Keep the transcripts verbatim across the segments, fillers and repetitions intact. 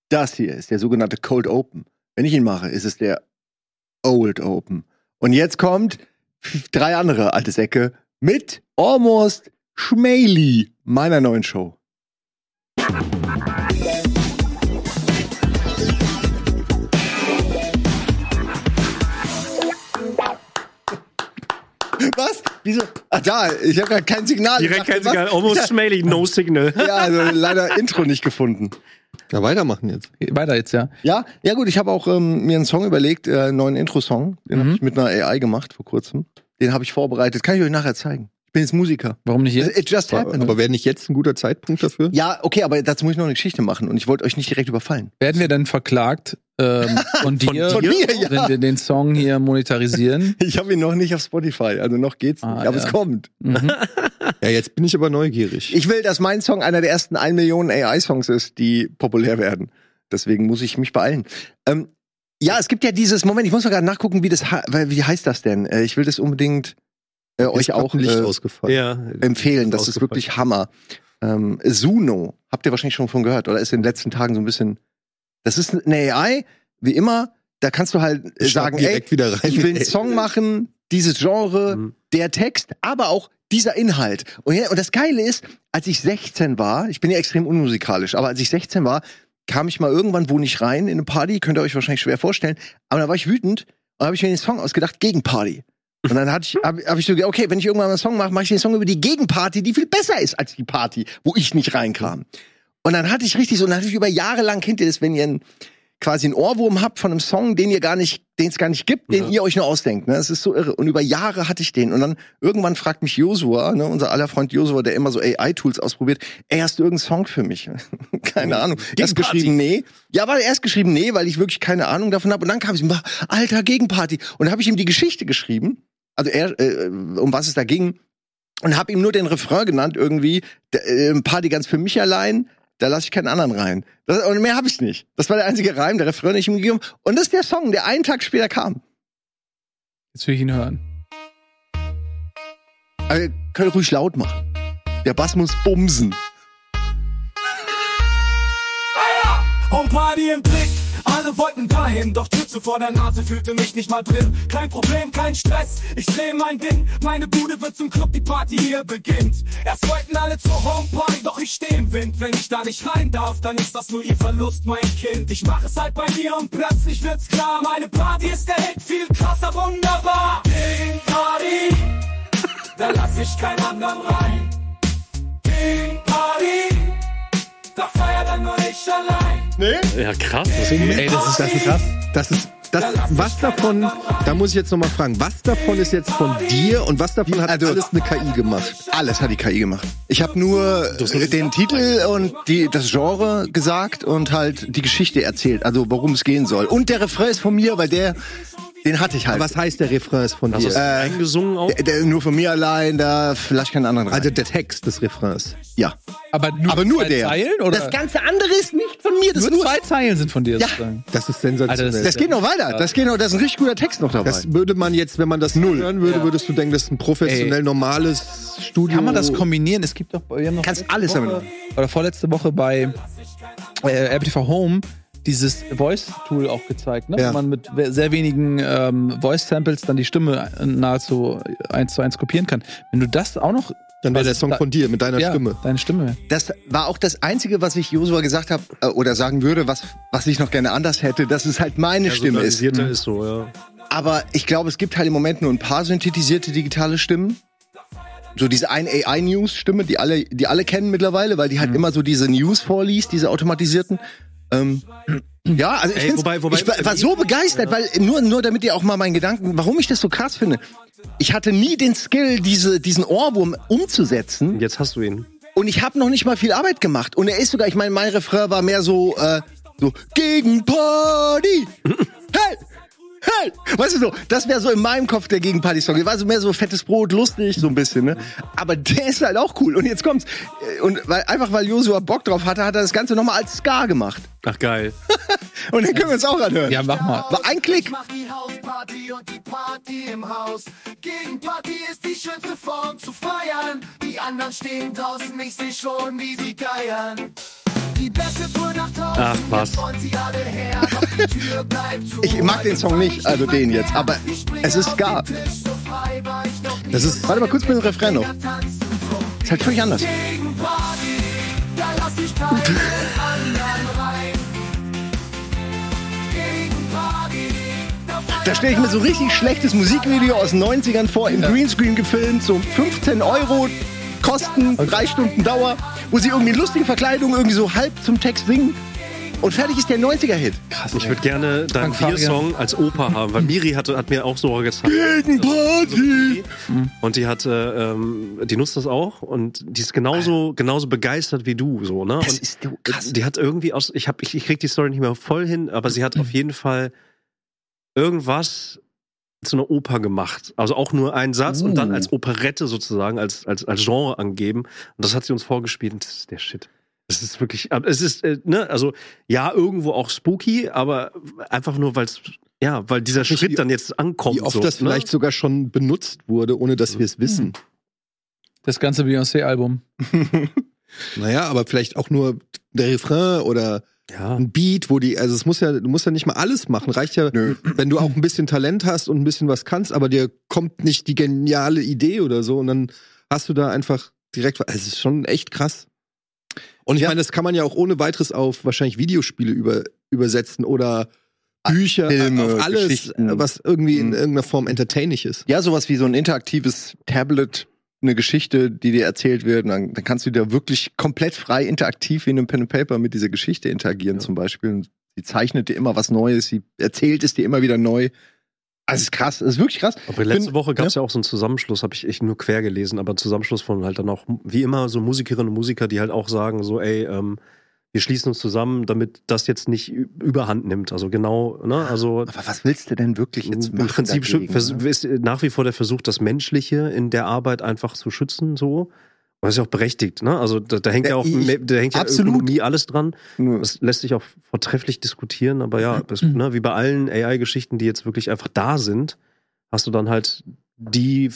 Das hier ist der sogenannte Cold Open. Wenn ich ihn mache, ist es der Old Open. Und jetzt kommt drei andere alte Säcke mit Almost Schmeili, meiner neuen Show. Was? Wieso? Ach da, ich habe gerade kein Signal. Direkt kein Signal, Almost Schmeili, no signal. Ja, also leider Intro nicht gefunden. Ja, weitermachen jetzt. Weiter jetzt, ja. Ja, ja gut, ich habe auch ähm, mir einen Song überlegt, äh, einen neuen Intro-Song. Den mhm. habe ich mit einer A I gemacht vor kurzem. Den habe ich vorbereitet. Kann ich euch nachher zeigen. Ich bin jetzt Musiker. Warum nicht jetzt? It just happened. Aber wäre nicht jetzt ein guter Zeitpunkt dafür? Ja, okay, aber dazu muss ich noch eine Geschichte machen und ich wollte euch nicht direkt überfallen. Werden wir dann verklagt ähm, von dir, von mir, ja. wenn wir den Song hier monetarisieren? Ich habe ihn noch nicht auf Spotify, also noch geht's nicht, ah, aber ja. es kommt. Mhm. Ja, jetzt bin ich aber neugierig. Ich will, dass mein Song einer der ersten ein Million A I-Songs ist, die populär werden. Deswegen muss ich mich beeilen. Ähm, ja, es gibt ja dieses, Moment, ich muss mal gerade nachgucken, wie das, wie heißt das denn? Äh, ich will das unbedingt äh, euch auch Licht äh, ausgefallen. Ja, empfehlen. Das ist wirklich Hammer. Ähm, Suno, habt ihr wahrscheinlich schon von gehört, oder ist in den letzten Tagen so ein bisschen, das ist eine A I, wie immer, da kannst du halt ich sagen, ey, wieder rein, ich will einen Song machen, dieses Genre, mhm. der Text, aber auch dieser Inhalt. Und, ja, und das Geile ist, als ich sechzehn war, ich bin ja extrem unmusikalisch, aber als ich sechzehn war, kam ich mal irgendwann wo nicht rein in eine Party, könnt ihr euch wahrscheinlich schwer vorstellen, aber da war ich wütend und habe ich mir den Song ausgedacht, Gegenparty. Und dann hatte ich, habe hab ich so gedacht, okay, wenn ich irgendwann mal einen Song mache, mache ich den Song über die Gegenparty, die viel besser ist als die Party, wo ich nicht reinkam. Und dann hatte ich richtig so, dann hatte ich über Jahre lang, kennt ihr das, wenn ihr ein, quasi einen Ohrwurm habt von einem Song, den ihr gar nicht, den es gar nicht gibt, den ja. ihr euch nur ausdenkt. Ne? Das ist so irre. Und über Jahre hatte ich den. Und dann irgendwann fragt mich Josua, ne, unser aller Freund Josua, der immer so A I-Tools ausprobiert, ey, hast du irgendeinen Song für mich? Keine Ahnung. Erst geschrieben, nee. Ja, war erst geschrieben, nee, weil ich wirklich keine Ahnung davon habe. Und dann kam ich ihm, alter, Gegenparty. Und dann habe ich ihm die Geschichte geschrieben, also er, äh, um was es da ging, und habe ihm nur den Refrain genannt irgendwie, äh, ein Party ganz für mich allein, da lasse ich keinen anderen rein. Das, und mehr habe ich nicht. Das war der einzige Reim, der Refrain, den ich ihm gegeben habe. Und das ist der Song, der einen Tag später kam. Jetzt will ich ihn hören. Aber ihr könnt ruhig laut machen. Der Bass muss bumsen. Und Party im Blick, alle wollten dahin, doch Tütze vor der Nase fühlte mich nicht mal drin. Kein Problem, kein Stress, ich dreh mein Ding. Meine Bude wird zum Club, die Party hier beginnt. Erst wollten alle zur Homeparty, doch ich steh im Wind. Wenn ich da nicht rein darf, dann ist das nur ihr Verlust, mein Kind. Ich mach es halt bei mir und plötzlich wird's klar. Meine Party ist der Hit, viel krasser, wunderbar. King Party, da lass ich keinen anderen rein. King Party, da feiert dann nur ich allein. Nee? Ja, krass. Das ist, Ey, das ist, das ist krass. Das ist, das, was davon, da muss ich jetzt nochmal fragen, was davon ist jetzt von dir und was davon hat also, alles eine K I gemacht? Alles hat die K I gemacht. Ich habe nur den Titel und die, das Genre gesagt und halt die Geschichte erzählt, also worum es gehen soll. Und der Refrain ist von mir, weil der, den hatte ich halt. Aber was heißt der Refrain ist von Hast dir? du es eingesungen auch? Der, der, nur von mir allein, da vielleicht keinen anderen rein. Also der Text des Refrains. Ja. Aber nur, Aber nur zwei der. Zeilen, oder? Das ganze andere ist nicht von mir. Das nur, ist nur zwei Zeilen sind von dir. Ja. Sozusagen. Das ist sensationell. Alter, Das geht noch weiter. Das geht noch, da ist ein richtig guter Text noch dabei. Das würde man jetzt, wenn man das null hören würde, Ja. würdest du denken, das ist ein professionell Ey. normales Studio. Kann man das kombinieren? Es gibt doch, wir haben noch Kannst letzte alles Woche, damit. oder vorletzte Woche bei äh, R B T V Home dieses Voice-Tool auch gezeigt, ne? Ja. Wo man mit sehr wenigen ähm, Voice-Samples dann die Stimme nahezu eins zu eins kopieren kann. Wenn du das auch noch... Dann wäre was der ist Song da- von dir, mit deiner ja, Stimme. deine Stimme. Das war auch das Einzige, was ich Josua gesagt habe äh, oder sagen würde, was, was ich noch gerne anders hätte, dass es halt meine Stimme ist. Ja, ist so, ja. Aber ich glaube, es gibt halt im Moment nur ein paar synthetisierte digitale Stimmen. So diese ein A I-News-Stimme, die alle, die alle kennen mittlerweile, weil die halt Mhm. immer so diese News vorliest, diese automatisierten. Ähm, ja, also ich, Ey, find's- wobei- wobei- ich war, war so begeistert, weil nur, nur damit ihr auch mal meinen Gedanken, warum ich das so krass finde. Ich hatte nie den Skill, diese, diesen Ohrwurm umzusetzen. Jetzt hast du ihn. Und ich habe noch nicht mal viel Arbeit gemacht. Und er ist sogar, ich meine, mein Refrain war mehr so, äh, so, Gegenparty! Hey! Hey! Weißt du so, das wäre so in meinem Kopf der Gegenparty-Song. Der war so mehr so fettes Brot, lustig, so ein bisschen, ne? Aber der ist halt auch cool. Und jetzt kommt's. Und weil, einfach weil Josua Bock drauf hatte, hat er das Ganze nochmal als Ska gemacht. Ach, geil. Und den können wir uns auch anhören. Ja, mach mal. War ein Klick. Ich mach die Hausparty und die Party im Haus. Gegenparty ist die schönste Form zu feiern. Die anderen stehen draußen, ich seh schon, wie sie geiern. Die beste Tour nach draußen, Ach, was. jetzt wollen sie alle her, doch die Tür bleibt zu. Ich mag den Song nicht, also den jetzt, aber es ist Ska. Das ist, Warte mal kurz mit dem Refrain noch. Ist halt völlig anders. Gegen Party, da lass ich keinen anderen rein. Gegen Party, da Da stelle ich mir so richtig schlechtes Musikvideo aus den neunzigern vor, im Greenscreen gefilmt, so fünfzehn Euro Kosten, drei Stunden Dauer, wo sie irgendwie in lustigen Verkleidungen irgendwie so halb zum Text singen. Und fertig ist der neunziger-Hit. Krass, ich würde gerne deinen Frank Farian. Bier-Song als Oper haben, weil Miri hatte, hat mir auch so gezeigt. Gegen Party! Und die hatte, ähm, die nutzt das auch und die ist genauso, genauso begeistert wie du, so, ne? Das und ist so krass. Die hat irgendwie aus, ich hab, ich, ich krieg die Story nicht mehr voll hin, aber sie hat auf jeden Fall irgendwas zu einer Oper gemacht. Also auch nur einen Satz Uh. und dann als Operette sozusagen, als, als, als Genre angeben. Und das hat sie uns vorgespielt und das ist der Shit. Es ist wirklich, aber es ist, äh, ne, also ja, irgendwo auch spooky, aber einfach nur, weil es, ja, weil dieser Nicht, Schritt wie- dann jetzt ankommt. wie oft so, das ne? vielleicht sogar schon benutzt wurde, ohne dass wir es wissen. Das ganze Beyoncé-Album. Naja, aber vielleicht auch nur der Refrain oder Ja. ein Beat, wo die, also es muss ja, du musst ja nicht mal alles machen. Reicht ja, Nö. wenn du auch ein bisschen Talent hast und ein bisschen was kannst, aber dir kommt nicht die geniale Idee oder so und dann hast du da einfach direkt, also es ist schon echt krass. Und ich Ja. meine, das kann man ja auch ohne weiteres auf wahrscheinlich Videospiele über, übersetzen oder Bücher, Filme, auf alles, Geschichten. was irgendwie in Mhm. irgendeiner Form entertaining ist. Ja, sowas wie so ein interaktives Tablet, eine Geschichte, die dir erzählt wird. Und dann, dann kannst du da wirklich komplett frei interaktiv wie in einem Pen and Paper mit dieser Geschichte interagieren, zum Beispiel. Und sie zeichnet dir immer was Neues, sie erzählt es dir immer wieder neu. Also es ist krass, es ist wirklich krass. Aber letzte Bin- Woche gab es ja. auch so einen Zusammenschluss, habe ich echt nur quer gelesen, aber einen Zusammenschluss von halt dann auch, wie immer, so Musikerinnen und Musiker, die halt auch sagen, so, ey, ähm, wir schließen uns zusammen, damit das jetzt nicht ü- überhand nimmt. Also genau, ne, also Aber was willst du denn wirklich jetzt im machen Prinzip dagegen, vers- ne? ist nach wie vor der Versuch, das Menschliche in der Arbeit einfach zu schützen, so. Und das ist ja auch berechtigt, ne? Also da, da hängt ja, Ja, auch, ich- da hängt ja absolut. Ökonomie alles dran. Nur- Das lässt sich auch vortrefflich diskutieren, aber ja, das, ne, wie bei allen A I-Geschichten, die jetzt wirklich einfach da sind, hast du dann halt die,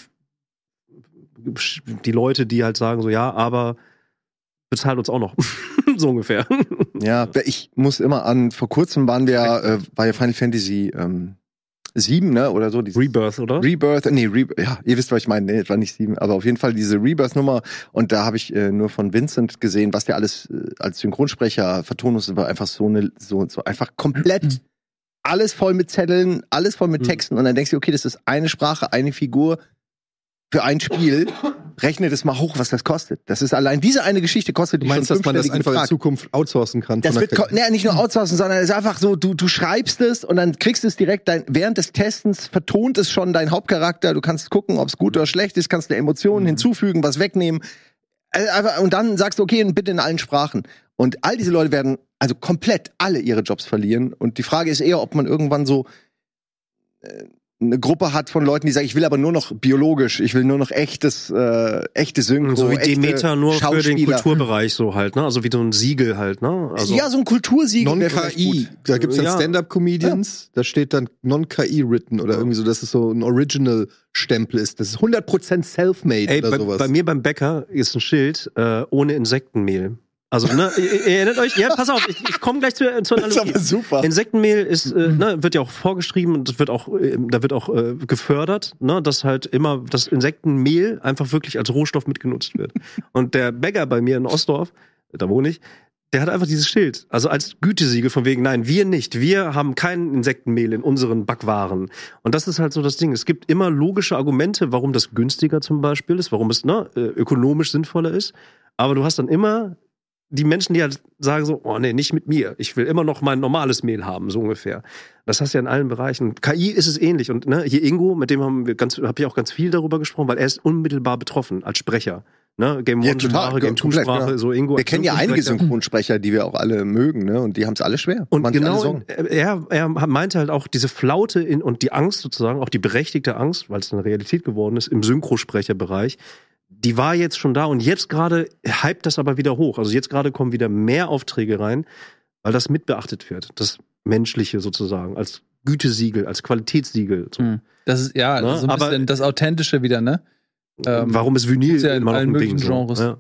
die Leute, die halt sagen so, ja, aber bezahlt uns auch noch. So ungefähr. Ja, ich muss immer an, vor kurzem waren wir, äh, war ja Final Fantasy ähm, sieben, ne, oder so. dieses- Rebirth, oder? Rebirth, nee, Re ja, ihr wisst, was ich meine, nee, es war nicht sieben, aber auf jeden Fall diese Rebirth-Nummer und da habe ich äh, nur von Vincent gesehen, was der alles äh, als Synchronsprecher vertonen muss, war einfach so eine, so, so einfach komplett alles voll mit Zetteln, alles voll mit Mhm. Texten und dann denkst du, okay, das ist eine Sprache, eine Figur für ein Spiel, rechne das mal hoch, was das kostet. Das ist allein, diese eine Geschichte kostet Du dich meinst, schon dass man das fünfstelligen einfach in Betrag. Zukunft outsourcen kann? Das von wird der ko- nee, nicht nur outsourcen, sondern es ist einfach so, du, du schreibst es und dann kriegst du es direkt dein, während des Testens vertont es schon dein Hauptcharakter. Du kannst gucken, ob es gut oder schlecht ist, kannst du Emotionen hinzufügen, was wegnehmen. Äh, einfach- Und dann sagst du, okay, bitte in allen Sprachen. Und all diese Leute werden also komplett alle ihre Jobs verlieren. Und die Frage ist eher, ob man irgendwann so äh, eine Gruppe hat von Leuten, die sagen, ich will aber nur noch biologisch, ich will nur noch echtes, äh, echte Synchro, So wie echte Demeter nur für den Schauspieler. Kulturbereich so halt, ne? Also wie so ein Siegel halt, ne? Also ja, so ein Kultursiegel wäre vielleicht Non-K I. gut. Da gibt's dann Ja. Stand-Up-Comedians, da steht dann Non-K I written oder irgendwie so, dass es so ein Original-Stempel ist. Das ist hundert Prozent self-made Ey, oder bei, sowas. bei mir beim Bäcker ist ein Schild äh, ohne Insektenmehl. Also, ne, ihr, ihr erinnert euch, ja, pass auf, ich, ich komme gleich zu, zur Das ist Analogie. aber super. Insektenmehl ist, äh, ne, wird ja auch vorgeschrieben und das wird auch, äh, da wird auch äh, gefördert, ne, dass halt immer das Insektenmehl einfach wirklich als Rohstoff mitgenutzt wird. Und der Bäcker bei mir in Ostdorf, da wohne ich, der hat einfach dieses Schild, also als Gütesiegel von wegen, nein, wir nicht, wir haben kein Insektenmehl in unseren Backwaren. Und das ist halt so das Ding. Es gibt immer logische Argumente, warum das günstiger zum Beispiel ist, warum es ne, äh, ökonomisch sinnvoller ist. Aber du hast dann immer die Menschen, die halt sagen so, oh nee, nicht mit mir. Ich will immer noch mein normales Mehl haben, so ungefähr. Das hast du ja in allen Bereichen. K I ist es ähnlich. Und ne, hier Ingo, mit dem haben wir ganz, habe ich auch ganz viel darüber gesprochen, weil er ist unmittelbar betroffen als Sprecher. Ne? Game Ja, One total, Sprache, Game Two komplett, Sprache, ja. so Ingo. Wir als kennen ja einige Synchronsprecher. Synchronsprecher, die wir auch alle mögen, ne? Und die haben es alle schwer. Und Manche alle genau, Sorgen. er, er meinte halt auch diese Flaute in, und die Angst sozusagen, auch die berechtigte Angst, weil es eine Realität geworden ist, im Synchrosprecherbereich, die war jetzt schon da und jetzt gerade hypt das aber wieder hoch. Also jetzt gerade kommen wieder mehr Aufträge rein, weil das mitbeachtet wird. Das Menschliche sozusagen, als Gütesiegel, als Qualitätssiegel. So. Hm. Das ist ja Ne? so ein Aber- bisschen das Authentische wieder, ne? Ähm, Warum ist Vinyl gibt's ja in immer noch allen ein Ding? möglichen So? Genres. Ja.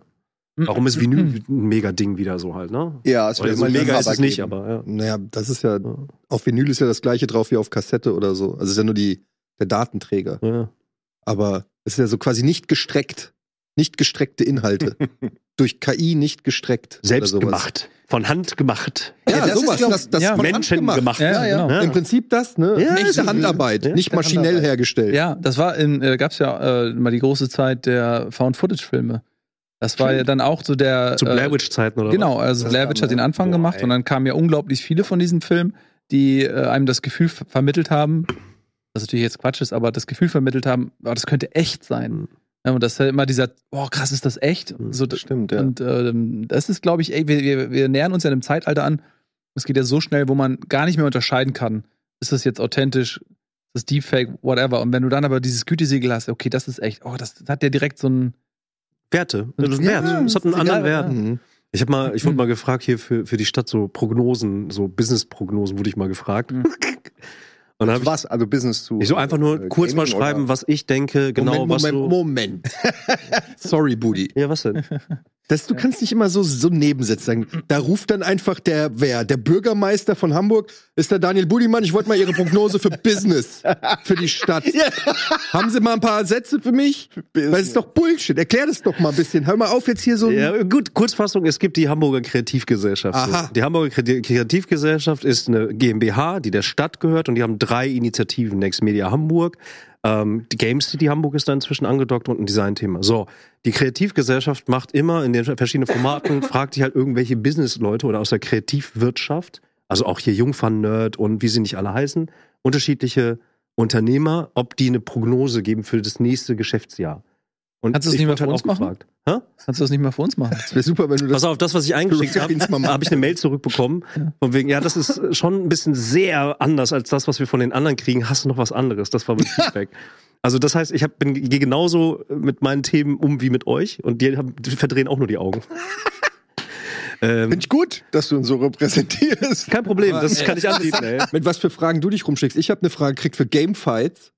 Warum ist Vinyl ein mega Ding wieder so halt, ne? Ja, es Oder wird so immer mega ist Liebhaber es nicht, geben. aber ja. Naja, das ist ja, auf Vinyl ist ja das gleiche drauf wie auf Kassette oder so. Also es ist ja nur die, der Datenträger. ja. Aber es ist ja so quasi nicht gestreckt. Nicht gestreckte Inhalte. Durch K I nicht gestreckt. Selbst oder sowas. gemacht. Von Hand gemacht. Ja, Ja, das ist, sowas. glaub- das, das ja, von Hand Menschen gemacht. gemacht. Ja, ja, genau. Ja. Im Prinzip das, ne? Ja, ist Echte es. Handarbeit, Ja, nicht maschinell Handarbeit. hergestellt. Ja, das war in, äh, gab's ja äh, mal die große Zeit der Found-Footage-Filme. Das war ja dann auch so der. Zu äh, Blair Witch-Zeiten oder Genau, was? also Das Blair kam, Witch hat den ja. Anfang Boah, gemacht ey. und dann kamen ja unglaublich viele von diesen Filmen, die äh, einem das Gefühl ver vermittelt haben, was natürlich jetzt Quatsch ist, aber das Gefühl vermittelt haben, oh, das könnte echt sein. Mhm. Ja, und das ist halt immer dieser, oh krass, ist das echt? Mhm, So, Stimmt, ja. Und ähm, das ist, glaube ich, ey, wir, wir, wir nähern uns ja einem Zeitalter an, es geht ja so schnell, wo man gar nicht mehr unterscheiden kann, ist das jetzt authentisch, ist das Deepfake, whatever. Und wenn du dann aber dieses Gütesiegel hast, okay, das ist echt, oh, das, das hat ja direkt so einen Werte. Das ist Ja, Wert. Das hat einen ist anderen egal, Wert. ja. Mhm. Ich habe mal, ich wurde mal gefragt hier für, für die Stadt so Prognosen, so Business-Prognosen wurde ich mal gefragt. Mhm. Und dann habe ich, Was? Also Business zu. ich so einfach nur äh, kurz mal Gaming schreiben, oder? was ich denke, genau, Moment, was Moment, so. Moment. Sorry, Budi. Ja, was denn? Das, du kannst nicht immer so, so Nebensätze sagen. Da ruft dann einfach der, wer? Der Bürgermeister von Hamburg ist der Daniel Budimann. Ich wollte mal Ihre Prognose für Business, für die Stadt. Haben Sie mal ein paar Sätze für mich? Weil es ist doch Bullshit. Erklär das doch mal ein bisschen. Hör mal auf jetzt hier so. Ja, gut, Kurzfassung, es gibt die Hamburger Kreativgesellschaft. Aha. So. Die Hamburger Kre- Kreativgesellschaft ist eine GmbH, die der Stadt gehört und die haben drei Initiativen. Next Media Hamburg, ähm, die Game City Hamburg ist da inzwischen angedockt und ein Designthema. So, die Kreativgesellschaft macht immer in den verschiedenen Formaten, fragt die halt irgendwelche Businessleute oder aus der Kreativwirtschaft, also auch hier Jungfern-Nerd und wie sie nicht alle heißen, unterschiedliche Unternehmer, ob die eine Prognose geben für das nächste Geschäftsjahr. Und Kannst du das ich nicht mal wurde für halt uns auch machen? gefragt. Hä? Kannst du das nicht mal für uns machen? Das wäre super, wenn du das. Pass auf, das, was ich eingeschickt habe, habe ich eine Mail zurückbekommen. Von wegen, ja, das ist schon ein bisschen sehr anders als das, was wir von den anderen kriegen. Hast du noch was anderes? Das war wirklich Feedback. Also das heißt, ich hab, bin, gehe genauso mit meinen Themen um wie mit euch und die, haben, die verdrehen auch nur die Augen. ähm, Finde ich gut, dass du uns so repräsentierst. kein Problem, das kann ich anbieten. Ey. Mit was für Fragen du dich rumschickst. Ich habe eine Frage gekriegt für Gamefights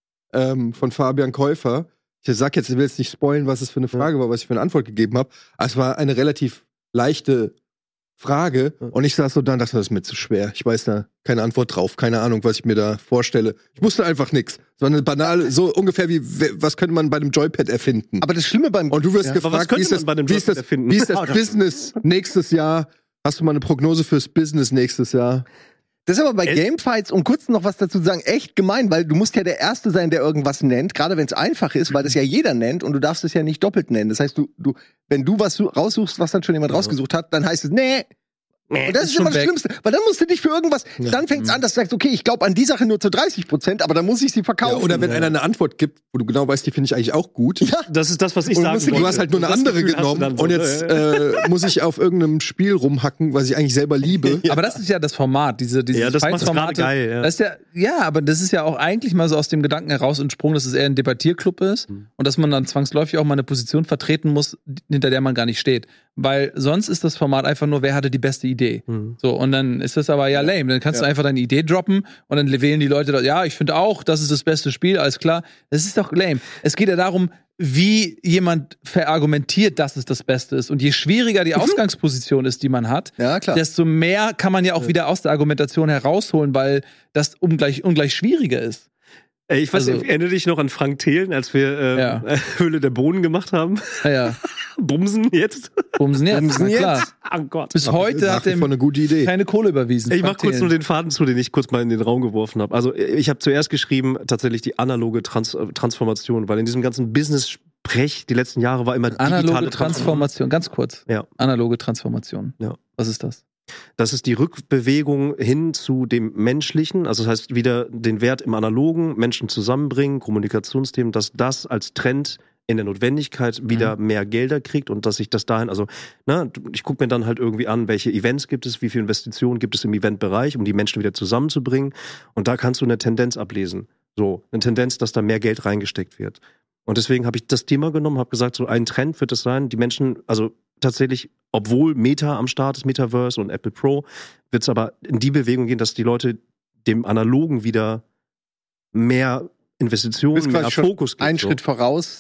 ähm, von Fabian Käufer. Ich sag jetzt, ich will jetzt nicht spoilen, was es für eine Frage war, was ich für eine Antwort gegeben habe. Aber es war eine relativ leichte Frage. Und ich saß so da und dachte, das ist mir zu schwer. Ich weiß da keine Antwort drauf. Keine Ahnung, was ich mir da vorstelle. Ich wusste einfach nichts. So eine banale, so ungefähr wie, was könnte man bei einem Joypad erfinden? Aber das Schlimme beim Und du wirst Ja, aber was gefragt, könnte wie ist man das, bei einem wie ist Joypad das, erfinden? wie ist das Ah, das- Business nächstes Jahr? Hast du mal eine Prognose fürs Business nächstes Jahr? Das ist aber bei Äh? Gamefights, um kurz noch was dazu zu sagen, echt gemein, weil du musst ja der Erste sein, der irgendwas nennt, gerade wenn es einfach ist, weil das ja jeder nennt und du darfst es ja nicht doppelt nennen. Das heißt, du, du, wenn du was su- raussuchst, was dann schon jemand rausgesucht hat, dann heißt es, nee. Und das ist, ist schon immer das weg. Schlimmste, weil dann musst du dich für irgendwas, Ja. dann fängt es an, dass du sagst, okay, ich glaube an die Sache nur zu dreißig Prozent, aber dann muss ich sie Ja, verkaufen. oder wenn einer eine Antwort gibt, wo du genau weißt, die finde ich eigentlich auch gut. Ja. Das ist das, was ich Und sagen musst du- wollte. Du hast halt nur eine Das andere Gefühl hast du genommen dann so, und jetzt äh, äh, muss ich auf irgendeinem Spiel rumhacken, was ich eigentlich selber liebe. Aber das ist ja das Format, diese, diese Ja, das macht es Fights-Formate. gerade geil, ja. Das ist ja, ja, aber das ist ja auch eigentlich mal so aus dem Gedanken heraus entsprungen, dass es eher ein Debattierclub ist Mhm. und dass man dann zwangsläufig auch mal eine Position vertreten muss, hinter der man gar nicht steht. Weil sonst ist das Format einfach nur, wer hatte die beste Idee. Mhm. So, und dann ist das aber ja lame. Dann kannst du einfach deine Idee droppen und dann wählen die Leute, ja, ich finde auch, das ist das beste Spiel, alles klar. Das ist doch lame. Es geht ja darum, wie jemand verargumentiert, dass es das Beste ist. Und je schwieriger die Ausgangsposition ist, die man hat, Ja, klar. desto mehr kann man ja auch wieder aus der Argumentation herausholen, weil das ungleich, ungleich schwieriger ist. Ey, ich weiß, Also- nicht, erinnere dich noch an Frank Thelen, als wir ähm, Ja. Höhle der Bohnen gemacht haben? Naja, Bumsen jetzt? bumsen jetzt, Bumsen na klar. Oh Gott. Bis heute Nach hat wie er vor eine gute Idee. keine Kohle überwiesen. Ich mach Frank kurz Thelen. nur den Faden zu, den ich kurz mal in den Raum geworfen habe. Also ich habe zuerst geschrieben, tatsächlich die analoge Trans äh, Transformation, weil in diesem ganzen Business-Sprech die letzten Jahre war immer digitale Analoge Transformation, ganz kurz. Ja. Analoge Transformation. Ja. Was ist das? Das ist die Rückbewegung hin zu dem Menschlichen, also das heißt wieder den Wert im Analogen, Menschen zusammenbringen, Kommunikationsthemen, dass das als Trend in der Notwendigkeit wieder mehr Gelder kriegt und dass sich das dahin, also ne, ich gucke mir dann halt irgendwie an, welche Events gibt es, wie viel Investitionen gibt es im Eventbereich, um die Menschen wieder zusammenzubringen und da kannst du eine Tendenz ablesen, so eine Tendenz, dass da mehr Geld reingesteckt wird. Und deswegen habe ich das Thema genommen, habe gesagt, so ein Trend wird es sein, die Menschen, also tatsächlich, obwohl Meta am Start ist, Metaverse und Apple Pro, wird es aber in die Bewegung gehen, dass die Leute dem Analogen wieder mehr Du Investitionen, bist mehr quasi schon Fokus geben. einen so. Schritt voraus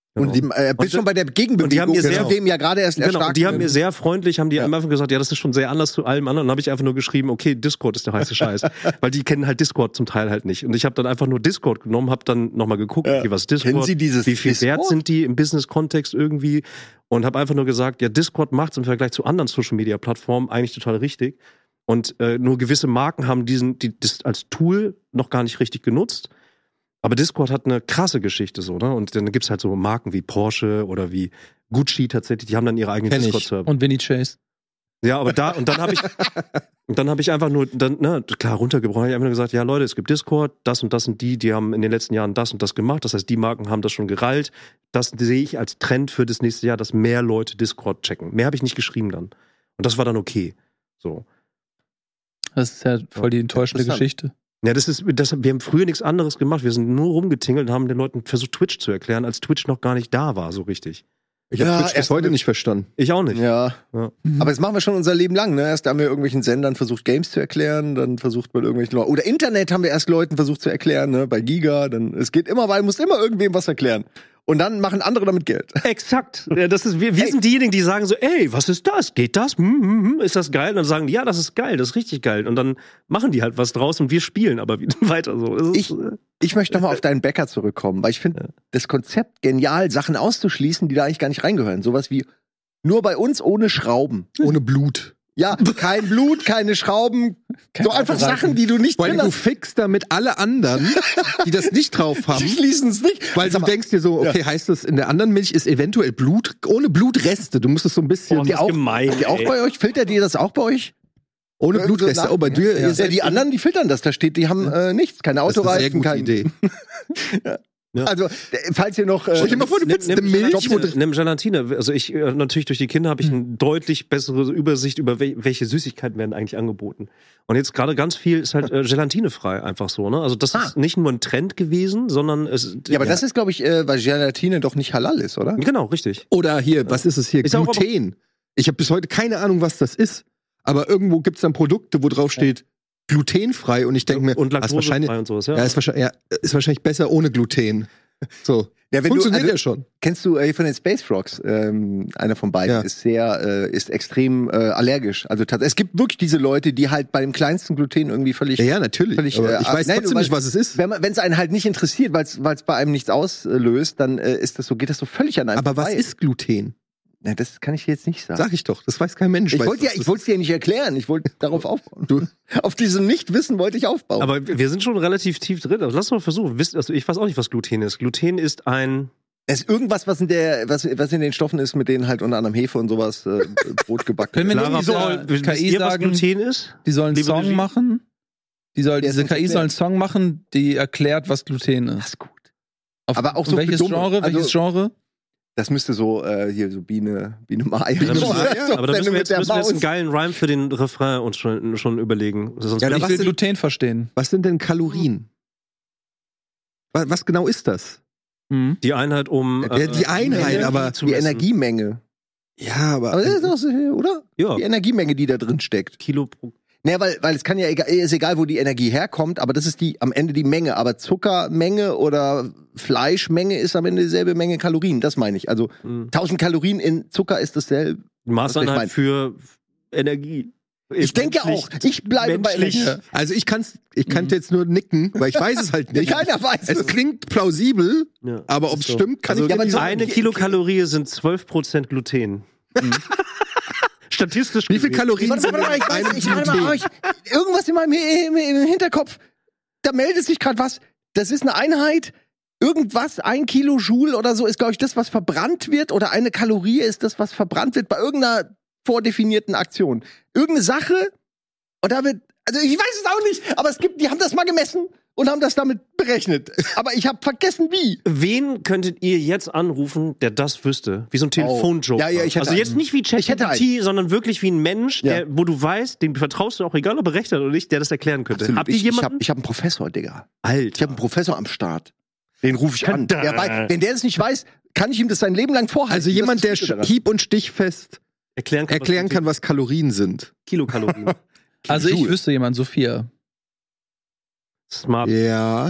Und die, äh, bist Und- schon bei der Gegenbewegung, und die haben mir sehr- dem ja gerade erst Genau, erstarkt. und die haben mir werden. sehr freundlich, haben die Ja. einfach gesagt, ja, das ist schon sehr anders zu allem anderen. Und dann habe ich einfach nur geschrieben, okay, Discord ist der heiße Scheiß. Weil die kennen halt Discord zum Teil halt nicht. Und ich habe dann einfach nur Discord genommen, habe dann nochmal geguckt, Ja. okay, was ist Discord, Kennen Sie dieses wie viel wert Discord? sind die im Business-Kontext irgendwie. Und habe einfach nur gesagt, ja, Discord macht im Vergleich zu anderen Social-Media-Plattformen eigentlich total richtig. Und äh, nur gewisse Marken haben diesen, die, das als Tool noch gar nicht richtig genutzt. Aber Discord hat eine krasse Geschichte so, ne? Und dann gibt's halt so Marken wie Porsche oder wie Gucci tatsächlich, die haben dann ihre eigenen Kenn ich. Discord-Server. Und Vinny Chase. Ja, aber da, und dann habe ich, und dann habe ich einfach nur, dann, ne, klar, runtergebrochen, ich habe einfach nur gesagt, ja Leute, es gibt Discord, das und das sind die, die haben in den letzten Jahren das und das gemacht, das heißt, die Marken haben das schon gerallt, das sehe ich als Trend für das nächste Jahr, dass mehr Leute Discord checken. Mehr habe ich nicht geschrieben dann. Und das war dann okay. So. Das ist ja voll die enttäuschende Interessant. Geschichte. Ja, das ist, das, wir haben früher nichts anderes gemacht, wir sind nur rumgetingelt und haben den Leuten versucht, Twitch zu erklären, als Twitch noch gar nicht da war, so richtig. Ich habe Ja, Twitch bis erst heute mit- nicht verstanden. Ich auch nicht. Ja. Ja. Aber das machen wir schon unser Leben lang, ne? Erst haben wir irgendwelchen Sendern versucht, Games zu erklären, dann versucht man irgendwelchen Leuten. Oder Internet haben wir erst Leuten versucht zu erklären, ne? Bei Giga, dann es geht immer weiter, muss immer irgendwem was erklären. Und dann machen andere damit Geld. Exakt. Ja, das ist, wir wir Ey. sind diejenigen, die sagen so, ey, was ist das? Geht das? Hm, hm, hm. Ist das geil? Und dann sagen die, ja, das ist geil, das ist richtig geil. Und dann machen die halt was draus und wir spielen aber wieder weiter so. Das ist, Ich- Ich möchte nochmal auf deinen Bäcker zurückkommen, weil ich finde das Konzept genial, Sachen auszuschließen, die da eigentlich gar nicht reingehören. Sowas wie nur bei uns ohne Schrauben. Ohne Blut. Ja, kein Blut, keine Schrauben, so einfach Autoreifen. Sachen, die du nicht Weil drin du hast. fixst damit alle anderen, die das nicht drauf Die haben. schließen es nicht. Weil Sag du mal, denkst dir so, okay, heißt das, in der anderen Milch ist eventuell Blut, ohne Blutreste. Du musst es so ein bisschen, Boah, die das ist auch, gemein, die auch ey. bei euch, filtert ihr das auch bei euch? ohne Irgendwo Blutreste. nach- Oh, bei dir Ja, ist ja, die anderen, die filtern das. Da steht, die haben äh, nichts, keine das ist eine sehr Autoreifen, gute kein. Idee. Also, äh, falls ihr noch. Äh, Stell dir mal vor, du Nimm, willst eine nimm, Milch, wo Gelatine, nimm Gelatine. Also ich, äh, natürlich durch die Kinder habe ich eine deutlich bessere Übersicht über wel welche Süßigkeiten werden eigentlich angeboten. Und jetzt gerade ganz viel ist halt äh, gelatinefrei einfach so, ne? Also das Ah. ist nicht nur ein Trend gewesen, sondern es. ja, aber das ist, glaube ich, äh, weil Gelatine doch nicht halal ist, oder? Genau, richtig. Oder hier, was ist es hier? Ist auch aber- Gluten. Ich habe bis heute keine Ahnung, was das ist. Aber irgendwo gibt's dann Produkte, wo drauf steht, glutenfrei. Und ich denke mir, Und ah, ist wahrscheinlich, laktosefrei und sowas, ja. ja, ist wahrscheinlich, ja, ist wahrscheinlich besser ohne Gluten. So. Ja, wenn Funktioniert du, ja also, schon. kennst du äh, von den Space Frogs? Ähm, einer von beiden Ja. ist sehr, äh, ist extrem äh, allergisch. Also tats- es gibt wirklich diese Leute, die halt bei dem kleinsten Gluten irgendwie völlig. Ja, ja, natürlich. Völlig, aber äh, ich weiß nein, trotzdem weil- nicht, was es ist. Wenn man, wenn es einen halt nicht interessiert, weil es bei einem nichts auslöst, dann äh, ist das so, geht das so völlig an einem Aber was vorbei. ist Gluten? Na, das kann ich dir jetzt nicht sagen. Sag ich doch, das weiß kein Mensch. ich weiß, wollte ja, was ich das wollte es dir ja nicht erklären. Ich wollte darauf aufbauen. Du- Auf diesem Nichtwissen wollte ich aufbauen. Aber wir sind schon relativ tief drin. Also lass mal versuchen. Wisst, also ich weiß auch nicht, was Gluten ist. Gluten ist ein es ist irgendwas, was in der, was, was in den Stoffen ist, mit denen halt unter anderem Hefe und sowas äh, Brot gebacken Können wir wird. nicht Clara so Paul, wisst K I ihr, was sagen, Gluten ist? die sollen einen Liebe Song Regie? machen? Die soll, Der diese ist K I uns soll einen Song machen, die erklärt, was Gluten Das ist. ist gut. Auf, Aber auch und so für welches Dumme. Genre? Also- Welches Genre? Das müsste so, äh, hier, so Biene, Biene Maya. Biene So, Maya? so Aber da müssen wir mit jetzt, der müssen wir jetzt einen Maus. geilen Rhyme für den Refrain uns schon, schon überlegen. Sonst Ja, bin da ich- was Ich will sind- Gluten verstehen. Was sind denn Kalorien? Was, was genau ist das? Mhm. die Einheit um Ja, die Einheit, Energie aber zu Die messen. Energiemenge. Ja, aber. Aber das ist doch so, oder? Ja, Die Energiemenge, die da drin steckt. Kilo pro. Naja, weil, weil es kann ja egal, ist egal, wo die Energie herkommt, aber das ist die am Ende die Menge. Aber Zuckermenge oder Fleischmenge ist am Ende dieselbe Menge Kalorien. Das meine ich. Also Hm. tausend Kalorien in Zucker ist dasselbe. Maßeinheit mein. für Energie. Ich denke auch. Ich bleibe bei menschlich. Energie. Also ich kann's, ich kann jetzt nur nicken, weil ich weiß es halt nicht. Keiner weiß Es es. klingt plausibel, Ja. aber ob es So. stimmt, kann Also ich ja, dir nicht aber sagen. eine Kilokalorie sind zwölf Prozent Gluten. Statistisch Wie viel gesehen. Kalorien Warte, sind warte mal, ich in weiß, einem ich, warte mal, Gluten? aber ich, irgendwas in meinem im, im Hinterkopf, da meldet sich gerade was. Das ist eine Einheit, irgendwas, ein Kilojoule oder so ist, glaube ich, das, was verbrannt wird, oder eine Kalorie ist das, was verbrannt wird bei irgendeiner vordefinierten Aktion. Irgendeine Sache, und da wird, also ich weiß es auch nicht, aber es gibt, die haben das mal gemessen und haben das damit berechnet. Aber ich habe vergessen, wie. Wen könntet ihr jetzt anrufen, der das wüsste? Wie so ein Telefonjoker. Ja, ja, ich hätte also jetzt einen. nicht wie Ich hätte ChatGPT, sondern wirklich wie ein Mensch, Ja. der, wo du weißt, dem vertraust du auch, egal ob er recht hat oder nicht, der das erklären könnte. Absolut. Habt ihr ich ich jemanden? habe ich hab einen Professor, Digga. Ich Alter. habe einen Professor am Start. Den rufe ich an. Verdammt. Der weiß, wenn der das nicht weiß, kann ich ihm das sein Leben lang vorhalten. Also jemand, der Das ist das Gute daran. hieb- und stichfest erklären kann, erklären kann, was Kalorien sind. Kilokalorien. Also ich Joule. wüsste jemand, Sophia. Smart. Ja.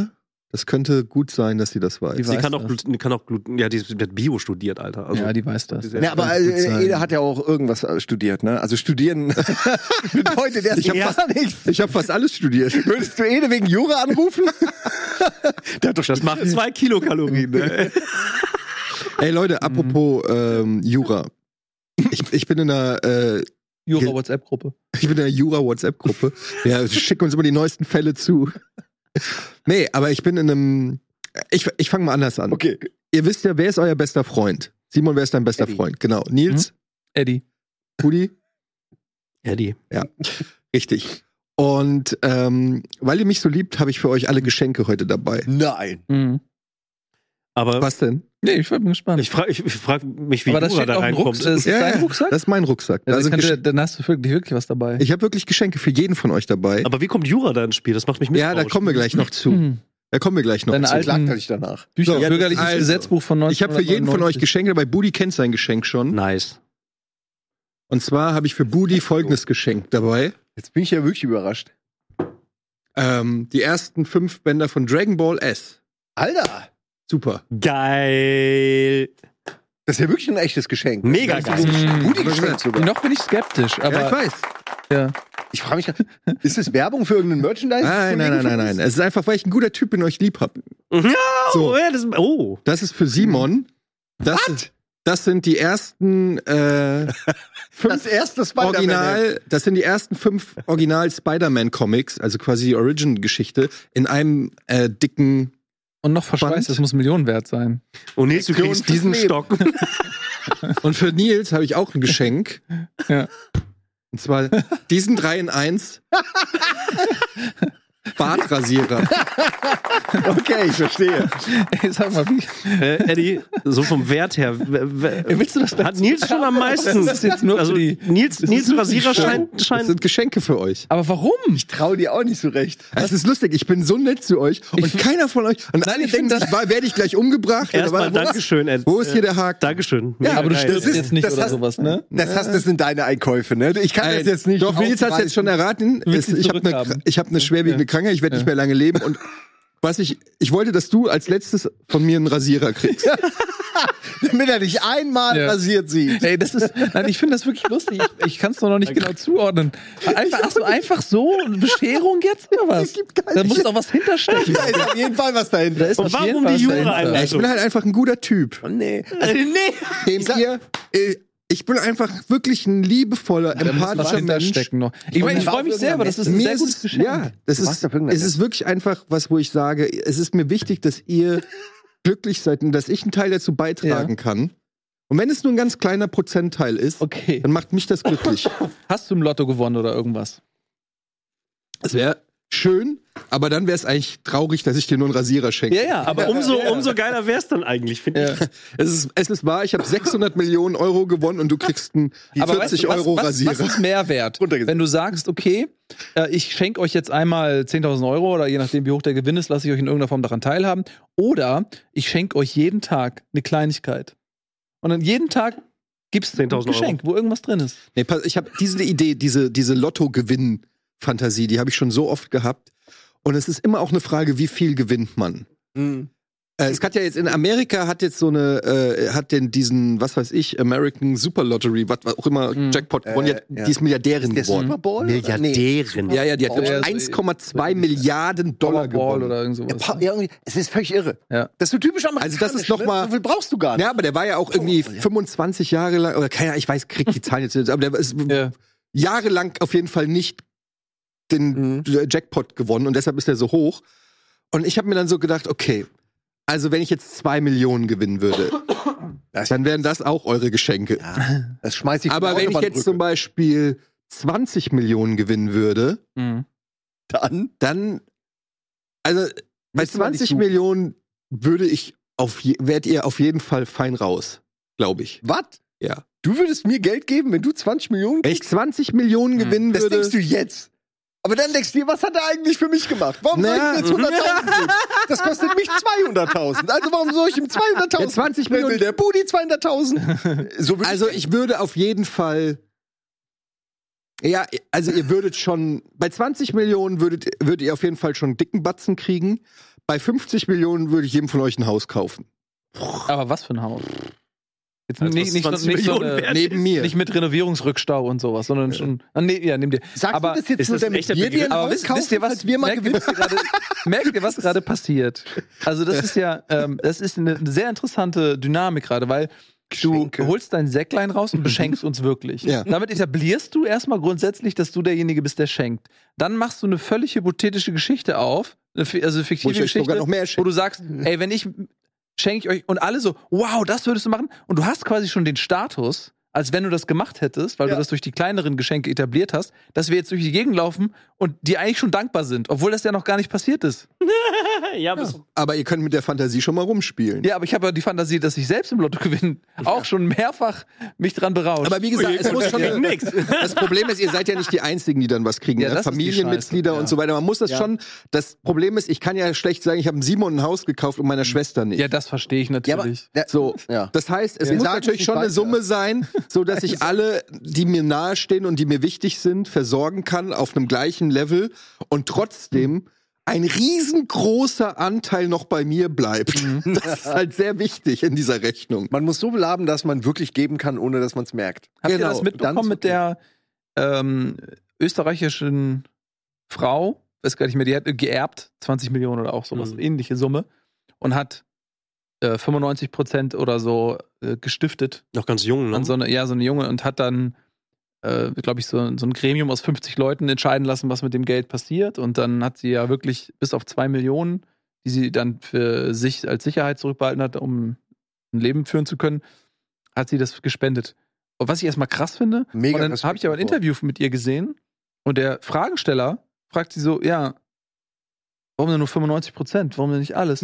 Das könnte gut sein, dass sie das weiß. Die Sie weiß kann auch, das. Gluten- kann auch Gluten, ja, die, die hat Bio studiert, Alter. Also, Ja, die weiß das. Ja, aber äh, Ede hat ja auch irgendwas äh, studiert, ne? Also studieren bedeutet erst Ich hab gar fast- nichts. Ich habe fast alles studiert. Würdest du Ede wegen Jura anrufen? Der hat doch das macht zwei Kilokalorien. Ne? Ey Leute, apropos ähm, Jura. Ich, ich bin in einer äh, Jura WhatsApp-Gruppe. ich bin in einer Jura-WhatsApp-Gruppe. Wir schicken uns immer die neuesten Fälle zu. Nee, aber ich bin in einem. Ich, ich fange mal anders an. Okay. Ihr wisst ja, wer ist euer bester Freund? Simon, wer ist dein bester Eddie. Freund? Genau. Nils, Eddie. Rudi? Eddie. Ja, richtig. Und ähm, weil ihr mich so liebt, habe ich für euch alle Geschenke heute dabei. Nein. Mhm. Aber Was denn? Nee, ich bin gespannt. ich frage ich, ich frag mich, wie aber das Jura steht da auf dem reinkommt. Rucksack. Ist das dein Rucksack? Das ist mein Rucksack. Ja, Da sind dann, Gesch- könnte, dann hast du wirklich, wirklich was dabei. ich habe wirklich Geschenke für jeden von euch dabei. Aber wie kommt Jura da ins Spiel? Das macht mich Ja, da kommen wir gleich noch zu. Hm. Da kommen wir gleich noch Deine zu. alten- Klagt er dich danach. Bücher, So, bürgerliches also, Gesetzbuch von Ich habe für jeden von euch neunzehnhundertneunundneunzig. Geschenke dabei. Budi kennt sein Geschenk schon. Nice. Und zwar habe ich für Budi folgendes Geschenk dabei. Jetzt bin ich ja wirklich überrascht. Ähm, die ersten fünf Bänder von Dragon Ball S. Alter, Super. Geil. das ist ja wirklich ein echtes Geschenk. Mega Das ist geil. so ein Mhm. gutes Geschenk sogar. Noch bin ich skeptisch, Ja, ich aber weiß. ja. Ich frage mich, grad, ist das Werbung für irgendeinen Merchandise? Nein, nein, nein, nein, nein. Es ist einfach, weil ich ein guter Typ bin und euch lieb hab. Ja, So. oh, ja, das, oh. Das ist für Simon. Das, ist, das sind die ersten äh, Das fünf erste Spider-Man. Original, das sind die ersten fünf Original Spider-Man Comics, also quasi die Origin-Geschichte, in einem äh, dicken. Und noch verschweißt, Spannend. das muss Millionen wert sein. Und Nils, du kriegst fürs diesen Leben. Stock. Und für Nils habe ich auch ein Geschenk. Ja. Und zwar diesen drei in eins Bartrasierer. Okay, ich verstehe. Ey, sag mal, wie äh, Eddie, so vom Wert her. w- w- willst du das Hat Nils schon am meisten? Das ist jetzt nur für also, die- Nils, Nils Rasierer scheint. Das scheint sind Geschenke für euch. Aber warum? Ich traue dir auch nicht so recht. Es ist lustig, ich bin so nett zu euch und Ich- keiner von euch. Und alle ich denken, find das werde ich gleich umgebracht. Erstmal oder was? Dankeschön, Ed. Wo ist hier der Haken? Dankeschön. Ja, aber du geil. stirbst ist- jetzt nicht das oder hast- sowas, ne? Das, hast, das sind deine Einkäufe, ne? Ich kann das jetzt nicht. Doch, Nils hat es jetzt schon erraten. willst Es, sie ich habe eine zurückhaben. ich hab eine schwerwiegende Krankheit, ich werde nicht mehr lange leben. Und was ich, ich wollte, dass du als letztes von mir einen Rasierer kriegst. Damit er dich einmal Ja. rasiert sieht. Ey, das ist, nein, ich finde das wirklich lustig. Ich, ich kann es noch nicht genau zuordnen. Einfach, hast du einfach so eine Bescherung jetzt oder was? Da muss doch was hinterstecken. Da ist auf jeden Fall was dahinter. Da ist Und auf warum jeden Fall die was dahinter. Jura-Einladung? Ich bin halt einfach ein guter Typ. Oh, nee. nee. Dem ihr, äh, ich bin einfach wirklich ein liebevoller, Da muss was empathischer Mensch. hinterstecken noch. Ich meine, ich freue mich selber, das ist ein Mir sehr ist gutes es, Geschenk. ja, das Du warst ist, auf irgendeiner es ist wirklich einfach was, wo ich sage, es ist mir wichtig, dass ihr glücklich seid und dass ich einen Teil dazu beitragen Ja. kann. Und wenn es nur ein ganz kleiner Prozentteil ist, Okay. dann macht mich das glücklich. Hast du im Lotto gewonnen oder irgendwas? Das wäre schön, aber dann wäre es eigentlich traurig, dass ich dir nur einen Rasierer schenke. Ja, ja, aber Umso, umso geiler wär's dann eigentlich, finde ich. Ja. Es ist, es ist wahr, ich habe sechshundert Millionen Euro gewonnen und du kriegst einen Aber vierzig weißt du, Euro was, was, Rasierer. was ist Mehrwert? Runtergesetzt. Wenn du sagst, okay, äh, ich schenke euch jetzt einmal zehntausend Euro oder je nachdem, wie hoch der Gewinn ist, lasse ich euch in irgendeiner Form daran teilhaben. Oder ich schenke euch jeden Tag eine Kleinigkeit. Und dann jeden Tag gibt's ein zehntausend Euro. Geschenk, wo irgendwas drin ist. Nee, pass, ich habe diese Idee, diese, diese Lotto-Gewinn-Fantasie, die habe ich schon so oft gehabt. Und es ist immer auch eine Frage, wie viel gewinnt man? Mhm. Äh, es hat ja jetzt in Amerika hat jetzt so eine, äh, hat denn diesen, was weiß ich, American Super Lottery, was auch immer, Mhm. Jackpot gewonnen, Äh, die, ja. die ist Milliardärin Der geworden. Super Bowl? oder? Nee. Milliardärin. Ja, ja, die hat glaub ich, Ja, so- eins Komma zwei Milliarden Dollar Powerball gewonnen. oder irgend Ja, sowas. pa- ja, irgendwie, es ist völlig irre. Ja. Das ist so typisch amerikanisch. Also das ist noch mal- ne? So viel brauchst du gar nicht. Ja, aber der war ja auch irgendwie Oh, ja. fünfundzwanzig Jahre lang, oder keine Ahnung, ich weiß, krieg die Zahlen jetzt nicht, aber der ist Ja. jahrelang auf jeden Fall nicht den Mhm. Jackpot gewonnen und deshalb ist er so hoch. Und ich habe mir dann so gedacht, okay, also wenn ich jetzt zwei Millionen gewinnen würde, dann wären das auch eure Geschenke. Ja, das schmeiß ich Aber von der wenn ich jetzt Autobahnbrücke. zum Beispiel zwanzig Millionen gewinnen würde, Mhm. dann dann, also bei Müsste man dich zwanzig suchen. Millionen würde ich auf, je, wärt ihr auf jeden Fall fein raus, glaube ich. was? Ja. Du würdest mir Geld geben, wenn du zwanzig Millionen Wenn ich zwanzig Millionen Hm. gewinnen Das würde, denkst du jetzt. Aber dann denkst du dir, was hat er eigentlich für mich gemacht? Warum soll ich Na. ihm jetzt hunderttausend geben? Das kostet mich zweihunderttausend. Also warum soll ich ihm zweihunderttausend? Ja, zwanzig Wer will Millionen. der Budi zweihunderttausend? So würde also ich würde auf jeden Fall, ja, also ihr würdet schon, bei zwanzig Millionen würdet, würdet ihr auf jeden Fall schon einen dicken Batzen kriegen. bei fünfzig Millionen würde ich jedem von euch ein Haus kaufen. Aber was für ein Haus? Jetzt Also nicht, was nicht, zwanzig nicht, so Millionen eine, wert Neben mir. nicht mit Renovierungsrückstau und sowas, sondern schon. Ah, nee, ja, nimm dir. Sagst aber du das jetzt ist nur, das ein damit echter wir dir Begriff? ein aber Haus wisst, kaufen, wisst ihr, was, falls wir mal merkt, ihr, gewinnen? was gerade, merkt ihr, was gerade passiert? Also, das ist ja, ähm, das ist eine sehr interessante Dynamik gerade, weil Geschenke. du holst dein Säcklein raus und beschenkst uns wirklich. Ja. Damit etablierst du erstmal grundsätzlich, dass du derjenige bist, der schenkt. Dann machst du eine völlig hypothetische Geschichte auf, eine, fi- also eine fiktive Wo ich euch Geschichte, sogar noch mehr wo schenke. du sagst, ey, wenn ich schenke ich euch und alle so, wow, das würdest du machen und du hast quasi schon den Status, als wenn du das gemacht hättest, weil Ja. du das durch die kleineren Geschenke etabliert hast, dass wir jetzt durch die Gegend laufen und die eigentlich schon dankbar sind, obwohl das ja noch gar nicht passiert ist. ja, aber so- Aber ihr könnt mit der Fantasie schon mal rumspielen. Ja, aber ich habe ja die Fantasie, dass ich selbst im Lotto gewinne, auch schon mehrfach mich dran berauscht. Aber wie gesagt, es muss schon ja nix. das Problem ist, ihr seid ja nicht die Einzigen, die dann was kriegen. Ja, ne? das ist die Familienmitglieder Scheiße, und so weiter. Man muss das Ja. schon. Das Problem ist, ich kann ja schlecht sagen, ich habe Simon ein Haus gekauft und meiner Schwester nicht. ja, das verstehe ich Ja, aber natürlich. der, So, ja. das heißt, es Wir muss sagen natürlich nicht schon eine weiter. Summe sein, so dass ich alle, die mir nahestehen und die mir wichtig sind, versorgen kann auf einem gleichen Level und trotzdem ein riesengroßer Anteil noch bei mir bleibt. Das ist halt sehr wichtig in dieser Rechnung. Man muss so viel haben, dass man wirklich geben kann, ohne dass man es merkt. Habt genau, ihr das mitbekommen dann- mit der ähm, österreichischen Frau? Weiß gar nicht mehr, die hat geerbt, zwanzig Millionen oder auch sowas, Mhm. ähnliche Summe, und hat äh, fünfundneunzig Prozent oder so äh, gestiftet noch ganz jung, ne? an so eine, ja, so eine Junge und hat dann, äh, glaube ich, so, so ein Gremium aus fünfzig Leuten entscheiden lassen, was mit dem Geld passiert. Und dann hat sie ja wirklich bis auf zwei Millionen, die sie dann für sich als Sicherheit zurückbehalten hat, um ein Leben führen zu können, hat sie das gespendet. Und was ich erstmal krass finde, Mega und dann Respekt habe ich aber ein davor. Interview mit ihr gesehen und der Fragesteller fragt sie so, ja, warum denn nur fünfundneunzig Prozent? Warum denn nicht alles?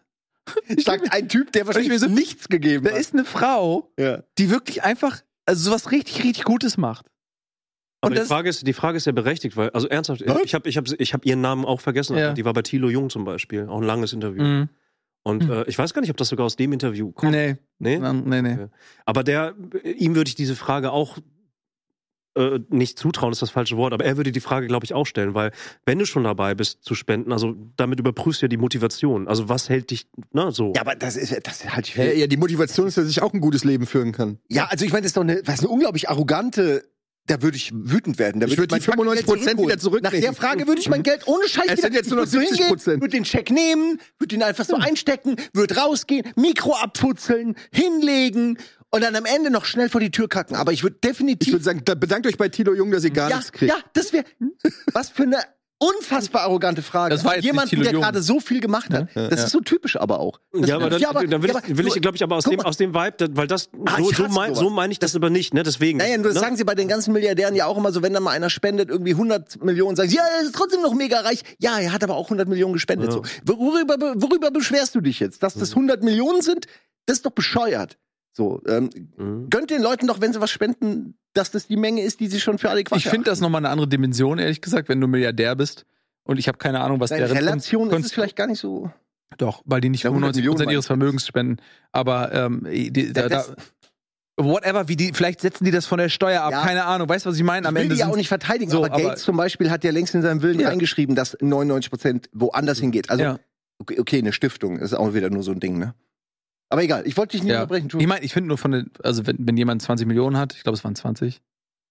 Sagt ein Typ, der wahrscheinlich mir so- nichts gegeben Da hat. ist eine Frau, Ja. die wirklich einfach, also sowas richtig, richtig Gutes macht. Aber Und die das- Frage ist, die Frage ist ja berechtigt, weil, also ernsthaft, Was? ich habe ich hab, ich hab ihren Namen auch vergessen, Ja. aber die war bei Thilo Jung zum Beispiel, auch ein langes Interview. Mhm. Und Mhm. äh, ich weiß gar nicht, ob das sogar aus dem Interview kommt. Nee, Nee? nee, nee. Okay. Aber der, ihm würde ich diese Frage auch äh, nicht zutrauen, ist das falsche Wort, aber er würde die Frage, glaube ich, auch stellen, weil wenn du schon dabei bist zu spenden, also damit überprüfst du ja die Motivation. Also was hält dich, na, so. Ja, aber das ist das ist halt Ja, ja, die Motivation ist, dass ich auch ein gutes Leben führen kann. Ja, also ich meine, das ist doch eine, was eine unglaublich arrogante. Da würde ich wütend werden. Da Ich würd würd die mein fucking fünfundneunzig Geld Prozent wieder zurückholen. zurücknehmen. Nach der Frage würde ich mein Geld ohne Scheiß Es wieder. sind jetzt nur noch ich würd so siebzig Prozent. Würde den Scheck nehmen, würde ihn einfach so einstecken, würde rausgehen, Mikro abputzeln, hinlegen und dann am Ende noch schnell vor die Tür kacken. Aber ich würde Ich definitiv. würde sagen, da bedankt euch bei Thilo Jung, dass ihr gar ja, nichts kriegt. ja, das wäre was für eine unfassbar arrogante Frage. Das war jetzt nicht Jemand, Thilo der Jung. gerade so viel gemacht hat. Das ist so typisch aber auch. Das, Ja, aber, dann, dann will, ja, ich, will nur- ich, glaube ich, aber aus guck dem, mal. aus dem Vibe, da- weil das, Ah, so, ich so, hasse mein, sowas. so meine ich das aber nicht, ne, deswegen. Naja, nur das ne? sagen sie bei den ganzen Milliardären ja auch immer so, wenn dann mal einer spendet, irgendwie hundert Millionen, sagen sie, ja, er ist trotzdem noch mega reich. Ja, er hat aber auch hundert Millionen gespendet. Ja. So. Worüber, worüber beschwerst du dich jetzt? Dass das hundert Millionen sind? Das ist doch bescheuert. So, ähm, Mhm. gönnt den Leuten doch, wenn sie was spenden, dass das die Menge ist, die sie schon für adäquat Ich finde das nochmal eine andere Dimension, ehrlich gesagt, wenn du Milliardär bist. Und ich habe keine Ahnung, was In deren Relation Kon- ist es vielleicht gar nicht so. Doch, weil die nicht Ja, hundert fünfundneunzig Prozent Millionen ihres Vermögens spenden. Aber ähm, die, da, Ja, das- da, whatever, wie die, vielleicht setzen die das von der Steuer ab, Ja. keine Ahnung. Weißt du, was ich meine? Am Ich will Ende die ja sind- auch nicht verteidigen, so, aber aber- Gates zum Beispiel hat ja längst in seinem Willen Ja. reingeschrieben, dass neunundneunzig Prozent woanders hingeht. Also, ja. okay, okay, eine Stiftung ist auch wieder nur so ein Ding, ne? Aber egal, ich wollte dich nicht Ja. unterbrechen. Ich meine, ich finde nur von den, also wenn, wenn jemand zwanzig Millionen hat, ich glaube, es waren zwanzig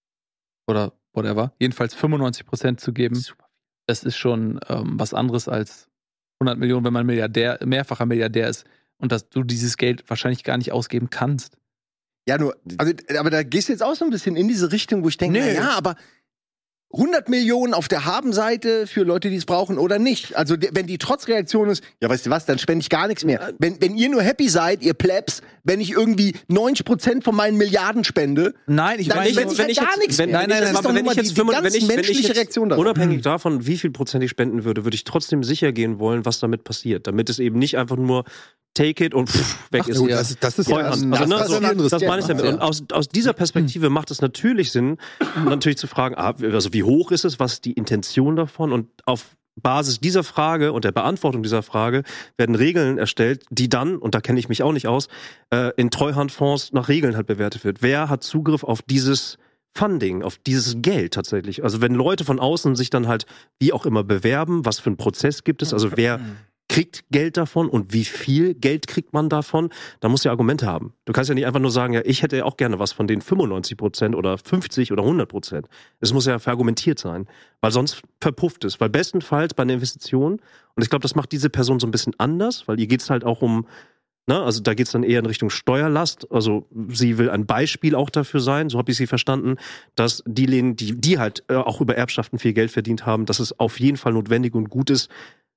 oder whatever, jedenfalls fünfundneunzig Prozent zu geben, das ist schon ähm, was anderes als hundert Millionen, wenn man Milliardär, mehrfacher Milliardär ist und dass du dieses Geld wahrscheinlich gar nicht ausgeben kannst. Ja, nur, also, aber da gehst du jetzt auch so ein bisschen in diese Richtung, wo ich denke, Nee. na ja, aber hundert Millionen auf der Habenseite für Leute, die es brauchen oder nicht. Also, de- wenn die Trotzreaktion ist, ja, weißt du was, dann spende ich gar nichts mehr. Wenn, wenn ihr nur happy seid, ihr Plebs, wenn ich irgendwie neunzig Prozent von meinen Milliarden spende, Nein, ich dann meine, spende nur- ich halt gar nichts wenn, mehr. Nein, nein, Das nein, ist aber doch wenn nur ich mal jetzt die, die fünfund- ganz wenn ich, wenn ich menschliche jetzt Reaktion darauf. unabhängig davon, wie viel Prozent ich spenden würde, würde ich trotzdem sicher gehen wollen, was damit passiert, damit es eben nicht einfach nur take it und pff, weg Ach, ist. gut, ja. das, ist- das ist Treuhand. ja Also, ne, das, so, ist ein anderes das Thema. meine ich damit. Und aus, aus dieser Perspektive macht es natürlich Sinn, natürlich zu fragen, ah, also wie hoch ist es, was ist die Intention davon? Und auf Basis dieser Frage und der Beantwortung dieser Frage werden Regeln erstellt, die dann, und da kenne ich mich auch nicht aus, äh, in Treuhandfonds nach Regeln halt bewertet wird. Wer hat Zugriff auf dieses Funding, auf dieses Geld tatsächlich? Also wenn Leute von außen sich dann halt wie auch immer bewerben, was für einen Prozess gibt es? Also wer kriegt Geld davon und wie viel Geld kriegt man davon, da musst du ja Argumente haben. Du kannst ja nicht einfach nur sagen, ja, ich hätte ja auch gerne was von den fünfundneunzig Prozent oder fünfzig oder hundert Prozent. Es muss ja verargumentiert sein, weil sonst verpufft es. Weil bestenfalls bei einer Investition, und ich glaube, das macht diese Person so ein bisschen anders, weil ihr geht's halt auch um, ne, also da geht's dann eher in Richtung Steuerlast, also sie will ein Beispiel auch dafür sein, so habe ich sie verstanden, dass diejenigen, die, die halt äh, auch über Erbschaften viel Geld verdient haben, dass es auf jeden Fall notwendig und gut ist,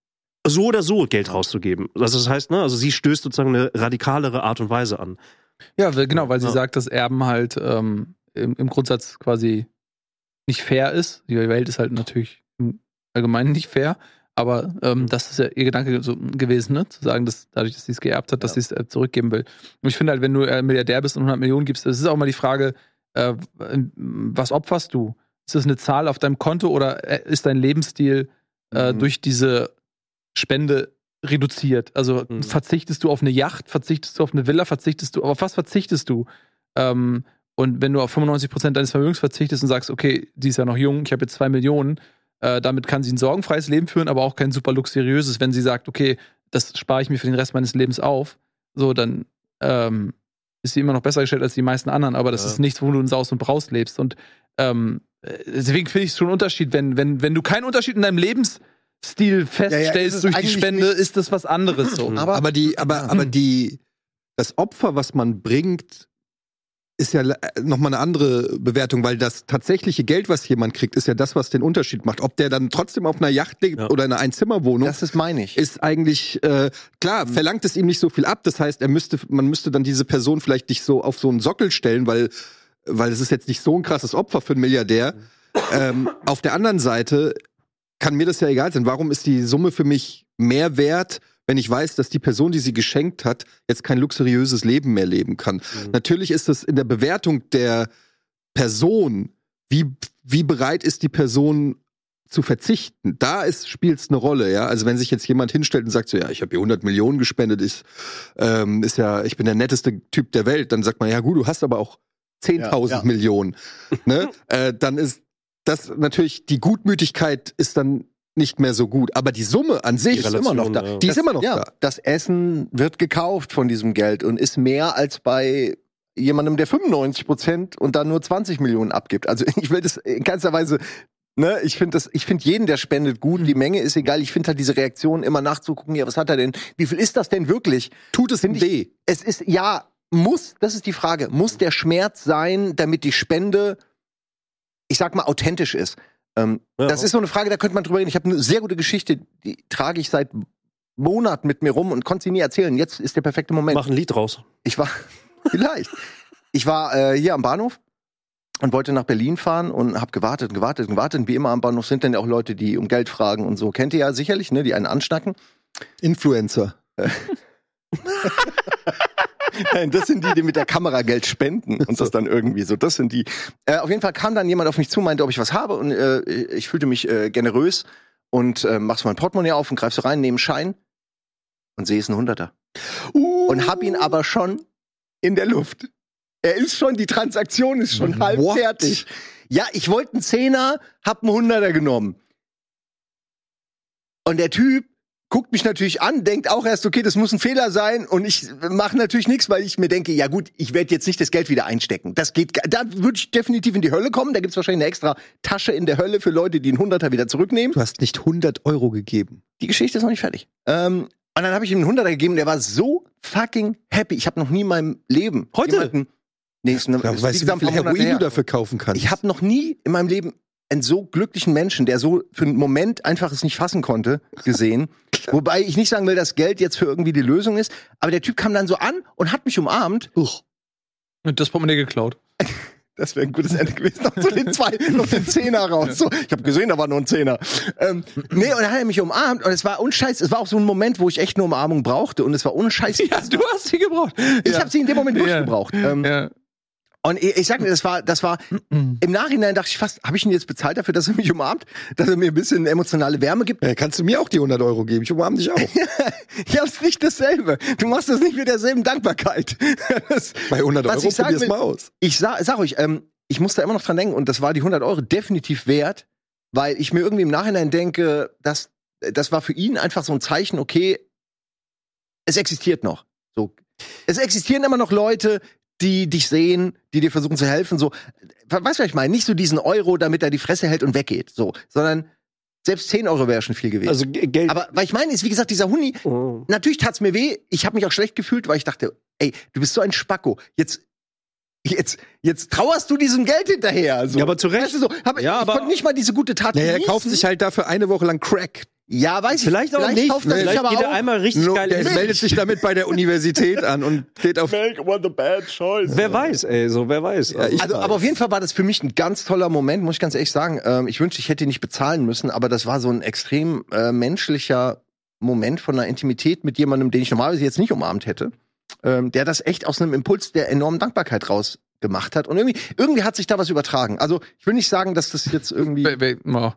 so oder so Geld rauszugeben. Also das heißt, ne, also sie stößt sozusagen eine radikalere Art und Weise an. Ja, weil- genau, weil sie Ja. sagt, dass Erben halt ähm, im, im Grundsatz quasi nicht fair ist. Die Welt ist halt natürlich im Allgemeinen nicht fair, aber ähm, das ist ja ihr Gedanke so gewesen, ne? Zu sagen, dass dadurch, dass sie es geerbt hat, dass sie es äh, zurückgeben will. Und ich finde halt, wenn du äh, Milliardär bist und hundert Millionen gibst, das ist auch mal die Frage, äh, was opferst du? Ist das eine Zahl auf deinem Konto oder äh, ist dein Lebensstil äh, Mhm. durch diese Spende reduziert? Also Mhm. verzichtest du auf eine Yacht, verzichtest du auf eine Villa, verzichtest du, auf was verzichtest du? Ähm, und wenn du auf fünfundneunzig Prozent deines Vermögens verzichtest und sagst, okay, die ist ja noch jung, ich habe jetzt zwei Millionen, äh, damit kann sie ein sorgenfreies Leben führen, aber auch kein super luxuriöses. Wenn sie sagt, okay, das spare ich mir für den Rest meines Lebens auf, so, dann ähm, ist sie immer noch besser gestellt als die meisten anderen, aber das Ja. ist nichts, wo du in Saus und Braus lebst. Und ähm, deswegen finde ich es schon einen Unterschied, wenn, wenn, wenn du keinen Unterschied in deinem Lebensstil feststellst ist es durch die eigentlich Spende, nicht- ist das was anderes so. Aber- Aber die, aber, aber die, das Opfer, was man bringt, ist ja nochmal eine andere Bewertung, weil das tatsächliche Geld, was jemand kriegt, ist ja das, was den Unterschied macht. Ob der dann trotzdem auf einer Yacht lebt Ja. oder in einer Einzimmerwohnung, Das ist meine ich. ist eigentlich, äh, klar, verlangt es ihm nicht so viel ab. Das heißt, er müsste, man müsste dann diese Person vielleicht nicht so auf so einen Sockel stellen, weil, weil es ist jetzt nicht so ein krasses Opfer für einen Milliardär. ähm, auf der anderen Seite kann mir das ja egal sein. Warum ist die Summe für mich mehr wert, wenn ich weiß, dass die Person, die sie geschenkt hat, jetzt kein luxuriöses Leben mehr leben kann? Mhm. Natürlich ist das in der Bewertung der Person, wie, wie bereit ist die Person zu verzichten, da ist spielt es eine Rolle, ja. Also wenn sich jetzt jemand hinstellt und sagt so, ja, ich habe hier hundert Millionen gespendet, ist, ähm, ist ja, ich bin der netteste Typ der Welt, dann sagt man, ja gut, du hast aber auch zehntausend Ja, ja. Millionen, ne? äh, dann ist das natürlich, die Gutmütigkeit ist dann nicht mehr so gut, aber die Summe an sich Die ist immer noch Relation, da. ja. Die ist Das- immer noch ja, da. Das Essen wird gekauft von diesem Geld und ist mehr als bei jemandem, der fünfundneunzig Prozent und dann nur zwanzig Millionen abgibt. Also ich will das in keinster Weise, ne, ich finde das, ich finde jeden, der spendet, gut. Die Menge ist egal. Ich finde halt diese Reaktion immer nachzugucken, ja, was hat er denn? Wie viel ist das denn wirklich? Tut es Find ich- weh? Es ist, ja, muss, das ist die Frage, muss der Schmerz sein, damit die Spende, ich sag mal, authentisch ist? Ähm, Ja. Das ist so eine Frage, da könnte man drüber reden. Ich habe eine sehr gute Geschichte, die trage ich seit Monaten mit mir rum und konnte sie nie erzählen. Jetzt ist der perfekte Moment. Mach ein Lied raus. Ich war, vielleicht. Ich war äh, hier am Bahnhof und wollte nach Berlin fahren und habe gewartet und gewartet und gewartet. Und wie immer am Bahnhof sind dann ja auch Leute, die um Geld fragen und so. Kennt ihr ja sicherlich, ne? Die einen anschnacken. Influencer. Nein, das sind die, die mit der Kamera Geld spenden und das dann irgendwie so. Das sind die. Äh, auf jeden Fall kam dann jemand auf mich zu, meinte, ob ich was habe und äh, ich fühlte mich äh, generös und äh, mach so mein Portemonnaie auf und greif so rein, nehme einen Schein und sehe es ein Hunderter. Uh. Und hab ihn aber schon in der Luft. Er ist schon, die Transaktion ist schon halb What? fertig. Ja, ich wollte einen Zehner, hab einen Hunderter genommen. Und der Typ guckt mich natürlich an, denkt auch erst, okay, das muss ein Fehler sein. Und ich mache natürlich nichts, weil ich mir denke, ja gut, ich werde jetzt nicht das Geld wieder einstecken. Das geht, ga- da würde ich definitiv in die Hölle kommen. Da gibt's wahrscheinlich eine extra Tasche in der Hölle für Leute, die einen Hunderter wieder zurücknehmen. Du hast nicht hundert Euro gegeben. Die Geschichte ist noch nicht fertig. Ähm, und dann habe ich ihm einen Hunderter gegeben, der war so fucking happy. Ich habe noch nie in meinem Leben Heute? jemanden... Nee, ist eine, Ja, ist, weißt wie du, wie gesagt, viel ein paar Monate Heroin her. du dafür kaufen kannst? Ich habe noch nie in meinem Leben einen so glücklichen Menschen, der so für einen Moment einfach es nicht fassen konnte, gesehen. Wobei ich nicht sagen will, dass Geld jetzt für irgendwie die Lösung ist. Aber der Typ kam dann so an und hat mich umarmt. Uch, Und das Portemonnaie geklaut. das wäre ein gutes Ende gewesen. Noch so den zwei, noch den Zehner raus. So, ich habe gesehen, da war nur ein Zehner. Ähm, nee, und dann hat er mich umarmt und es war unscheiß. Es war auch so ein Moment, wo ich echt eine Umarmung brauchte und es war unscheiß. Ja, du hast sie gebraucht. Ich ja. habe sie in dem Moment wirklich Ja. gebraucht. Ähm, Ja. Und ich, ich sag mir, das war, das war, im Nachhinein dachte ich fast, habe ich ihn jetzt bezahlt dafür, dass er mich umarmt? Dass er mir ein bisschen emotionale Wärme gibt? Ja, kannst du mir auch die hundert Euro geben? Ich umarme dich auch. Ja, ist nicht dasselbe. Du machst das nicht mit derselben Dankbarkeit. Das, Bei hundert was Euro ich sagen probier's will- mal aus. ich sag, sag euch, ähm, ich muss da immer noch dran denken und das war die hundert Euro definitiv wert, weil ich mir irgendwie im Nachhinein denke, dass das war für ihn einfach so ein Zeichen, okay, es existiert noch. So, es existieren immer noch Leute, die dich sehen, die dir versuchen zu helfen. So, weißt du, was ich meine? Nicht so diesen Euro, damit er die Fresse hält und weggeht. So, sondern selbst zehn Euro wäre schon viel gewesen. Also G- Geld. Aber weil ich meine, ist wie gesagt, dieser Huni, Oh. natürlich tat's mir weh. Ich habe mich auch schlecht gefühlt, weil ich dachte, ey, du bist so ein Spacko. Jetzt, jetzt, jetzt trauerst du diesem Geld hinterher. So. Ja, aber zu Recht. Weißt du, so, aber Ja, ich aber- konnte nicht mal diese gute Tat Naja, er genießen. kauft sich halt dafür eine Woche lang Crack. Ja, weiß ich. Vielleicht auch nicht. kauft er sich Vielleicht aber geht er auch. einmal richtig No, geil der essen. meldet sich damit bei der Universität an und geht auf. Make one the bad choice. Wer weiß, ey, so, wer weiß. Ja, ich Also, weiß. aber auf jeden Fall war das für mich ein ganz toller Moment, muss ich ganz ehrlich sagen. Ähm, ich wünschte, ich hätte ihn nicht bezahlen müssen, aber das war so ein extrem äh, menschlicher Moment von einer Intimität mit jemandem, den ich normalerweise jetzt nicht umarmt hätte, ähm, der das echt aus einem Impuls der enormen Dankbarkeit rausgemacht hat. Und irgendwie, irgendwie hat sich da was übertragen. Also, ich will nicht sagen, dass das jetzt irgendwie We- we- oh.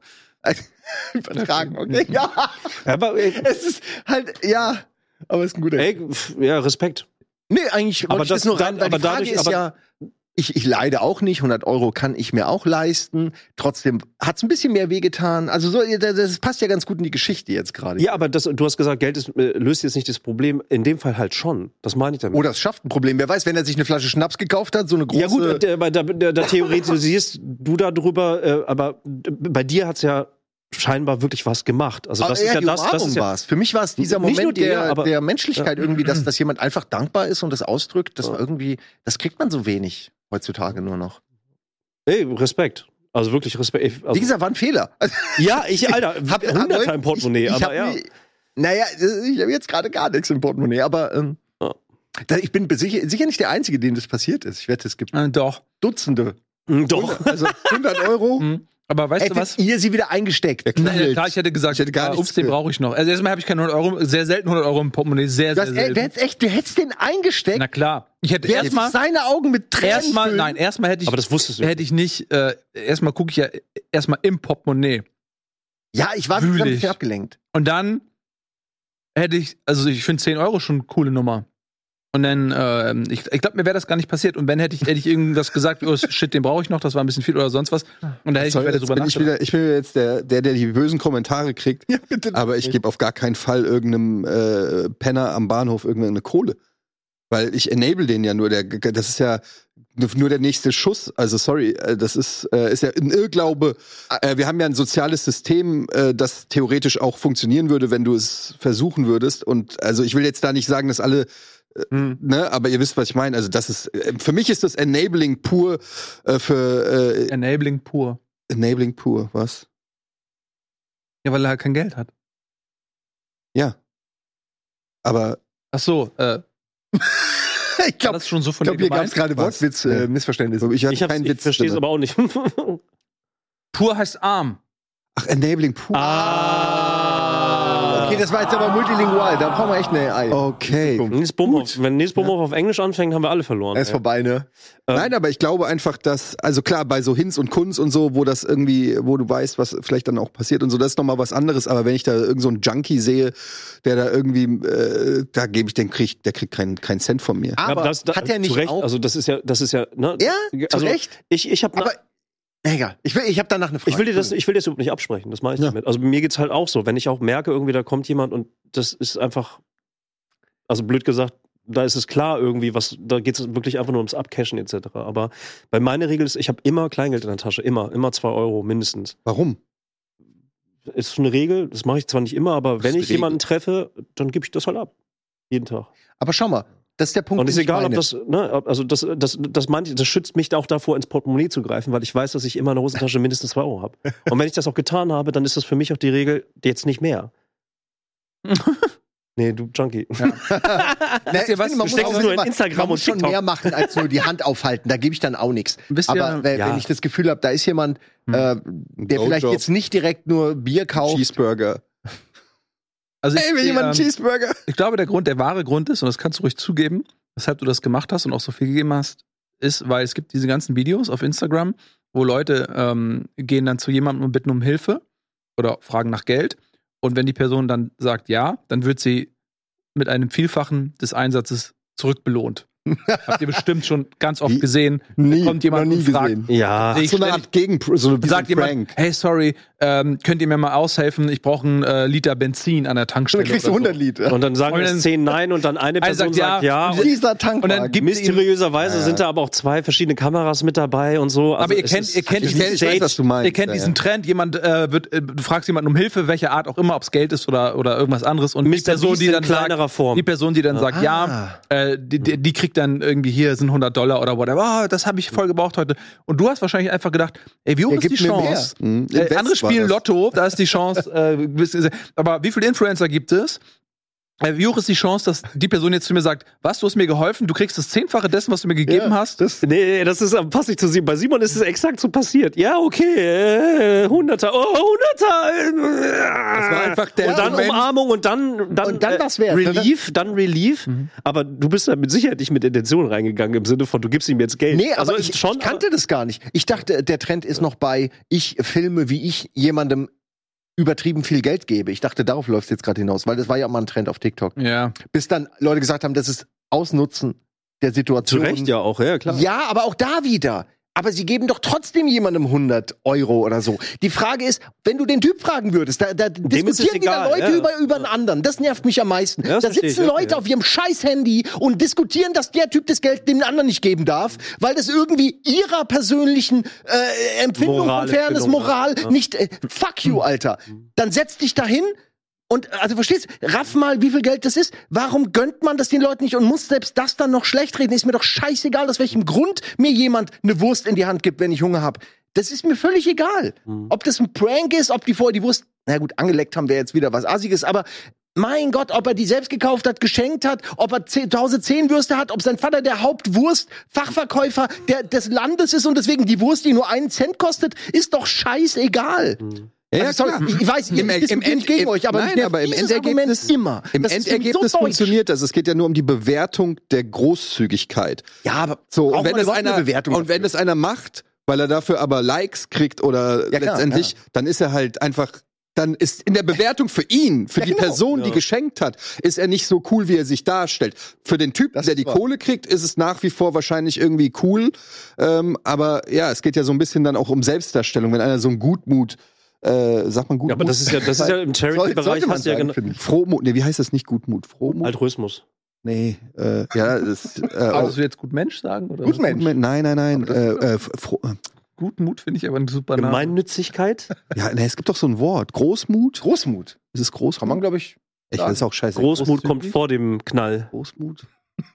übertragen, okay? Ja, aber, ey, es ist halt, ja, aber es ist ein guter. ey, pf, ja, Respekt. Nee, eigentlich Aber wollte ich das das nur rein, dann- weil aber die Frage dadurch- ist aber- ja, ich, ich leide auch nicht, hundert Euro kann ich mir auch leisten, trotzdem hat's ein bisschen mehr wehgetan, also so, das, das passt ja ganz gut in die Geschichte jetzt gerade. Ja, aber das, du hast gesagt, Geld ist, äh, löst jetzt nicht das Problem. In dem Fall halt schon. Das meine ich damit. Oder es schafft ein Problem, wer weiß, wenn er sich eine Flasche Schnaps gekauft hat, so eine große... Ja gut, der, da, da, da theoretisierst du da drüber, äh, aber bei dir hat's ja scheinbar wirklich was gemacht. Also das Aber ist ja die das, das Umarmung ist ja, war's. Für mich war es dieser Nicht nur Moment dir, der, aber- der Menschlichkeit irgendwie, dass, dass jemand einfach dankbar ist und das ausdrückt, das Ja. war irgendwie, das kriegt man so wenig heutzutage nur noch. ey, Respekt. Also wirklich Respekt. Ich- Also, Wie gesagt, war ein Fehler. ja, ich, Alter, Hab- hunderter hab- im Portemonnaie, ich, ich aber hab ja. nie- Naja, ich habe jetzt gerade gar nichts im Portemonnaie, aber ähm, Ja. da, ich bin sicher, sicher nicht der Einzige, dem das passiert ist. Ich wette, es gibt Äh, doch. Dutzende. Hm, Doch. Also hundert Euro. Mhm. Aber weißt du Hättet was? ihr sie wieder eingesteckt? Nee, klar, ich hätte gesagt, Ich hätte gar ah, nichts ups, den für- brauche ich noch. Also erstmal habe ich keine hundert Euro, sehr selten hundert Euro im Portemonnaie, sehr, Du, sehr hast, äh, du, selten. hättest echt, du hättest den eingesteckt. Na klar. Ich hätte Der erstmal, seine Augen mit Tränen erstmal, füllen. nein, erstmal hätte ich, Aber das wusstest du. hätte ich nicht, äh, erstmal gucke ich ja erstmal im Portemonnaie. Ja, ich war Wühl wieder ein ich. bisschen abgelenkt. Und dann hätte ich, also ich finde zehn Euro schon eine coole Nummer. Und dann, äh, ich, ich glaube, mir wäre das gar nicht passiert. Und wenn hätte ich, hätte ich irgendwas gesagt, oh shit, den brauche ich noch, das war ein bisschen viel oder sonst was. Und da hätte ich Sorry, weiter jetzt drüber bin ich, nachgedacht. wieder, ich bin jetzt der, der, der die bösen Kommentare kriegt. Ja, bitte. Aber ich gebe auf gar keinen Fall irgendeinem äh, Penner am Bahnhof irgendeine Kohle. Weil ich enable den ja nur. Der, das ist ja nur der nächste Schuss. Also sorry, äh, das ist, äh, ist ja ein Irrglaube. Äh, wir haben ja ein soziales System, äh, das theoretisch auch funktionieren würde, wenn du es versuchen würdest. Und also ich will jetzt da nicht sagen, dass alle Hm. Ne, aber ihr wisst, was ich meine. Also das ist, äh, für mich ist das Enabling pur äh, für äh, Enabling pur. Enabling pur, was? Ja, weil er halt kein Geld hat. Ja. Aber Ach so, äh, ich war glaube, das schon so von glaub, dir hier gab es gemeint? gerade Was? Wortwitz, Nee. äh, Missverständnisse. ich hatte Ich, hab's- keinen ich Witz. verstehe es drin. aber auch nicht. Pur heißt arm. Ach, Enabling pur. Ah. Okay, das war jetzt aber multilingual, da brauchen wir echt eine A I. Okay. Nils Bumhoff, wenn Nils Bumhoff auf Englisch anfängt, haben wir alle verloren. Er ist vorbei, ne? Ähm, Nein, aber ich glaube einfach, dass, also klar, bei so Hinz und Kunz und so, wo das irgendwie, wo du weißt, was vielleicht dann auch passiert und so, das ist nochmal was anderes. Aber wenn ich da irgend so einen Junkie sehe, der da irgendwie, äh, da gebe ich den krieg, der kriegt keinen keinen Cent von mir. Aber das, da, hat er nicht zu Recht, auch... also das ist ja, das ist ja, ne? ja, zu also Recht. ich, ich habe Aber, na egal, ich, will, ich habe danach eine Frage. Ich will dir das, ich will dir das überhaupt nicht absprechen, das mache ich Ja. damit. Also mir geht's halt auch so, wenn ich auch merke, irgendwie da kommt jemand und das ist einfach, also blöd gesagt, da ist es klar irgendwie, was, da geht es wirklich einfach nur ums Abcashen et cetera. Aber bei meiner Regel ist, ich habe immer Kleingeld in der Tasche, immer, immer zwei Euro mindestens. Warum? Ist eine Regel, das mache ich zwar nicht immer, aber wenn ist ich Regel. jemanden treffe, dann gebe ich das halt ab. Jeden Tag. Aber schau mal, das ist der Punkt, Und ist den ich egal, ob meine. das, ne, also das, das, das, manche, das schützt mich da auch davor, ins Portemonnaie zu greifen, weil ich weiß, dass ich immer in der Hosentasche mindestens zwei Euro habe. Und wenn ich das auch getan habe, dann ist das für mich auch die Regel, jetzt nicht mehr. Nee, du Junkie. Na, ich was? finde, man Du steckst muss auch es nur in immer- Instagram man muss und schon TikTok. mehr machen, als nur die Hand aufhalten. Da gebe ich dann auch nichts. Wisst ihr, Aber wenn, ja. wenn ich das Gefühl habe, da ist jemand, Hm. äh, der vielleicht Blowjob. jetzt nicht direkt nur Bier kauft. Cheeseburger. also ich, Ey, will jemand einen ähm, Cheeseburger? ich glaube, der Grund, der wahre Grund ist, und das kannst du ruhig zugeben, weshalb du das gemacht hast und auch so viel gegeben hast, ist, weil es gibt diese ganzen Videos auf Instagram, wo Leute ähm, gehen dann zu jemandem und bitten um Hilfe oder fragen nach Geld. Und wenn die Person dann sagt ja, dann wird sie mit einem Vielfachen des Einsatzes zurückbelohnt. Habt ihr bestimmt schon ganz oft Wie? gesehen. Nie, kommt jemand noch nie und fragt, gesehen. Ja. Sehe ich So eine ständig- Art Gegen, so wie so ein sagt jemand, Prank. hey, sorry, ähm, könnt ihr mir mal aushelfen, ich brauche einen äh, Liter Benzin an der Tankstelle. Dann kriegst du oder so. hundert Liter. Und dann sagen Und es dann- zehn Nein und dann eine Person sagt sagt ja. ja. Und Dieser Tankwagen. Und dann gibt es ihm, mysteriöserweise sind da aber auch zwei verschiedene Kameras mit dabei und so. Also aber ihr es kennt, ist- ihr kennt Ich diesen kenn- ich weiß, was du meinst. Ihr kennt Ja, diesen ja. Trend, jemand äh, wird, äh, du fragst jemanden um Hilfe, welche Art auch immer, ob es Geld ist oder, oder irgendwas anderes. Und die Mister Person, Beast die in dann kleinerer sagt, Form. die Person, die dann sagt, ja, äh, die, die, die kriegt dann irgendwie hier sind hundert Dollar oder whatever. Oh, das habe ich voll gebraucht heute. Und du hast wahrscheinlich einfach gedacht, ey, wie hoch Ja, ist die gib mir Chance? mehr. Mhm. Äh, Invest andere war spielen das. Lotto, da ist die Chance. Äh, bis- aber wie viele Influencer gibt es? Äh, Wie hoch ist die Chance, dass die Person jetzt zu mir sagt, was, du hast mir geholfen, du kriegst das Zehnfache dessen, was du mir gegeben Ja, hast? das- Nee, das ist passt nicht zu Simon. Bei Simon ist es exakt so passiert. Ja, okay, äh, Hunderter, oh, Hunderter. Äh, Das war einfach der und dann Moment. Umarmung und dann, dann, Und dann was wert, ne? Relief, dann Relief. Aber du bist da mit Sicherheit nicht mit Intention reingegangen im Sinne von, du gibst ihm jetzt Geld. Nee, aber also, ich, schon, ich kannte das gar nicht. Ich dachte, der Trend ist noch bei, ich filme, wie ich jemandem übertrieben viel Geld gebe. Ich dachte, darauf läuft es jetzt gerade hinaus, weil das war ja mal ein Trend auf TikTok. Ja. Bis dann Leute gesagt haben, das ist Ausnutzen der zu Situation. Recht ja auch, ja klar. Ja, aber auch da wieder. Aber sie geben doch trotzdem jemandem hundert Euro oder so. Die Frage ist, wenn du den Typ fragen würdest, da, da ist es diskutieren wieder egal, Leute ja. über, über einen anderen. Das nervt mich am meisten. Ja, das da verstehe sitzen ich, okay, Leute ja. auf ihrem scheiß Handy und diskutieren, dass der Typ das Geld dem anderen nicht geben darf, weil das irgendwie ihrer persönlichen äh, Empfindung Moral von Fairness, Empfindung, Moral ja. nicht... Äh, fuck you, Alter. Dann setz dich dahin. Und, also, verstehst du, raff mal, wie viel Geld das ist. Warum gönnt man das den Leuten nicht und muss selbst das dann noch schlecht reden? Ist mir doch scheißegal, aus welchem Grund mir jemand eine Wurst in die Hand gibt, wenn ich Hunger habe. Das ist mir völlig egal. Mhm. Ob das ein Prank ist, ob die vorher die Wurst, na gut, angeleckt haben wir jetzt wieder was Assiges, aber mein Gott, ob er die selbst gekauft hat, geschenkt hat, ob er zehn, zu Hause zehn Würste hat, ob sein Vater der Hauptwurst-Fachverkäufer der, des Landes ist und deswegen die Wurst, die nur einen Cent kostet, ist doch scheißegal. Mhm. Ja, Also, sorry, klar. ich weiß, ich Im- diskutiere im- nicht gegen im- euch, aber, nein, mich nervt aber im dieses Argument Endergebnis- immer. Im Das ist für mich Endergebnis so deutsch. funktioniert das. Es geht ja nur um die Bewertung der Großzügigkeit. Ja, aber So, braucht und wenn man das überhaupt einer, eine Bewertung und wenn das einer macht, weil er dafür aber Likes kriegt oder Ja, klar, letztendlich, ja. dann ist er halt einfach, dann ist in der Bewertung für ihn, für Ja, die genau. Person, die Ja. geschenkt hat, ist er nicht so cool, wie er sich darstellt. Für den Typen, Das der ist die wahr. Kohle kriegt, ist es nach wie vor wahrscheinlich irgendwie cool. Ähm, aber ja, es geht ja so ein bisschen dann auch um Selbstdarstellung. Wenn einer so ein Gutmut, äh, sagt man Gutmut? Ja, aber das ist ja, das ist ja im Charity-Bereich sollte man hast du ja sagen, genau. finde ich. Frohmut, nee, wie heißt das nicht Gutmut? Frohmut? Altruismus. Nee, äh, ja, das, äh, Aber auch, das du jetzt gut Mensch sagen? Oder Gut Mensch. Nein, nein, nein, Aber das- äh, äh, froh, Gut Mut finde ich aber ein super Name. Gemeinnützigkeit. ja, nee, es gibt doch so ein Wort. Großmut? Großmut. Ist es Großmut? Kann man, glaube ich. Ich, das ist auch scheiße. Großmut Großzügig? kommt vor dem Knall. Großmut?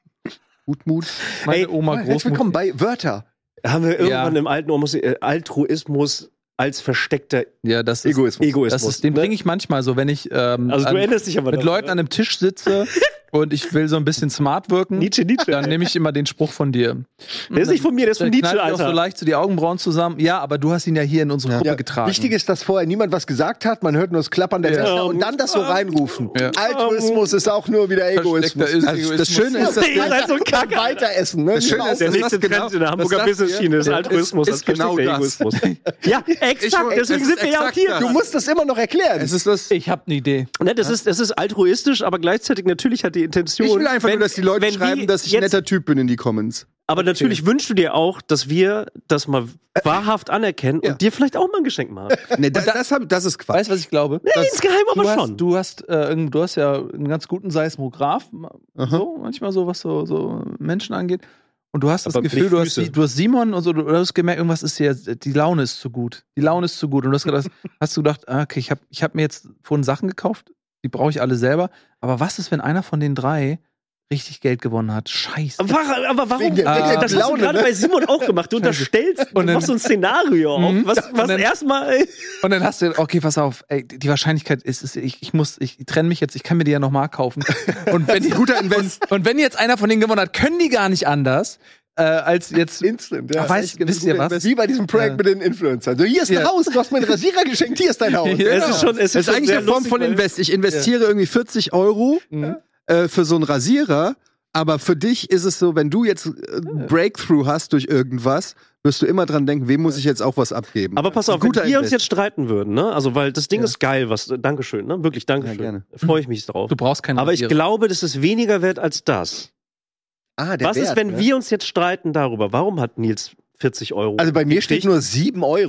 Gutmut? Meine Ey, Oma Herzlich Großmut. willkommen bei Wörter. Haben wir irgendwann Ja. im alten Omus, äh, Altruismus als versteckter Ja, das ist, Egoismus. Egoismus. das ist, den bringe ich manchmal so, wenn ich ähm, Also du an, erinnerst dich aber mit daran, Leuten ne? an einem Tisch sitze und ich will so ein bisschen smart wirken. Nietzsche, Nietzsche. Dann nehme ich immer den Spruch von dir. Der ist nicht von mir, der ist von Dann Nietzsche, knallt mir auch so Alter. leicht so die Augenbrauen zusammen. Ja, aber du hast ihn ja hier in unsere Gruppe Ja, getragen. wichtig ist, dass vorher niemand was gesagt hat, man hört nur das Klappern der Ja. Taster und dann das so reinrufen. Ja. Altruismus ist auch nur wieder Egoismus. Versteckter ist Also, das Egoismus. Schöne ist, dass Ihr seid so ein Kacker. Weiter essen. Ne? Das Schöne Nicht ist, Der das nächste ist genau- Trend in der Hamburger das das Business-Schiene ist hier Altruismus ist- als ist genau versteckter das. Egoismus. Ja, exakt, Ich- deswegen es sind ist wir ja auch exakt hier. das. Du musst das immer noch erklären. es ist das. Ich habe eine Idee. Ne, das, ist, das ist altruistisch, aber gleichzeitig natürlich hat die Intention. Ich will einfach wenn- nur, dass die Leute wenn schreiben, wir dass ich ein jetzt- netter Typ bin in die Comments. Aber natürlich wünschst du dir auch, dass wir das mal wahrhaft anerkennen Ja. und dir vielleicht auch mal ein Geschenk machen. Nee, da, das, hab, das ist Quatsch. Weißt du, was ich glaube? Nee, insgeheim Du aber hast, schon. du hast, äh, irgend- du hast ja einen ganz guten Seismograph, so manchmal so, was so, so Menschen angeht. Und du hast das Aber Gefühl, nicht du hast, Füße. du hast Simon und so, du hast gemerkt, irgendwas ist hier, die Laune ist zu gut. Die Laune ist zu gut. Und du hast gedacht, hast du gedacht, ah, okay, ich habe ich hab mir jetzt vorhin Sachen gekauft, die brauche ich alle selber. Aber was ist, wenn einer von den drei richtig Geld gewonnen hat? Scheiße. Aber, aber warum? Wegen der- wegen der das hast du Laune, gerade ne? bei Simon auch gemacht. Du unterstellst, du Und dann- machst so ein Szenario auf, Mhm. was, was Und dann- erstmal. Und dann hast du, okay, pass auf, ey, die Wahrscheinlichkeit ist, ist ich, ich muss, ich trenne mich jetzt, ich kann mir die ja nochmal kaufen. Und wenn die, Guter Invest. und wenn jetzt einer von denen gewonnen hat, können die gar nicht anders, äh, als jetzt. Instant, ja. Ach, weißt- wisst ihr was? Wie bei diesem Prank Ja. mit den Influencern. So, hier ist ein Ja. Haus, du hast mir einen Rasierer geschenkt, hier ist dein Haus. Ja. Es ist schon, es Das ist schon eigentlich sehr eine Form lustig, von weil- Invest. Ich investiere irgendwie vierzig Euro Mhm. äh, für so einen Rasierer, aber für dich ist es so, wenn du jetzt äh, Breakthrough hast durch irgendwas, wirst du immer dran denken, wem muss ich jetzt auch was abgeben. Aber pass Ein auf, wenn guter wir uns Invest. jetzt streiten würden, ne? Also, weil das Ding Ja. ist geil, was, Dankeschön, ne? Wirklich, Dankeschön. Ja, gerne. Freue ich mich drauf. Du brauchst keinen Aber ich Rasierer. glaube, das ist weniger wert als das. Ah, der Was ist, Wert, wenn ne? wir uns jetzt streiten darüber? Warum hat Nils vierzig Euro? Also bei mir steht gekriegt? nur sieben Euro.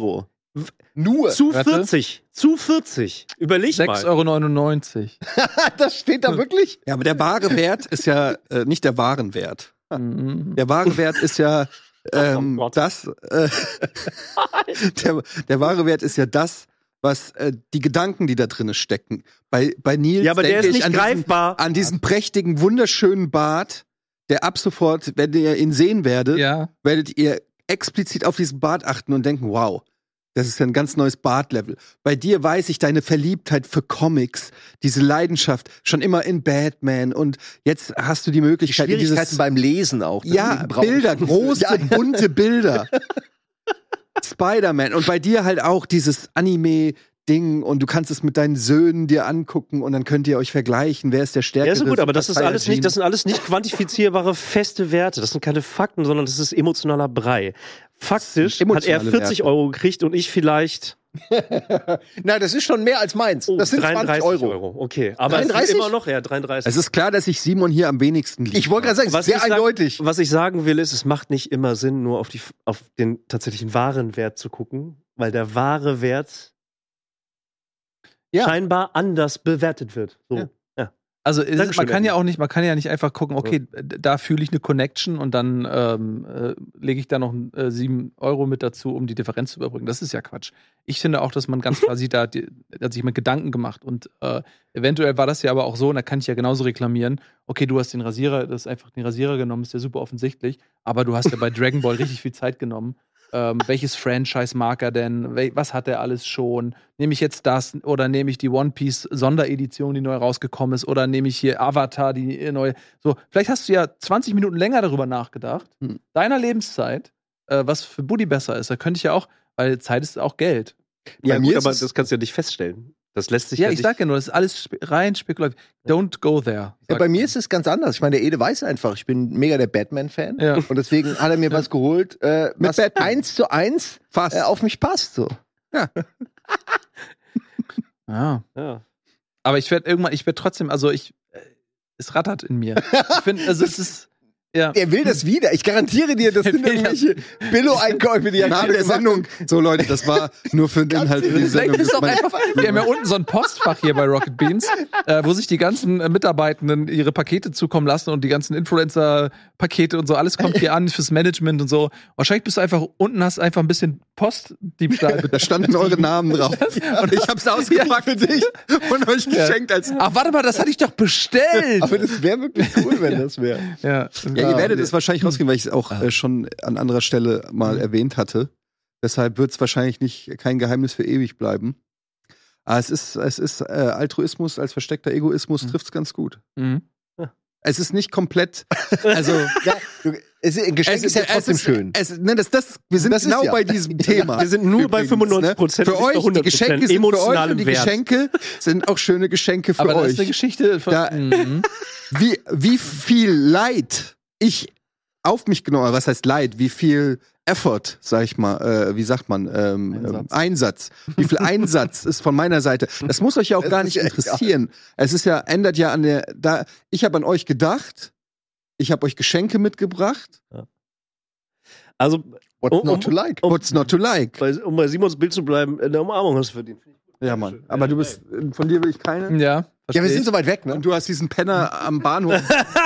Nur. Zu Warte. vierzig. Zu vierzig. Überleg sechs mal. Euro neunundneunzig. Das steht da wirklich? Ja, aber der wahre Wert ist ja äh, nicht der wahren Wert. Mhm. Der wahre Wert ist ja ähm, Oh Gott. das. Äh, der, der wahre Wert ist ja das, was äh, die Gedanken, die da drin stecken. Bei bei Nils Ja, aber der denke ist ich nicht an diesen, greifbar. an diesen prächtigen, wunderschönen Bart, der ab sofort, wenn ihr ihn sehen werdet, Ja. werdet ihr explizit auf diesen Bart achten und denken, wow, das ist ja ein ganz neues Bartlevel. Bei dir weiß ich deine Verliebtheit für Comics, diese Leidenschaft, schon immer in Batman und jetzt hast du die Möglichkeit, in Schwierigkeiten dieses, beim Lesen auch. ne? ja, Die brauchen- Bilder, große, Ja. bunte Bilder. Spider-Man und bei dir halt auch dieses Anime-Ding und du kannst es mit deinen Söhnen dir angucken und dann könnt ihr euch vergleichen, wer ist der Stärkere. Ja, ist so gut, aber das ist Super alles nicht, Saiyajin. das sind alles nicht quantifizierbare feste Werte. Das sind keine Fakten, sondern das ist emotionaler Brei. Faktisch sind hat er emotionale vierzig Werte. Euro gekriegt und ich vielleicht Na, das ist schon mehr als meins. oh, Das sind dreiunddreißig zwanzig Euro. Okay, aber es dreiunddreißig? ist immer noch, ja, dreiunddreißig. Es ist klar, dass ich Simon hier am wenigsten liebe. Ich wollte gerade sagen, es Was ist sehr ich sag- eindeutig. Was ich sagen will, ist, es macht nicht immer Sinn, nur auf, die, auf den tatsächlichen wahren Wert zu gucken, weil der wahre Wert Ja. scheinbar anders bewertet wird. So. Ja. Ja. Also es ist, Dankeschön, man kann ja Andy. auch nicht, man kann ja nicht einfach gucken, okay, d- da fühle ich eine Connection und dann ähm, äh, lege ich da noch äh, sieben Euro mit dazu, um die Differenz zu überbrücken. Das ist ja Quatsch. Ich finde auch, dass man ganz klar sieht, da hat, die- da hat sich jemand Gedanken gemacht und äh, eventuell war das ja aber auch so, und da kann ich ja genauso reklamieren, okay, du hast den Rasierer, das ist einfach den Rasierer genommen, ist ja super offensichtlich, aber du hast ja bei Dragon Ball richtig viel Zeit genommen. Ähm, welches Franchise mag er denn? Wel was hat er alles schon? Nehme ich jetzt das oder nehme ich die One Piece Sonderedition, die neu rausgekommen ist, oder nehme ich hier Avatar, die neue? So, vielleicht hast du ja zwanzig Minuten länger darüber nachgedacht, Hm. deiner Lebenszeit, äh, was für Buddy besser ist. Da könnte ich ja auch, weil Zeit ist auch Geld. Ja, Bei gut, mir ist aber es- das kannst du ja nicht feststellen. Das lässt sich Ja, ja, ich nicht. sag ja nur, das ist alles spe rein spekulativ. Don't go there. Ja, Sag- bei mir ist es ganz anders. Ich meine, der Ede weiß einfach, ich bin mega der Batman-Fan. Ja. Und deswegen hat er mir was geholt, äh, was Batman. eins zu eins Fast. äh, auf mich passt. So. Ja. Ja. Aber ich werde irgendwann, ich werde trotzdem, also ich, äh, es rattert in mir. Ich finde, also es ist, ja. Der will das wieder. Ich garantiere dir, das Der sind will irgendwelche Billo-Einkäufe, die er Nach gerade der gemacht Sendung. So, Leute, das war nur für den Inhalt für die Vielleicht Sendung. ist doch Mein- einfach, wir haben ja unten so ein Postfach hier bei Rocket Beans, äh, wo sich die ganzen äh, Mitarbeitenden ihre Pakete zukommen lassen und die ganzen Influencer-Pakete und so, alles kommt hier an fürs Management und so. Wahrscheinlich bist du einfach unten, hast einfach ein bisschen Postdiebstahl. Da standen eure Namen drauf. Und ich hab's ausgepackt für dich und euch geschenkt als. Ach, warte mal, das hatte ich doch bestellt. Aber das wäre wirklich cool, wenn das wäre. Ja, Ja, ihr werdet nee. es wahrscheinlich rauskriegen, weil ich es auch äh, schon an anderer Stelle mal erwähnt hatte. Deshalb wird es wahrscheinlich nicht kein Geheimnis für ewig bleiben. Aber es ist, es ist äh, Altruismus als versteckter Egoismus trifft es ganz gut. Mhm. Es ist nicht komplett, also Ja, du, es, ein Geschenk es ist ja trotzdem es ist, schön. Es, ne, das, das, wir sind Das ist genau ja- bei diesem Thema. Wir sind nur bei Übrigens, fünfundneunzig Prozent, Ne? Für nicht bei euch, die hundert Prozent Geschenke sind für euch emotionalen und die Wert. Geschenke sind auch schöne Geschenke für Aber das euch. ist eine Geschichte von. Da- Mhm. wie, wie viel Leid ich auf mich genommen habe, was heißt Leid, wie viel Effort, sag ich mal, äh, wie sagt man, ähm, Einsatz. Einsatz. Einsatz, wie viel Einsatz ist von meiner Seite. Das muss euch ja auch Das gar ist nicht ja interessieren. Es ist ja, ändert ja an der, da, ich habe an euch gedacht, ich habe euch Geschenke mitgebracht, Also, What's um- not to like? what's not to like. bei, um bei Simons Bild zu bleiben, eine Umarmung hast du verdient. Ja, Mann. Aber du bist, von dir will ich keine. Ja, Ja, wir versteh sind ich. so weit weg, ne? Und du hast diesen Penner am Bahnhof.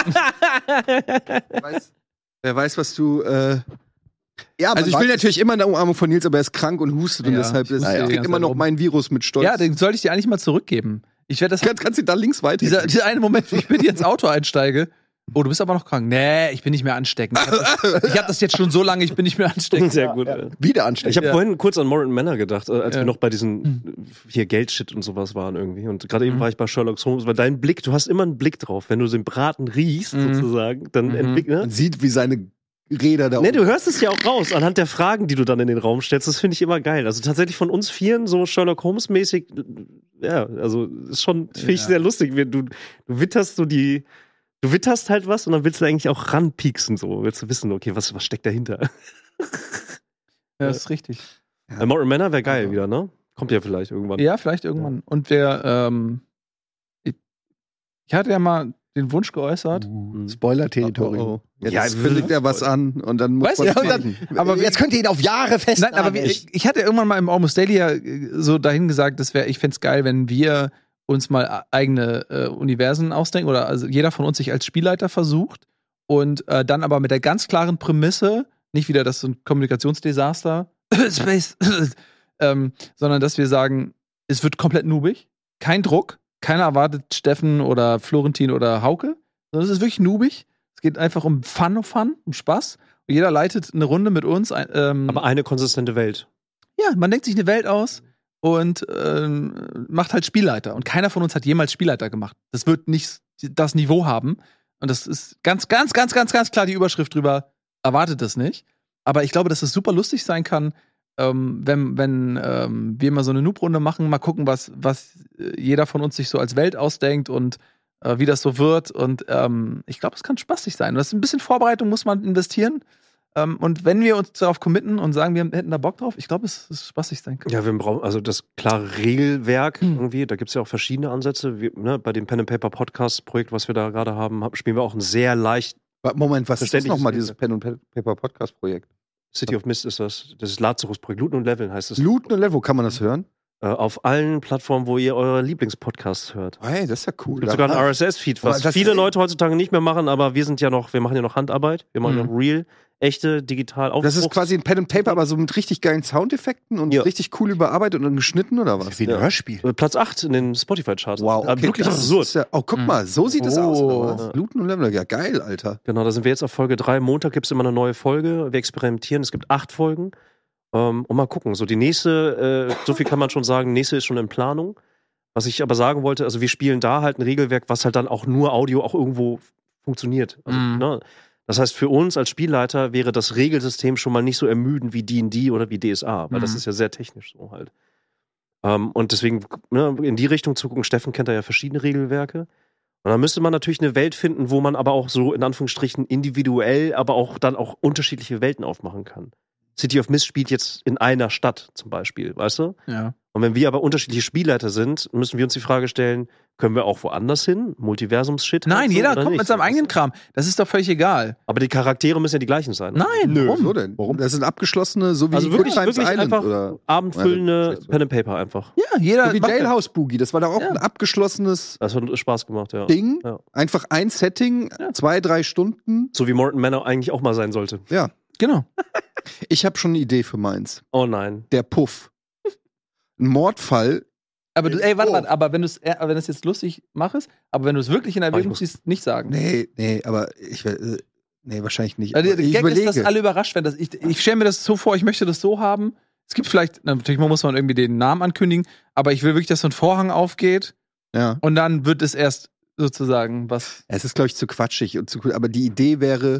wer, weiß, wer weiß, was du, äh, Ja, also ich will natürlich immer eine Umarmung von Nils, aber er ist krank und hustet und Ja, deshalb ich muss ist, die ich krieg ganze immer Zeit noch rum. mein Virus mit Stolz. Ja, den sollte ich dir eigentlich mal zurückgeben. Ich werde das. kannst, kannst du da links weiter. Dieser, dieser eine Moment, wo ich mit dir ins Auto einsteige. Oh, du bist aber noch krank. Nee, ich bin nicht mehr ansteckend. Ich habe das, ich hab das jetzt schon so lange, ich bin nicht mehr ansteckend. Sehr gut. Ja. wieder anstecken. Ich habe Ja. vorhin kurz an Morton Manor gedacht, äh, als Ja. wir noch bei diesen hier Geldshit und sowas waren irgendwie. Und gerade eben Mhm. war ich bei Sherlock Holmes, weil dein Blick, du hast immer einen Blick drauf, wenn du den Braten riechst Mhm. sozusagen, dann Mhm. entwickelt. Man sieht, wie seine Räder da Ne, oben. du hörst es ja auch raus, anhand der Fragen, die du dann in den Raum stellst. Das finde ich immer geil. Also tatsächlich von uns Vieren so Sherlock Holmes-mäßig, ja, also ist schon, finde ich Ja. sehr lustig. Du, du witterst so die, du witterst halt was und dann willst du eigentlich auch ranpieksen, so. Willst du wissen, okay, was, was steckt dahinter? Ja, das ist richtig. Ja. Morton Manor wäre geil Aber- wieder, ne? Kommt ja vielleicht irgendwann. Ja, vielleicht irgendwann. Und wer, ähm, ich, ich hatte ja mal den Wunsch geäußert. Uh, Spoiler-Territorium. Oh, oh. Jetzt Ja, kündigt er was an und dann muss Weißt man du, ja, und machen. dann, aber Jetzt könnt ihr ihn auf Jahre festnageln. Nein, aber wie, ich, ich hatte irgendwann mal im Almost Daily ja äh, so dahin gesagt, das wäre, ich find's geil, wenn wir uns mal eigene äh, Universen ausdenken oder also jeder von uns sich als Spielleiter versucht und äh, dann aber mit der ganz klaren Prämisse, nicht wieder das so ein Kommunikationsdesaster, Space, ähm, sondern dass wir sagen, es wird komplett noobig, kein Druck, keiner erwartet Steffen oder Florentin oder Hauke, sondern es ist wirklich noobig. Es geht einfach um Fun of Fun, um Spaß. Und jeder leitet eine Runde mit uns. Ähm, Aber eine konsistente Welt. ja, man denkt sich eine Welt aus und ähm, macht halt Spielleiter. Und keiner von uns hat jemals Spielleiter gemacht. Das wird nicht das Niveau haben. Und das ist ganz, ganz, ganz, ganz, ganz klar die Überschrift drüber. Erwartet das nicht. Aber ich glaube, dass es super lustig sein kann, ähm, wenn, wenn ähm, wir mal so eine Noob-Runde machen, mal gucken, was, was jeder von uns sich so als Welt ausdenkt und äh, wie das so wird. Und ähm, ich glaube, es kann spaßig sein. Und das ist ein bisschen Vorbereitung, muss man investieren. Um, und wenn wir uns darauf committen und sagen, wir hätten da Bock drauf, ich glaube, es ist spaßig sein kann. Ja, wir brauchen also das klare Regelwerk irgendwie. Da gibt es ja auch verschiedene Ansätze. Wir, ne, bei dem Pen and Paper Podcast Projekt, was wir da gerade haben, hab, spielen wir auch ein sehr leicht. Moment, was ist das Verständliches nochmal, Regelwerk. dieses Pen and Paper Podcast Projekt? City of Mist ist das. Das ist Lazarus-Projekt. Looten und Leveln heißt es. Looten und Level, wo kann man das hören? Äh, auf allen Plattformen, wo ihr eure Lieblingspodcasts hört. Hey, das ist ja cool. Es gibt sogar ein R S S-Feed, was Aber das- viele Leute heutzutage nicht mehr machen, aber wir sind ja noch, wir machen ja noch Handarbeit, wir machen Mhm. noch real, echte, digital Aufdrucks. Das ist quasi ein Pen and Paper, aber so mit richtig geilen Soundeffekten und Ja. richtig cool überarbeitet und geschnitten oder was? Wie ein Ja. Hörspiel. Äh, Platz acht in den Spotify-Charts. Wow, Äh, okay, wirklich das absurd. ist ja, oh, guck Mhm. mal, so sieht es Oh. aus. Oder was? Looten und Level, ja geil, Alter. Genau, da sind wir jetzt auf Folge drei. Montag gibt es immer eine neue Folge. Wir experimentieren. Es gibt acht Folgen. Ähm, und mal gucken. So die nächste, äh, so viel kann man schon sagen, nächste ist schon in Planung. Was ich aber sagen wollte, also wir spielen da halt ein Regelwerk, was halt dann auch nur Audio auch irgendwo funktioniert. Also, Mhm. ne? Das heißt, für uns als Spielleiter wäre das Regelsystem schon mal nicht so ermüdend wie D und D oder wie D S A, weil das Mhm. ist ja sehr technisch so halt. Ähm, und deswegen, ne, in die Richtung zu gucken, Steffen kennt da ja verschiedene Regelwerke. Und dann müsste man natürlich eine Welt finden, wo man aber auch so in Anführungsstrichen individuell, aber auch dann auch unterschiedliche Welten aufmachen kann. City of Mist spielt jetzt in einer Stadt zum Beispiel, weißt du? Ja. Und wenn wir aber unterschiedliche Spielleiter sind, müssen wir uns die Frage stellen, können wir auch woanders hin? Multiversums-Shit? Nein, halt so, jeder oder kommt nicht? mit seinem eigenen Kram. Das ist doch völlig egal. Aber die Charaktere müssen ja die gleichen sein. Nein, Nö, warum? so denn? Warum? Das sind abgeschlossene, so wie Also wirklich, Good Times wirklich Island einfach oder abendfüllende Ja, Pen and Paper einfach. Ja, jeder so wie macht- Jailhouse Boogie. Das war doch auch Ja. ein abgeschlossenes Das hat Spaß gemacht, ja. Ding. Ja. Einfach ein Setting, zwei, drei Stunden. So wie Morton Manor eigentlich auch mal sein sollte. Ja. Genau. Ich habe schon eine Idee für meins. Oh nein. Der Puff. Ein Mordfall. Aber du, ey, warte, Oh. warte, aber wenn du es wenn du es jetzt lustig machst, aber wenn du es wirklich in Aber ich Erwägung muss- ziehst, nicht sagen. Nee, nee, aber ich will. äh, Nee, wahrscheinlich nicht. Also, Aber der ich Gag überlege. ist, dass alle überrascht werden. Dass ich ich stelle mir das so vor, ich möchte das so haben. Es gibt vielleicht, natürlich muss man irgendwie den Namen ankündigen, aber ich will wirklich, dass so ein Vorhang aufgeht Ja. und dann wird es erst sozusagen was. Es ist, glaube ich, zu quatschig und zu cool. Aber die Idee wäre,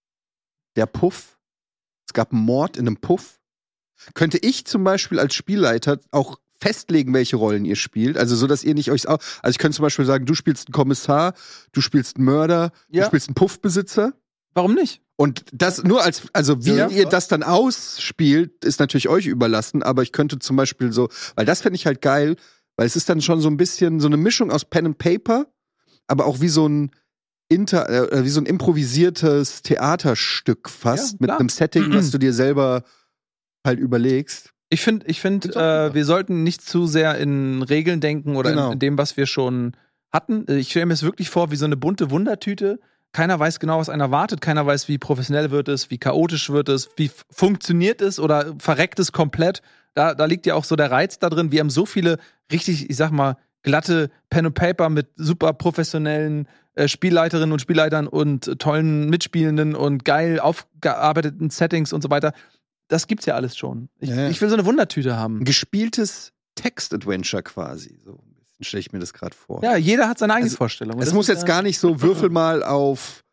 der Puff. Es gab einen Mord in einem Puff. Könnte ich zum Beispiel als Spielleiter auch festlegen, welche Rollen ihr spielt? Also so, dass ihr nicht euch auch. Also ich könnte zum Beispiel sagen, du spielst einen Kommissar, du spielst einen Mörder, Ja. du spielst einen Puffbesitzer. Warum nicht? Und das nur als, also wie Ja. ihr das dann ausspielt, ist natürlich euch überlassen, aber ich könnte zum Beispiel so, weil das fände ich halt geil, weil es ist dann schon so ein bisschen so eine Mischung aus Pen and Paper, aber auch wie so ein Inter, äh, wie so ein improvisiertes Theaterstück fast, Ja, mit klar. einem Setting, was du dir selber halt überlegst. Ich finde, ich finde, Find's auch super. äh, wir sollten nicht zu sehr in Regeln denken oder Genau. in, in dem, was wir schon hatten. Ich stelle mir es wirklich vor wie so eine bunte Wundertüte. Keiner weiß genau, was einen erwartet. Keiner weiß, wie professionell wird es, wie chaotisch wird es, wie f- funktioniert es oder verreckt es komplett. Da, da liegt ja auch so der Reiz da drin. Wir haben so viele richtig, ich sag mal, glatte Pen and Paper mit super professionellen äh, Spielleiterinnen und Spielleitern und äh, tollen Mitspielenden und geil aufgearbeiteten Settings und so weiter. Das gibt's ja alles schon. Ich, Ja, ja. ich will so eine Wundertüte Ein haben. gespieltes Text-Adventure quasi. So ein bisschen stelle ich mir das gerade vor. Ja, jeder hat seine eigene Also, Vorstellung. Es Das muss ist jetzt ja- gar nicht so Würfel mal auf.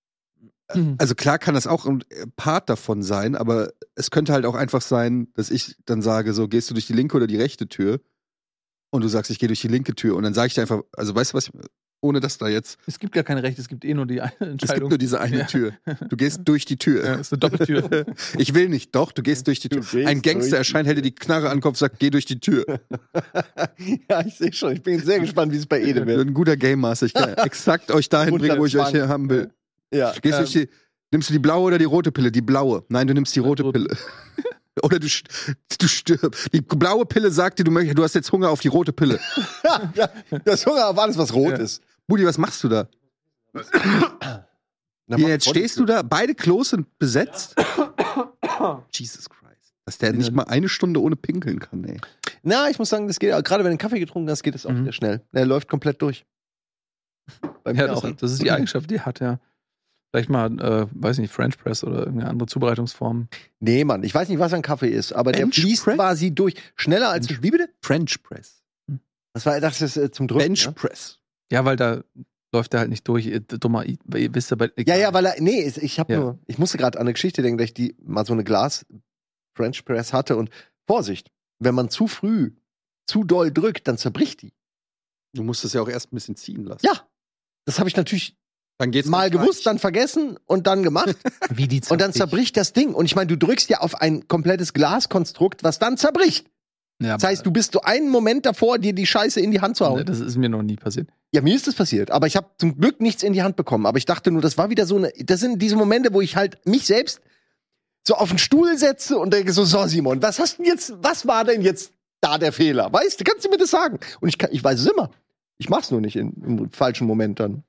Mhm. Also klar kann das auch ein Part davon sein, aber es könnte halt auch einfach sein, dass ich dann sage, so gehst du durch die linke oder die rechte Tür und du sagst, ich gehe durch die linke Tür und dann sage ich dir einfach, also weißt du was, Ohne dass da jetzt. Es gibt gar kein Recht, es gibt eh nur die eine Entscheidung. Es gibt nur diese eine Ja. Tür. Du gehst durch die Tür. Ja, ist eine Doppeltür. Ich will nicht, doch, du gehst durch die Tür. Du gehst Ein Gangster durch erscheint, hält dir die Knarre an den Kopf, sagt, geh durch die Tür. Ja, ich sehe schon. Ich bin sehr gespannt, wie es bei Ede wird. Ein guter Game Master. Ich kann exakt euch dahin bringen, wo ich euch hier haben will. Ja. Du gehst durch die, nimmst du die blaue oder die rote Pille? Die blaue. Nein, du nimmst die rote rote. Pille. Oder du, st- du stirbst. Die blaue Pille sagt dir, du, möchtest, du hast jetzt Hunger auf die rote Pille. Ja, ja, das Hunger auf alles, was rot Ja. ist. Budi, was machst du da? Na, Hier, mach jetzt Body- stehst du da, beide Klos sind besetzt. Jesus Christ. Dass der nicht mal eine Stunde ohne pinkeln kann, ey. Na, ich muss sagen, das geht, gerade wenn du einen Kaffee getrunken hast, geht es auch Mhm. sehr schnell. Der läuft komplett durch. Bei mir Ja, das, auch. das ist die Eigenschaft, die er hat, ja. Vielleicht mal, äh, weiß nicht, French Press oder irgendeine andere Zubereitungsform. Nee, Mann, ich weiß nicht, was ein Kaffee ist, aber der Bench fließt Press? quasi durch. Schneller als. Wie bitte? French Press. Das war das ist äh, zum Drücken. Bench Ja? Press. Ja, weil da läuft er halt nicht durch. Ihr Dummer, I- weil ihr wisst ja bei. Ja, ja, weil er. Nee, ich habe Ja. nur. Ich musste gerade an eine Geschichte denken, dass ich die mal so eine Glas French Press hatte und Vorsicht, wenn man zu früh zu doll drückt, dann zerbricht die. Du musst es ja auch erst ein bisschen ziehen lassen. Ja, das habe ich natürlich Dann geht's mal nicht gewusst, weich. dann vergessen und dann gemacht. Wie die Und dann zerbricht das Ding. Und ich meine, du drückst ja auf ein komplettes Glaskonstrukt, was dann zerbricht. Ja, Das heißt, du bist so einen Moment davor, dir die Scheiße in die Hand zu hauen. das ist mir noch nie passiert. Ja, mir ist das passiert. Aber ich habe zum Glück nichts in die Hand bekommen. Aber ich dachte nur, das war wieder so eine. Das sind diese Momente, wo ich halt mich selbst so auf den Stuhl setze und denke so, so Simon, was hast du denn jetzt, was war denn jetzt da der Fehler? Weißt du, kannst du mir das sagen? Und ich, kann, ich weiß es immer. Ich mach's nur nicht in, im falschen Moment dann.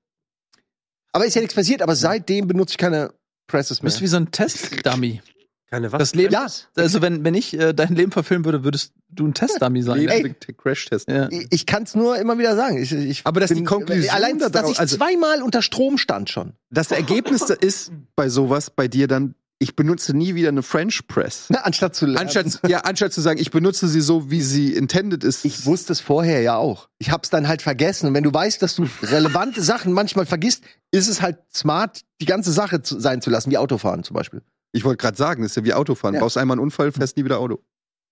Aber ist ja nichts passiert, aber seitdem benutze ich keine Presses Du mehr. bist wie so ein Test-Dummy. Keine was? Das Leben, Ja. also wenn, wenn ich äh, dein Leben verfilmen würde, würdest du ein Test-Dummy sein. Ey. Crash-Test. Ja. Ich, ich kann es nur immer wieder sagen. Ich, ich Aber dass die bin- Konklusion allein, da dass drauf- ich also- zweimal unter Strom stand schon. Das Ergebnis da ist bei sowas bei dir dann, ich benutze nie wieder eine French Press. Na, anstatt zu lernen. Anstatt, ja, anstatt zu sagen, ich benutze sie so, wie sie intended ist. Ich wusste es vorher ja auch. Ich hab's dann halt vergessen. Und wenn du weißt, dass du relevante Sachen manchmal vergisst, ist es halt smart, die ganze Sache zu, sein zu lassen, wie Autofahren zum Beispiel. Ich wollte gerade sagen, das ist ja wie Autofahren. Ja. Baust einmal einen Unfall, fährst nie wieder Auto.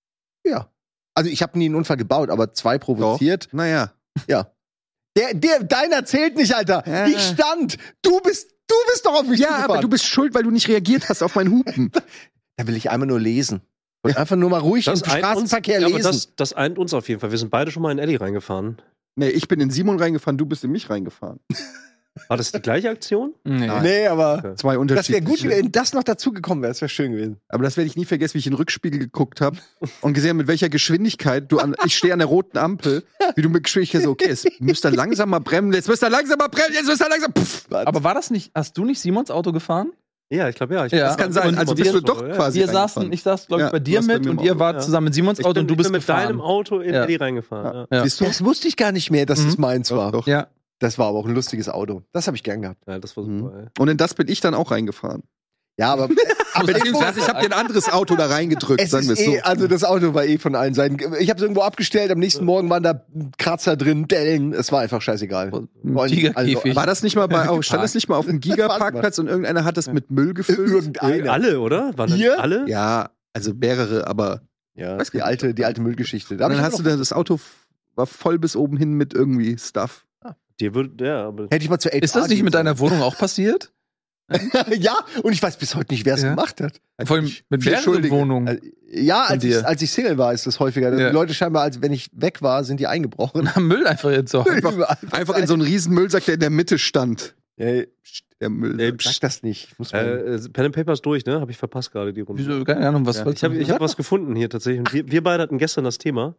Ja. Also ich habe nie einen Unfall gebaut, aber zwei provoziert. Naja. Ja. Der, der, deiner zählt nicht, Alter. Ja. Ich stand. Du bist, du bist doch auf mich Ja, zugefahren. aber du bist schuld, weil du nicht reagiert hast auf mein Hupen. Da will ich einmal nur lesen. Und einfach nur mal ruhig im eint Straßenverkehr uns, ja, aber lesen. das, das eint uns auf jeden Fall. Wir sind beide schon mal in Eddie reingefahren. Nee, ich bin in Simon reingefahren, du bist in mich reingefahren. War das die gleiche Aktion? Nee. Nein. Nee, aber Okay. Zwei das Unterschiede. wäre gut, wenn das noch dazu gekommen wäre. Das wäre schön gewesen. Aber das werde ich nie vergessen, wie ich in den Rückspiegel geguckt habe und gesehen, mit welcher Geschwindigkeit du an. Ich stehe an der roten Ampel, wie du mit Geschwindigkeit so, okay, jetzt müsst ihr langsam mal bremsen, jetzt müsst ihr langsam mal bremsen, jetzt müsst ihr langsam. Pff. Aber war das nicht, hast du nicht Simons Auto gefahren? Ja, ich glaube ja. Ich Ja. Das kann sein. Also bist du doch Ja. quasi. Wir reingefahren. saßen, ich saß, glaube ich, Ja, bei du dir warst bei mit mir im und ihr Auto, wart ja. zusammen mit Simons Ich Auto bin, und du ich bist bin mit gefahren. deinem Auto in Ja. Eddie reingefahren. Ja. Ja. Ja. Siehst du? Das wusste ich gar nicht mehr, dass Mhm. es meins Doch, war. doch. Ja. Das war aber auch ein lustiges Auto. Das habe ich gern gehabt. Ja, das war Mhm. super. ey. Und in das bin ich dann auch reingefahren. Ja, aber Beziehungsweise ich habe dir ein anderes Auto da reingedrückt, es sagen wir ist es so. eh, also das Auto war eh von allen Seiten. Ich habe es irgendwo abgestellt, am nächsten Morgen waren da Kratzer drin, Dellen. Es war einfach scheißegal. Ein Tigerkäfig. War das nicht mal bei, oh, stand das nicht mal auf dem Warte Giga-Parkplatz und irgendeiner hat das mit Müll gefüllt? Irgendeiner. Alle, oder? Waren das Hier? alle? Ja, also mehrere, aber. Ja, Weiß die gar alte, die alte Müllgeschichte. Und Da hab dann ich hast du noch- da, das Auto f- war voll bis oben hin mit irgendwie Stuff. Dir würde, ja, aber Hätte ich mal zu H R Ist das nicht mit gehen deiner Wohnung auch passiert? sollen. Ja, und ich weiß bis heute nicht, wer es Ja. gemacht hat. Vor allem mit Viel mehreren Schuldige. Wohnungen. Also, ja, Von als ich, dir. als ich Single war, ist das häufiger. Ja. Die Leute scheinbar, als wenn ich weg war, sind die eingebrochen. Und haben Müll einfach jetzt so. Überall. Einfach in so einen riesen Müllsack, der in der Mitte stand. Ey, Der Müll. Ey, sag das nicht. Ich muss mal äh, Pen and Paper ist durch, ne? Habe ich verpasst gerade die Runde. Wieso? Keine Ahnung, was Ja. wolltest Ich habe du ich hab was gefunden hier tatsächlich. Und wir, wir beide hatten gestern das Thema.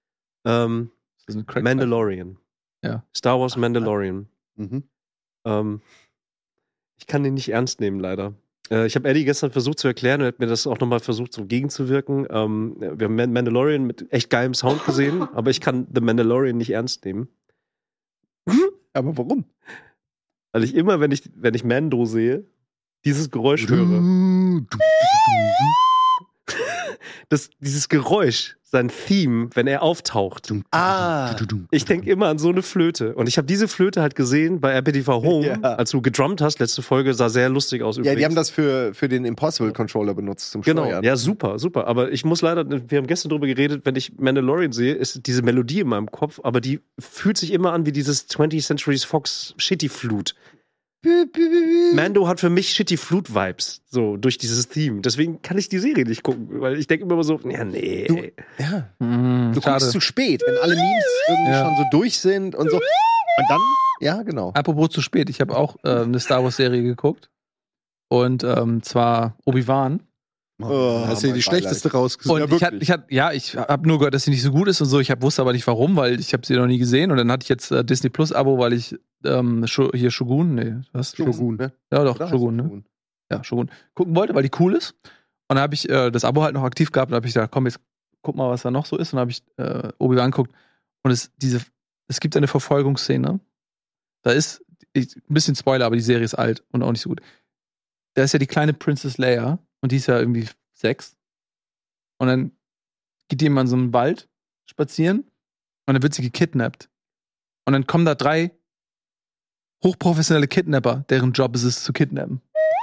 Ähm, Das ist ein Crack- Mandalorian. Ja. Star Wars Mandalorian. Mhm. Ähm, ich kann den nicht ernst nehmen, leider. Äh, ich habe Eddie gestern versucht zu erklären und er hat mir das auch nochmal versucht, so gegenzuwirken. Ähm, wir haben Man- Mandalorian mit echt geilem Sound gesehen, aber ich kann The Mandalorian nicht ernst nehmen. Aber warum? Weil ich immer, wenn ich, wenn ich Mando sehe, dieses Geräusch höre. Das, dieses Geräusch, sein Theme, wenn er auftaucht. Ah. Ich denke immer an so eine Flöte. Und ich habe diese Flöte halt gesehen bei R P T V Home, Ja. als du gedrummt hast. Letzte Folge sah sehr lustig aus übrigens. Ja, die haben das für, für den Impossible Controller benutzt zum Genau, Steuern. ja, super, super. Aber ich muss leider, wir haben gestern drüber geredet, wenn ich Mandalorian sehe, ist diese Melodie in meinem Kopf, aber die fühlt sich immer an wie dieses twentieth Century Fox Shitty Flute. Mando hat für mich Shitty Flute Vibes, so durch dieses Theme. Deswegen kann ich die Serie nicht gucken, weil ich denke immer so, ja, nee. Du, ja. Mhm, Du schade. guckst zu spät, wenn alle Memes irgendwie Ja. schon so durch sind und so. Und dann, ja, genau. Apropos zu spät, ich habe auch äh, eine Star Wars Serie geguckt. Und ähm, zwar Obi-Wan. Oh, Hast du dir mein die schlechteste Und rausgesucht? Ja, ich hatte, wirklich. ich hatte, ja, ich habe nur gehört, dass sie nicht so gut ist und so. Ich hab, wusste aber nicht warum, weil ich habe sie noch nie gesehen. Und dann hatte ich jetzt äh, Disney Plus Abo, weil ich ähm, Sho- hier Shogun, nee, was? Shogun, ne? Ja, doch, Oder? Shogun, ne? Ja, Shogun. Gucken wollte, weil die cool ist. Und dann habe ich äh, das Abo halt noch aktiv gehabt und habe ich gedacht, komm, jetzt guck mal, was da noch so ist. Und dann habe ich äh, Obi-Wan geguckt. Und es, diese, es gibt eine Verfolgungsszene. Da ist, ich, ein bisschen Spoiler, aber die Serie ist alt und auch nicht so gut. Da ist ja die kleine Princess Leia und die ist ja irgendwie sechs. Und dann geht die immer in so einen Wald spazieren und dann wird sie gekidnappt. Und dann kommen da drei hochprofessionelle Kidnapper, deren Job ist es zu kidnappen.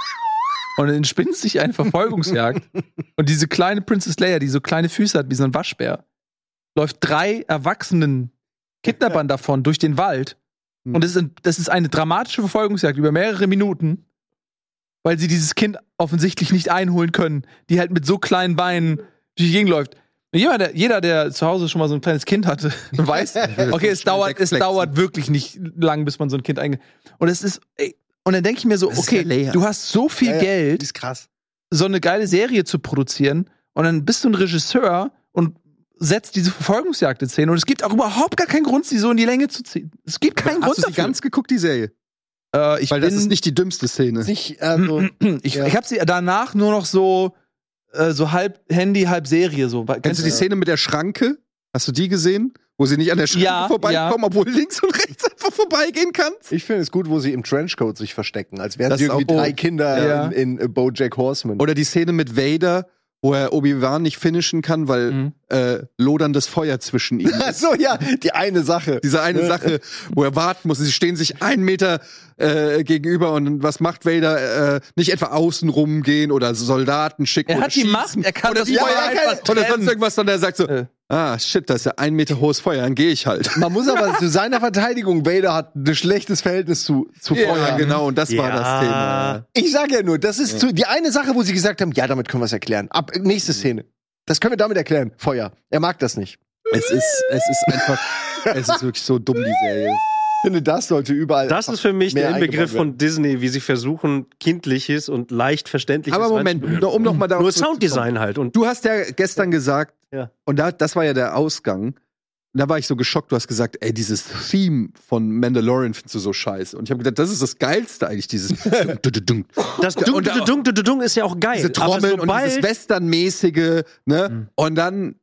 Und dann entspinnt sich eine Verfolgungsjagd. Und diese kleine Princess Leia, die so kleine Füße hat wie so ein Waschbär, läuft drei erwachsenen Kidnappern davon durch den Wald. Und das ist, das ist eine dramatische Verfolgungsjagd über mehrere Minuten, weil sie dieses Kind offensichtlich nicht einholen können, die halt mit so kleinen Beinen durch die Gegend läuft. Und jeder, der, jeder, der zu Hause schon mal so ein kleines Kind hatte, weiß, okay, es dauert, es dauert wirklich nicht lang, bis man so ein Kind einge... Und es ist, ey, und dann denke ich mir so, Das ist okay, ja Leia. du hast so viel Ja, ja, Geld, Die ist krass. so eine geile Serie zu produzieren und dann bist du ein Regisseur und setzt diese Verfolgungsjagd in Szene und es gibt auch überhaupt gar keinen Grund, sie so in die Länge zu ziehen. Es gibt keinen Grund Hast du die dafür. ganz geguckt, die Serie? äh, ich Weil das bin, ist nicht die dümmste Szene. Nicht, also, ich, Ja. ich habe sie danach nur noch so äh, so halb Handy, halb Serie so. Kennst du die Szene mit der Schranke? Hast du die gesehen? Wo sie nicht an der Schranke Ja, vorbeikommen, obwohl links und rechts einfach vorbeigehen kannst? ich finde es gut, wo sie im Trenchcoat sich verstecken, als wären Das sie ist irgendwie auch- drei Kinder Ja. in, in äh, BoJack Horseman. Oder die Szene mit Vader, wo er Obi-Wan nicht finishen kann, weil Mhm. äh, loderndes Feuer zwischen ihnen ist. Ach so, ja, die eine Sache. Diese eine Sache, wo er warten muss. Sie stehen sich einen Meter äh, gegenüber und was macht Vader? Äh, nicht etwa außen rumgehen oder Soldaten schicken Er oder hat die schießen. Macht, er kann oder das die Feuer Feuer einfach oder sonst trennen. irgendwas, sondern er sagt so, Äh. ah, shit, das ist ja ein Meter hohes Feuer, dann gehe ich halt. Man muss aber zu seiner Verteidigung, Vader hat ein schlechtes Verhältnis zu, zu Ja, Feuer. genau, und das war Ja. das Thema. Ich sag ja nur, das ist zu, die eine Sache, wo sie gesagt haben, ja, damit können wir es erklären. Ab, nächste Szene. Das können wir damit erklären. Feuer. Er mag das nicht. Es ist, es ist einfach, es ist wirklich so dumm, die Serie. Ich finde, das sollte überall. Das ist für mich mehr der Inbegriff eingebaut werden. von Disney, wie sie versuchen, kindliches und leicht verständliches Aber Moment, reinzubringen. nur- um noch mal darauf Nur zurückzukommen. Sounddesign halt. Und Du hast ja gestern gesagt, Ja. und da, das war ja der Ausgang. Und da war ich so geschockt, du hast gesagt, ey, dieses Theme von Mandalorian findest du so scheiße. Und ich habe gedacht, das ist das Geilste eigentlich, dieses Dun-dun-dun. das Dung, Und da- Dung, Dung, Dung ist ja auch geil. diese Trommeln aber und dieses sobald, Western-mäßige, ne? Mhm. Und dann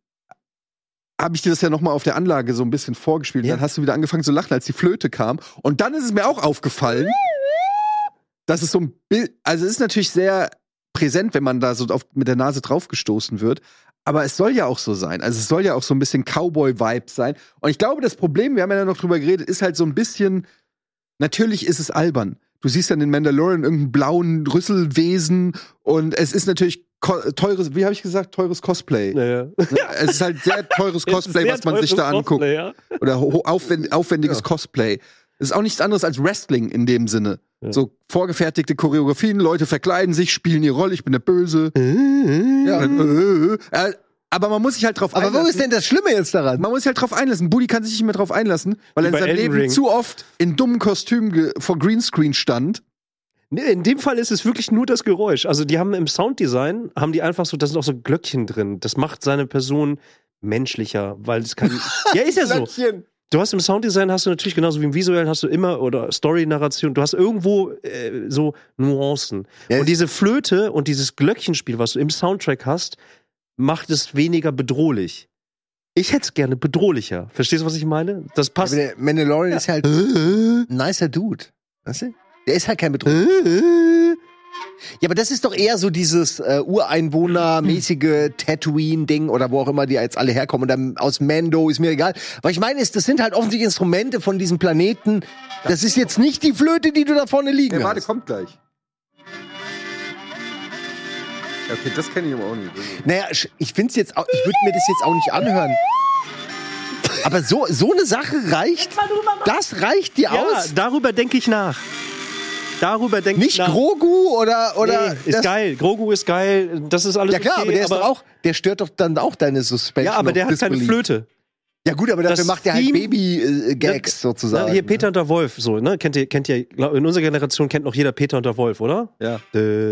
habe ich dir das ja noch mal auf der Anlage so ein bisschen vorgespielt. Ja. Dann hast du wieder angefangen zu lachen, als die Flöte kam. Und dann ist es mir auch aufgefallen, dass es so ein Bild, also es ist natürlich sehr präsent, wenn man da so auf, mit der Nase draufgestoßen wird. Aber es soll ja auch so sein. Also es soll ja auch so ein bisschen Cowboy-Vibe sein. Und ich glaube, das Problem, wir haben ja noch drüber geredet, ist halt so ein bisschen, natürlich ist es albern. Du siehst dann in Mandalorian irgendeinen blauen Rüsselwesen und es ist natürlich ko- teures, wie habe ich gesagt, teures Cosplay. Naja. Ne? Es ist halt sehr teures Cosplay, Sehr was man sich da teures anguckt. Cosplay, ja. Oder ho- aufwend aufwendiges Cosplay. Es ist auch nichts anderes als Wrestling in dem Sinne. Ja. So vorgefertigte Choreografien, Leute verkleiden sich, spielen ihre Rolle, ich bin der Böse. Ja. Äh, äh, aber man muss sich halt drauf Aber einlassen. wo ist denn das Schlimme jetzt daran? Man muss sich halt drauf einlassen. Buddy kann sich nicht mehr drauf einlassen, weil er in Wie bei seinem Elden Leben Ring. zu oft in dummen Kostümen ge- vor Greenscreen stand. Nee, in dem Fall ist es wirklich nur das Geräusch. Also die haben im Sounddesign, haben die einfach so, da sind auch so Glöckchen drin. Das macht seine Person menschlicher, weil es kann. Ja, ist ja so. Glöckchen. Du hast im Sounddesign hast du natürlich genauso wie im Visuellen hast du immer oder Story-Narration, du hast irgendwo äh, so Nuancen. Ja. Und diese Flöte und dieses Glöckchenspiel, was du im Soundtrack hast, macht es weniger bedrohlich. Ich hätte es gerne bedrohlicher. Verstehst du, was ich meine? Das passt. Aber der Mandalorian ist halt ein nicer Dude. Weißt du? Der ist halt kein Betrug. Ja, aber das ist doch eher so dieses äh, Ureinwohnermäßige Tatooine-Ding oder wo auch immer die jetzt alle herkommen. Und dann aus Mando, ist mir egal. Was ich meine ist, das sind halt offensichtlich Instrumente von diesem Planeten. Das ist jetzt nicht die Flöte, die du da vorne liegen Ja, warte, hast. kommt gleich. Ja, okay, das kenne ich aber auch nicht. Naja, ich find's jetzt auch, ich würde mir das jetzt auch nicht anhören. Aber so, so eine Sache reicht, das reicht dir Ja, aus? darüber denke ich nach. Darüber denke ich Nicht nach. Grogu oder, oder? Nee, ist das, geil. Grogu ist geil. Das ist alles ja klar, okay, aber der ist doch auch, der stört doch dann auch deine Suspension. Ja, aber der of hat keine Disbelief. Flöte. Ja gut, aber dafür Das macht er halt Theme- Baby-Gags Ja, sozusagen. hier Peter und der Wolf, so, ne? Kennt ihr, kennt ihr, glaub, in unserer Generation kennt noch jeder Peter und der Wolf, oder? Ja.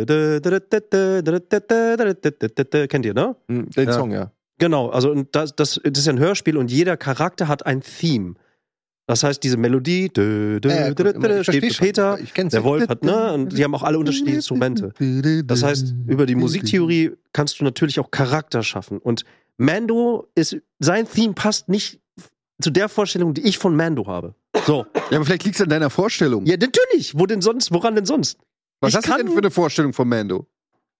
Kennt ihr, ne? Hm, Den Ja. Song, ja. Genau, also und das, das, das ist ja ein Hörspiel und jeder Charakter hat ein Theme. Das heißt, diese Melodie dö, dö, Ja, ja, dö, gut, dö, ich dö, steht versteh für schon. Peter, Ich kenn's der ja. Wolf hat, ne? Und die haben auch alle unterschiedliche Instrumente. Das heißt, über die Musiktheorie kannst du natürlich auch Charakter schaffen. Und Mando ist, sein Theme passt nicht zu der Vorstellung, die ich von Mando habe. So. Ja, aber vielleicht liegt es an deiner Vorstellung. Ja, natürlich. Wo denn sonst? Woran denn sonst? Was ich hast du kann- denn für eine Vorstellung von Mando?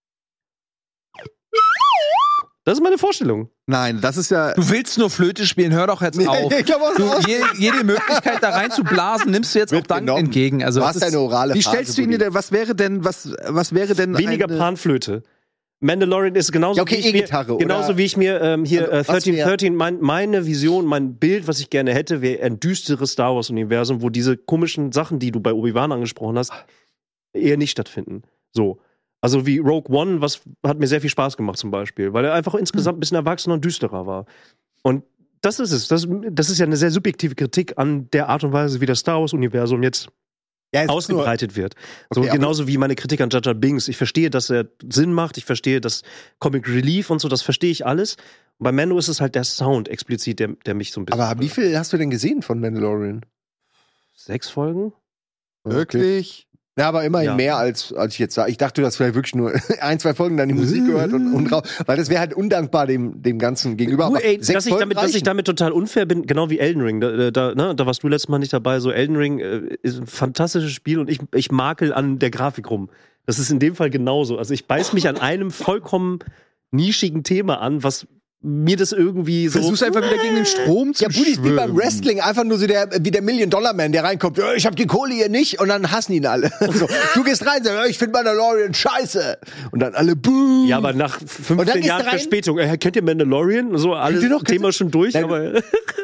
Das ist meine Vorstellung. Nein, das ist ja. Du willst nur Flöte spielen, hör doch jetzt auf. Ich glaub auch Du, so. jede, jede Möglichkeit da reinzublasen, nimmst du jetzt auch dankend Mitgenommen. entgegen. Also, Du das hast ist- deine orale Wie Phase, stellst du ihn Buddy. dir denn? Was wäre denn, was, was wäre denn. Weniger eine- Panflöte. Mandalorian ist genauso Ja, okay, wie ich mir, E-Gitarre, oder? genauso wie ich mir ähm, hier Also, äh, was dreizehn wär- dreizehn, mein, meine Vision, mein Bild, was ich gerne hätte, wäre ein düsteres Star Wars Universum, wo diese komischen Sachen, die du bei Obi-Wan angesprochen hast, eher nicht stattfinden. So. Also wie Rogue One, was hat mir sehr viel Spaß gemacht zum Beispiel, weil er einfach insgesamt ein bisschen erwachsener und düsterer war. Und das ist es. Das, das ist ja eine sehr subjektive Kritik an der Art und Weise, wie das Star Wars Universum jetzt Ja, es ist nur- ausgebreitet wird. So Okay, aber- genauso wie meine Kritik an Jar Jar Binks. Ich verstehe, dass er Sinn macht, ich verstehe das Comic Relief und so, das verstehe ich alles. Und bei Mando ist es halt der Sound explizit, der, der mich so ein bisschen... Aber wie viel hast du denn gesehen von Mandalorian? Sechs Folgen? Wirklich? Ja, aber immerhin Ja. mehr als, als ich jetzt sage. Ich dachte, du hast vielleicht wirklich nur ein, zwei Folgen dann die Musik gehört und, und raus. Weil das wäre halt undankbar dem, dem Ganzen gegenüber. Du, Aber ey, sechs dass, ich Folgen damit, dass ich reichen. damit total unfair bin, genau wie Elden Ring. Da, da, ne, da warst du letztes Mal nicht dabei. So Elden Ring äh, ist ein fantastisches Spiel und ich, ich makel an der Grafik rum. Das ist in dem Fall genauso. Also ich beiß mich an einem vollkommen nischigen Thema an, was mir das irgendwie so... Versuchst einfach wieder gegen den Strom zu Ja, Buddy ist wie beim schwimmen. Wrestling, einfach nur so der, wie der Million-Dollar-Man, der reinkommt, ja, ich hab die Kohle hier nicht, und dann hassen ihn alle. So, du gehst rein, sagst, ja, ich find Mandalorian scheiße. Und dann alle, buh. Ja, aber nach Und dann fünfzehn gehst du Jahren rein? Verspätung, äh, kennt ihr Mandalorian? So, alles ihr noch- Thema schon durch, Nein, aber...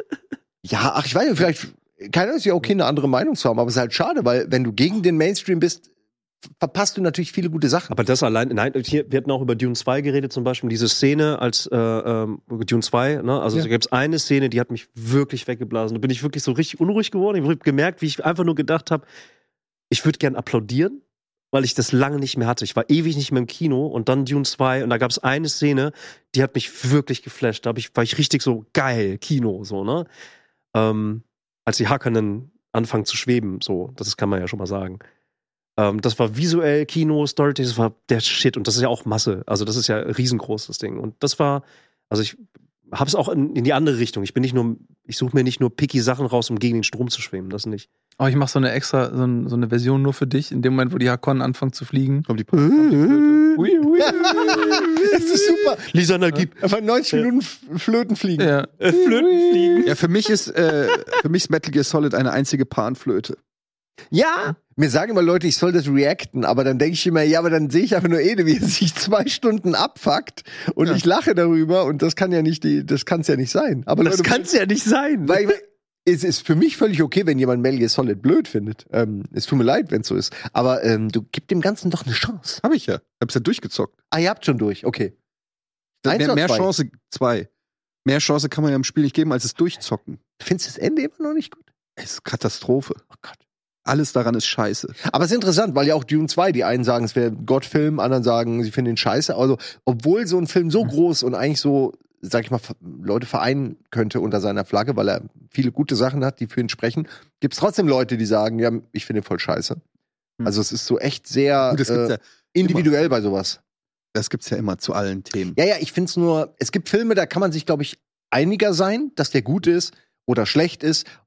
Ja, ach, ich weiß nicht, vielleicht, keiner ist ja okay, eine andere Meinung zu haben, aber es ist halt schade, weil wenn du gegen den Mainstream bist, verpasst du natürlich viele gute Sachen. Aber das allein, nein, hier, wir hatten auch über Dune zwei geredet zum Beispiel, diese Szene als äh, ähm, Dune zwei, ne? Also Ja. da gibt's eine Szene, die hat mich wirklich weggeblasen. Da bin ich wirklich so richtig unruhig geworden. Ich habe gemerkt, wie ich einfach nur gedacht habe, ich würde gern applaudieren, weil ich das lange nicht mehr hatte. Ich war ewig nicht mehr im Kino und dann Dune zwei und da gab's eine Szene, die hat mich wirklich geflasht. Da hab ich, war ich richtig so geil, Kino, so, ne? Ähm, als die Hackernen anfangen zu schweben, so, das kann man ja schon mal sagen. Ähm, das war visuell, Kino, Story, das war der Shit. Und das ist ja auch Masse. Also das ist ja riesengroß, das Ding. Und das war, also ich hab's auch in, in die andere Richtung. Ich bin nicht nur, ich suche mir nicht nur picky Sachen raus, um gegen den Strom zu schwimmen. Das nicht. Oh, ich mach so eine extra, so, ein, so eine Version nur für dich, in dem Moment, wo die Hakonnen anfangen zu fliegen. Kommt die Ui, ui. Das ist super. Lisanna, gib Einfach neunzig Minuten F- Flöten fliegen. Ja. äh, Flöten fliegen. Ja, für mich ist, äh, für mich ist Metal Gear Solid eine einzige Panflöte. Ja, mir sagen immer Leute, ich soll das reacten, aber dann denke ich immer, ja, aber dann sehe ich einfach nur Ede, wie er sich zwei Stunden abfuckt und Ja. ich lache darüber und das kann ja nicht die, das kann's ja nicht sein. Aber Das Leute, kann's ja nicht sein. weil es ist für mich völlig okay, wenn jemand Metal Gear Solid blöd findet. Ähm, es tut mir leid, wenn es so ist. Aber ähm, du gib dem Ganzen doch eine Chance. Hab ich ja. Hab's ja durchgezockt. Ah, ihr habt schon durch, okay. Eins Mehr, oder mehr zwei? Chance, zwei. Mehr Chance kann man ja im Spiel nicht geben, als es durchzocken. Findest du das Ende immer noch nicht gut? Es ist Katastrophe. Oh Gott. Alles daran ist scheiße. Aber es ist interessant, weil ja auch Dune zwei, die einen sagen, es wäre ein Gottfilm, anderen sagen, sie finden ihn scheiße. Also, obwohl so ein Film so groß und eigentlich so, sag ich mal, Leute vereinen könnte unter seiner Flagge, weil er viele gute Sachen hat, die für ihn sprechen, gibt's trotzdem Leute, die sagen, ja, ich finde ihn voll scheiße. Also es ist so echt sehr Gut, das gibt's äh, ja, individuell bei sowas. das gibt's ja immer zu allen Themen. Ja, ja, ich find's nur, es gibt Filme, da kann man sich, glaube ich, einiger sein, dass der gut ist oder schlecht ist.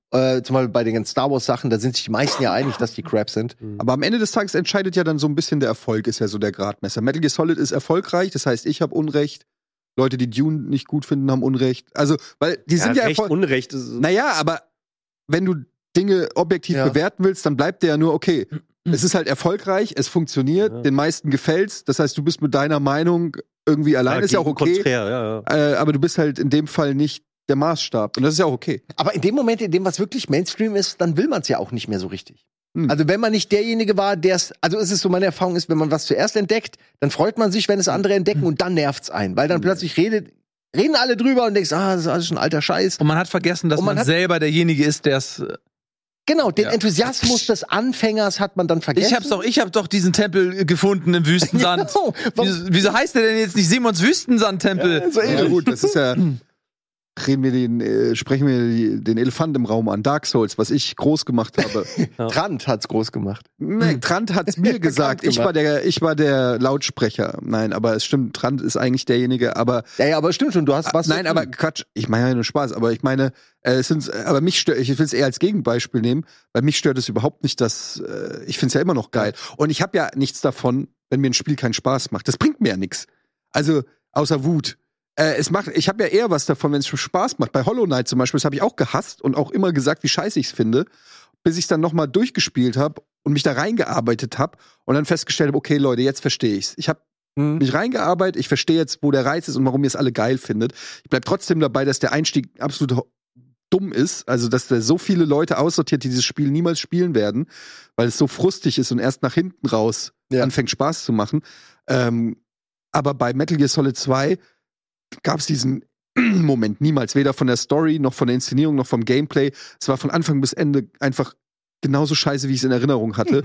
Äh, zum Beispiel bei den ganzen Star Wars Sachen, da sind sich die meisten ja einig, dass die Crap sind. Aber am Ende des Tages entscheidet ja dann so ein bisschen der Erfolg, ist ja so der Gradmesser. Metal Gear Solid ist erfolgreich, das heißt, ich habe Unrecht. Leute, die Dune nicht gut finden, haben Unrecht. Also, weil die sind ja, ja Recht, erfol- Unrecht. Ist Naja, aber wenn du Dinge objektiv Ja. bewerten willst, dann bleibt der ja nur, okay, es ist halt erfolgreich, es funktioniert, Ja. den meisten gefällt's. Das heißt, du bist mit deiner Meinung irgendwie allein, ist ja auch okay. Konträr, ja, ja. Äh, aber du bist halt in dem Fall nicht der Maßstab. Und das ist ja auch okay. Aber in dem Moment, in dem was wirklich Mainstream ist, dann will man es ja auch nicht mehr so richtig. Hm. Also wenn man nicht derjenige war, der es, also es ist so, meine Erfahrung ist, wenn man was zuerst entdeckt, dann freut man sich, wenn es andere entdecken und dann nervt's einen, weil dann plötzlich redet, reden alle drüber und denkst, ah, das ist alles schon alter Scheiß. Und man hat vergessen, dass Und man man, hat- selber derjenige ist, der es. Genau, den Ja. Enthusiasmus des Anfängers hat man dann vergessen. Ich hab's doch, ich hab doch diesen Tempel gefunden im Wüstensand. Genau. Wieso, wieso heißt der denn jetzt nicht Simons Wüstensandtempel? So Ja, ähnlich. gut, das ist ja. Reden wir den, äh, sprechen wir die, den Elefant im Raum an. Dark Souls, was ich groß gemacht habe. Trant hat's groß gemacht. Nee, Trant hat's mir gesagt. Ich gemacht. war der, ich war der Lautsprecher. Nein, aber es stimmt, Trant ist eigentlich derjenige, aber Ja, ja, aber stimmt schon, du hast was. Nein, aber Quatsch, ich meine ja nur Spaß, aber ich meine, äh, es sind, aber mich stört, ich will es eher als Gegenbeispiel nehmen, weil mich stört es überhaupt nicht, dass, äh, ich finde es ja immer noch geil. Und ich habe ja nichts davon, wenn mir ein Spiel keinen Spaß macht. Das bringt mir ja nichts. Also, außer Wut. Äh, es macht, ich habe ja eher was davon, wenn es schon Spaß macht. Bei Hollow Knight zum Beispiel, das habe ich auch gehasst und auch immer gesagt, wie scheiße ich es finde, bis ich es dann nochmal durchgespielt habe und mich da reingearbeitet habe und dann festgestellt habe, okay, Leute, jetzt verstehe ich's. Ich habe Hm. mich reingearbeitet, ich verstehe jetzt, wo der Reiz ist und warum ihr es alle geil findet. Ich bleib trotzdem dabei, dass der Einstieg absolut ho- dumm ist, also dass der so viele Leute aussortiert, die dieses Spiel niemals spielen werden, weil es so frustig ist und erst nach hinten raus Ja. anfängt Spaß zu machen. Ähm, aber bei Metal Gear Solid zwei gab es diesen Moment niemals, weder von der Story, noch von der Inszenierung, noch vom Gameplay. Es war von Anfang bis Ende einfach genauso scheiße, wie ich es in Erinnerung hatte.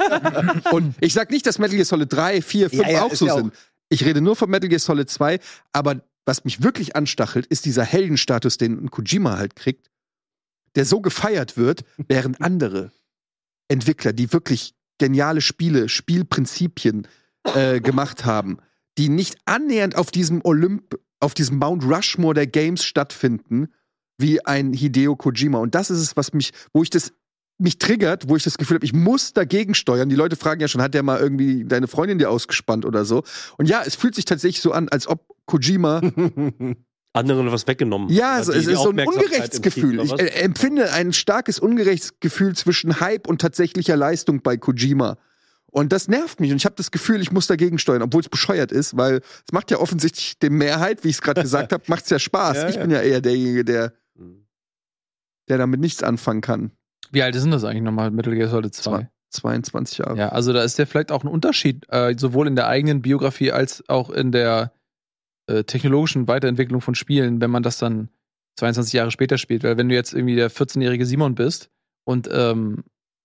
Und ich sag nicht, dass Metal Gear Solid drei, vier, fünf Ja, ja, auch ist so ja auch- sind. Ich rede nur von Metal Gear Solid zwei, aber was mich wirklich anstachelt, ist dieser Heldenstatus, den Kojima halt kriegt, der so gefeiert wird, während andere Entwickler, die wirklich geniale Spiele, Spielprinzipien äh, gemacht haben, die nicht annähernd auf diesem Olymp, auf diesem Mount Rushmore der Games stattfinden, wie ein Hideo Kojima. Und das ist es, was mich, wo ich das mich triggert, wo ich das Gefühl habe, ich muss dagegen steuern. Die Leute fragen ja schon, hat der mal irgendwie deine Freundin dir ausgespannt oder so? Und ja, es fühlt sich tatsächlich so an, als ob Kojima Anderen was weggenommen. ja, Also es die- die ist so ein Aufmerksamkeit Ungerechtsgefühl. entzieht, Ich oder was? äh, empfinde ein starkes Ungerechtsgefühl zwischen Hype und tatsächlicher Leistung bei Kojima. Und das nervt mich. Und ich habe das Gefühl, ich muss dagegen steuern, obwohl es bescheuert ist, weil es macht ja offensichtlich der Mehrheit, wie ich es gerade gesagt habe, macht es ja Spaß. Ja, ich ja. bin ja eher derjenige, der, Mhm. der damit nichts anfangen kann. Wie alt ist denn das eigentlich nochmal, Metal Gear Solid zwei? zweiundzwanzig Jahre. Ja, also da ist ja vielleicht auch ein Unterschied, äh, sowohl in der eigenen Biografie als auch in der äh, technologischen Weiterentwicklung von Spielen, wenn man das dann zweiundzwanzig Jahre später spielt. Weil wenn du jetzt irgendwie der vierzehnjährige Simon bist und ähm,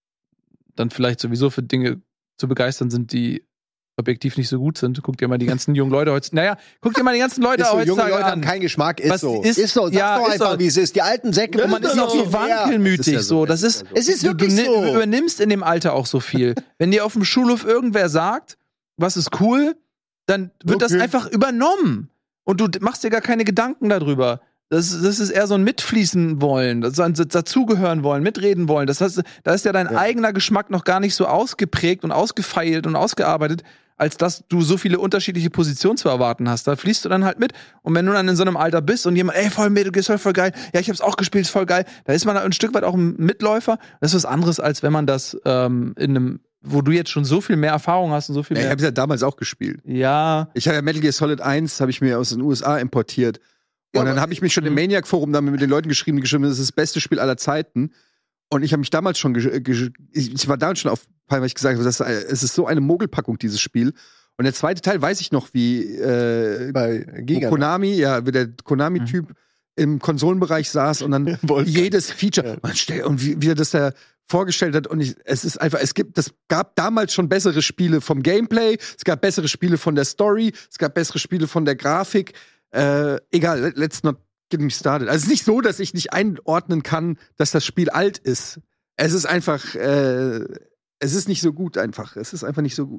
dann vielleicht sowieso für Dinge zu begeistern sind, die objektiv nicht so gut sind, guck dir mal die ganzen jungen Leute heutzutage, naja, guck dir mal die ganzen Leute Ist so, junge heutzutage Leute haben an. keinen Geschmack, ist Was so. ist- ist so, sag ja, doch ist einfach, so. wie es ist. Die alten Säcke, Und man ist auch so Das wankelmütig, ist ja so. so. Das ist, Es ist du, wirklich du, so. du übernimmst in dem Alter auch so viel. Wenn dir auf dem Schulhof irgendwer sagt, was ist cool, dann wird das Okay. einfach übernommen. Und du d- machst dir gar keine Gedanken darüber. Das, das ist eher so ein Mitfließen wollen, das ist ein dazugehören wollen, mitreden wollen. Das heißt, da ist ja dein eigener Geschmack noch gar nicht so ausgeprägt und ausgefeilt und ausgearbeitet, als dass du so viele unterschiedliche Positionen zu erwarten hast. Da fließt du dann halt mit. Und wenn du dann in so einem Alter bist und jemand, ey, voll Metal Gear Solid, voll geil, ja, ich hab's auch gespielt, ist voll geil, da ist man da ein Stück weit auch ein Mitläufer. Das ist was anderes, als wenn man das ähm, in einem, wo du jetzt schon so viel mehr Erfahrung hast und so viel Ja, ich mehr. habe es ja damals auch gespielt. Ja, Ich habe ja Metal Gear Solid eins, habe ich mir aus den U S A importiert. Und Ja, dann aber- habe ich mich schon im Maniac-Forum damit mit den Leuten geschrieben, die geschrieben haben, das ist das beste Spiel aller Zeiten. Und ich habe mich damals schon, ge- ge- ich ich war damals schon auf, weil ich gesagt habe, das ist, es ist so eine Mogelpackung, dieses Spiel. Und der zweite Teil weiß ich noch, wie äh, Bei wo Giga. Konami, ja, wie der Konami-Typ im Konsolenbereich saß und dann Wolfgang. jedes Feature und, stell, und wie, wie er das da vorgestellt hat. Und ich, es ist einfach, es gibt, das gab damals schon bessere Spiele vom Gameplay, es gab bessere Spiele von der Story, es gab bessere Spiele von der Grafik. Äh, egal, let- let's not get me started. Also es ist nicht so, dass ich nicht einordnen kann, dass das Spiel alt ist. Es ist einfach, äh, es ist nicht so gut einfach. Es ist einfach nicht so gut.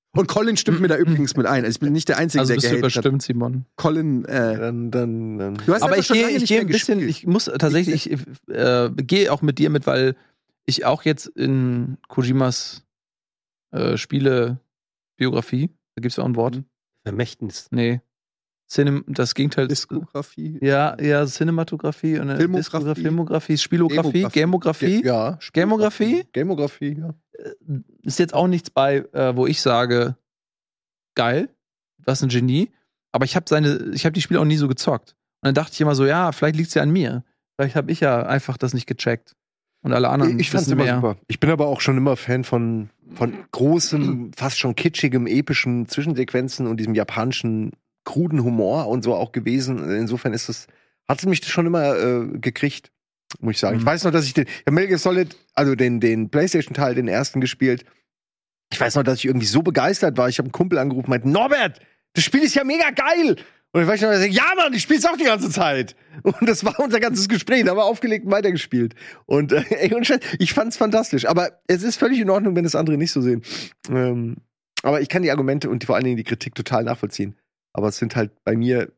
Und Colin stimmt mir da übrigens mit ein. Also ich bin nicht der Einzige, Also der bist du gehatet hat. überstimmt, Simon. Colin, äh, Dann, dann, dann. du hast Aber einfach ich schon gehe lange ich nicht gehe mehr ein bisschen, gespielt. ich muss tatsächlich, ich äh, gehe auch mit dir mit, weil ich auch jetzt in Kojimas äh, Spiele-Biografie, da gibt's ja auch ein Wort. Vermächtnis. Nee. Cinem das Gegenteil ist. Diskografie. Ja, ja, Cinematografie und Filmografie. Diskografie, Filmografie, Spielografie, Demografie. Gamografie. Ja. Gamografie? Gamografie, ja. Ist jetzt auch nichts bei, äh, wo ich sage, geil, was ein Genie. Aber ich habe seine, ich habe die Spiele auch nie so gezockt. Und dann dachte ich immer so, ja, vielleicht liegt's ja an mir. Vielleicht habe ich ja einfach das nicht gecheckt. Und alle anderen Ich, ich fand's wissen immer mehr. super. Ich bin aber auch schon immer Fan von, von großem, fast schon kitschigem, epischen Zwischensequenzen und diesem japanischen kruden Humor und so auch gewesen. Insofern ist das, hat es mich schon immer äh, gekriegt, muss ich sagen. Mhm. Ich weiß noch, dass ich den, ja, Metal Gear Solid, also den, den PlayStation-Teil, den ersten gespielt. Ich weiß noch, dass ich irgendwie so begeistert war. Ich habe einen Kumpel angerufen und meinte, Norbert, das Spiel ist ja mega geil! Und ich weiß noch, dass ich, ja Mann, ich spiel's auch die ganze Zeit. Und das war unser ganzes Gespräch. Da haben wir aufgelegt und weitergespielt. Und äh, ey, und Scheiß, ich fand's fantastisch. Aber es ist völlig in Ordnung, wenn das andere nicht so sehen. Ähm, aber ich kann die Argumente und vor allen Dingen die Kritik total nachvollziehen. Aber es sind halt bei mir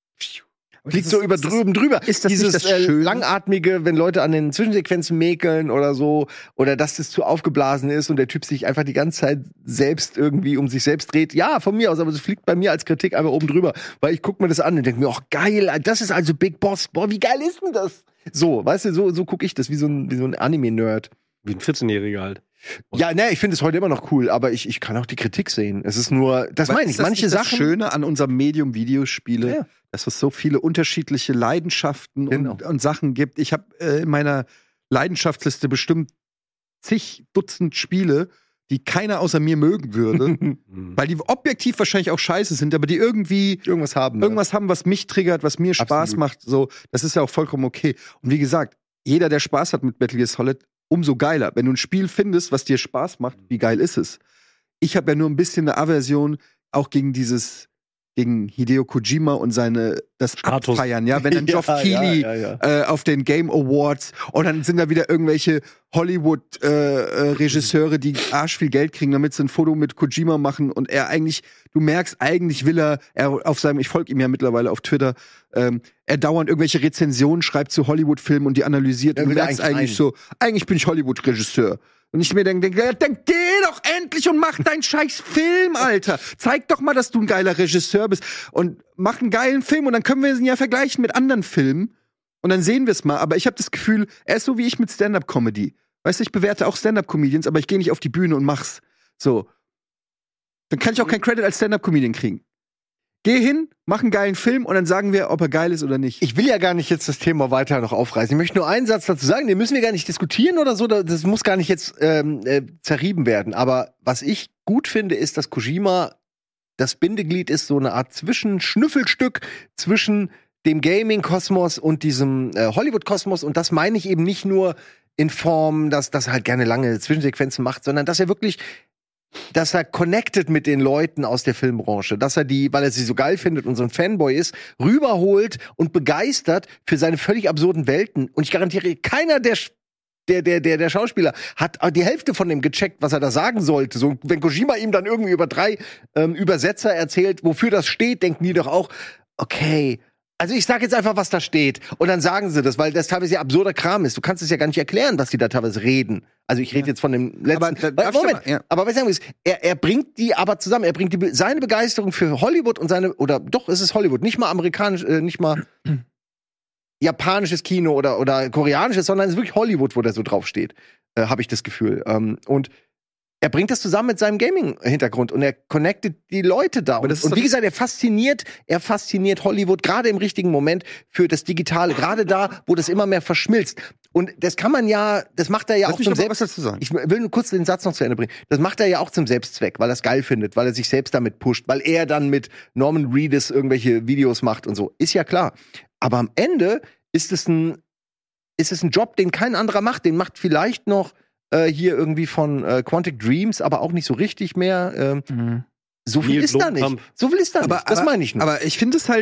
liegt so über drüben drüber. Ist das Dieses nicht das äh, Schöne? langatmige, wenn Leute an den Zwischensequenzen mäkeln oder so, oder dass das zu aufgeblasen ist und der Typ sich einfach die ganze Zeit selbst irgendwie um sich selbst dreht. Ja, von mir aus, aber es fliegt bei mir als Kritik einfach oben drüber, weil ich guck mir das an und denke mir, ach geil, das ist also Big Boss. Boah, wie geil ist denn das? So, weißt du, so so guck ich das wie so ein wie so ein Anime-Nerd. Wie ein vierzehnjähriger halt. Ja, ne, ich finde es heute immer noch cool, aber ich, ich kann auch die Kritik sehen. Es ist nur, das Aber meine ich, ist das manche nicht Sachen. Das Schöne an unserem Medium Videospiele, Ja. dass es so viele unterschiedliche Leidenschaften Genau. und, und Sachen gibt. Ich habe äh, in meiner Leidenschaftsliste bestimmt zig Dutzend Spiele, die keiner außer mir mögen würde, Mhm. weil die objektiv wahrscheinlich auch scheiße sind, aber die irgendwie Irgendwas haben. irgendwas haben, was mich triggert, was mir Spaß Absolut. macht. So, das ist ja auch vollkommen okay. Und wie gesagt, jeder, der Spaß hat mit Metal Gear Solid, umso geiler. Wenn du ein Spiel findest, was dir Spaß macht, wie geil ist es? Ich habe ja nur ein bisschen eine Aversion auch gegen dieses, gegen Hideo Kojima und seine, das Status. Abfeiern, ja, wenn dann Geoff Ja, Keighley ja, ja, ja. Äh, auf den Game Awards und dann sind da wieder irgendwelche Hollywood-Regisseure, äh, die arsch viel Geld kriegen, damit sie ein Foto mit Kojima machen und er eigentlich, du merkst, eigentlich will er, er auf seinem, ich folge ihm ja mittlerweile auf Twitter, ähm, er dauernd irgendwelche Rezensionen schreibt zu Hollywood-Filmen und die analysiert Er und du will merkst eigentlich eigentlich so, eigentlich bin ich Hollywood-Regisseur. Und ich mir denke, denk, dann geh doch endlich und mach deinen scheiß Film, Alter. Zeig doch mal, dass du ein geiler Regisseur bist und mach einen geilen Film und dann können wir ihn ja vergleichen mit anderen Filmen und dann sehen wir es mal. Aber ich habe das Gefühl, er ist so wie ich mit Stand-Up-Comedy. Weißt du, ich bewerte auch Stand-Up-Comedians, aber ich gehe nicht auf die Bühne und mach's. So. Dann kann ich auch kein Credit als Stand-Up-Comedian kriegen. Geh hin, mach einen geilen Film und dann sagen wir, ob er geil ist oder nicht. Ich will ja gar nicht jetzt das Thema weiter noch aufreißen. Ich möchte nur einen Satz dazu sagen, den müssen wir gar nicht diskutieren oder so. Das muss gar nicht jetzt ähm, äh, zerrieben werden. Aber was ich gut finde, ist, dass Kojima das Bindeglied ist, so eine Art Zwischenschnüffelstück zwischen dem Gaming-Kosmos und diesem äh, Hollywood-Kosmos. Und das meine ich eben nicht nur in Form, dass, dass er halt gerne lange Zwischensequenzen macht, sondern dass er wirklich dass er connected mit den Leuten aus der Filmbranche, dass er die, weil er sie so geil findet und so ein Fanboy ist, rüberholt und begeistert für seine völlig absurden Welten. Und ich garantiere, keiner der der der der der Schauspieler hat die Hälfte von dem gecheckt, was er da sagen sollte. So, wenn Kojima ihm dann irgendwie über drei ähm, Übersetzer erzählt, wofür das steht, denken die doch auch, okay. Also ich sag jetzt einfach, was da steht. Und dann sagen sie das, weil das teilweise ja absurder Kram ist. Du kannst es ja gar nicht erklären, was die da teilweise reden. Also ich rede jetzt von dem letzten. Aber, da, Weil, Moment, mal, ja. aber was ich sagen will, ist, er, er bringt die aber zusammen. Er bringt die, seine Begeisterung für Hollywood und seine, oder doch, es ist Hollywood, nicht mal amerikanisch, äh, nicht mal japanisches Kino oder, oder koreanisches, sondern es ist wirklich Hollywood, wo der so draufsteht, äh, habe ich das Gefühl. Ähm, und er bringt das zusammen mit seinem Gaming-Hintergrund und er connectet die Leute da. Und, und wie gesagt, er fasziniert, er fasziniert Hollywood gerade im richtigen Moment für das Digitale, gerade da, wo das immer mehr verschmilzt. Und das kann man ja, das macht er ja Lass auch mich zum doch mal Selbst. was dazu sagen. Ich will nur kurz den Satz noch zu Ende bringen. Das macht er ja auch zum Selbstzweck, weil er es geil findet, weil er sich selbst damit pusht, weil er dann mit Norman Reedus irgendwelche Videos macht und so. Ist ja klar. Aber am Ende ist es ein, ist es ein Job, den kein anderer macht. Den macht vielleicht noch äh, hier irgendwie von äh, Quantic Dreams, aber auch nicht so richtig mehr. Ähm, Mhm. so viel Neil ist da nicht. Blomkamp. So viel ist da Aber- nicht. Das aber- meine ich nur. Aber ich finde es halt,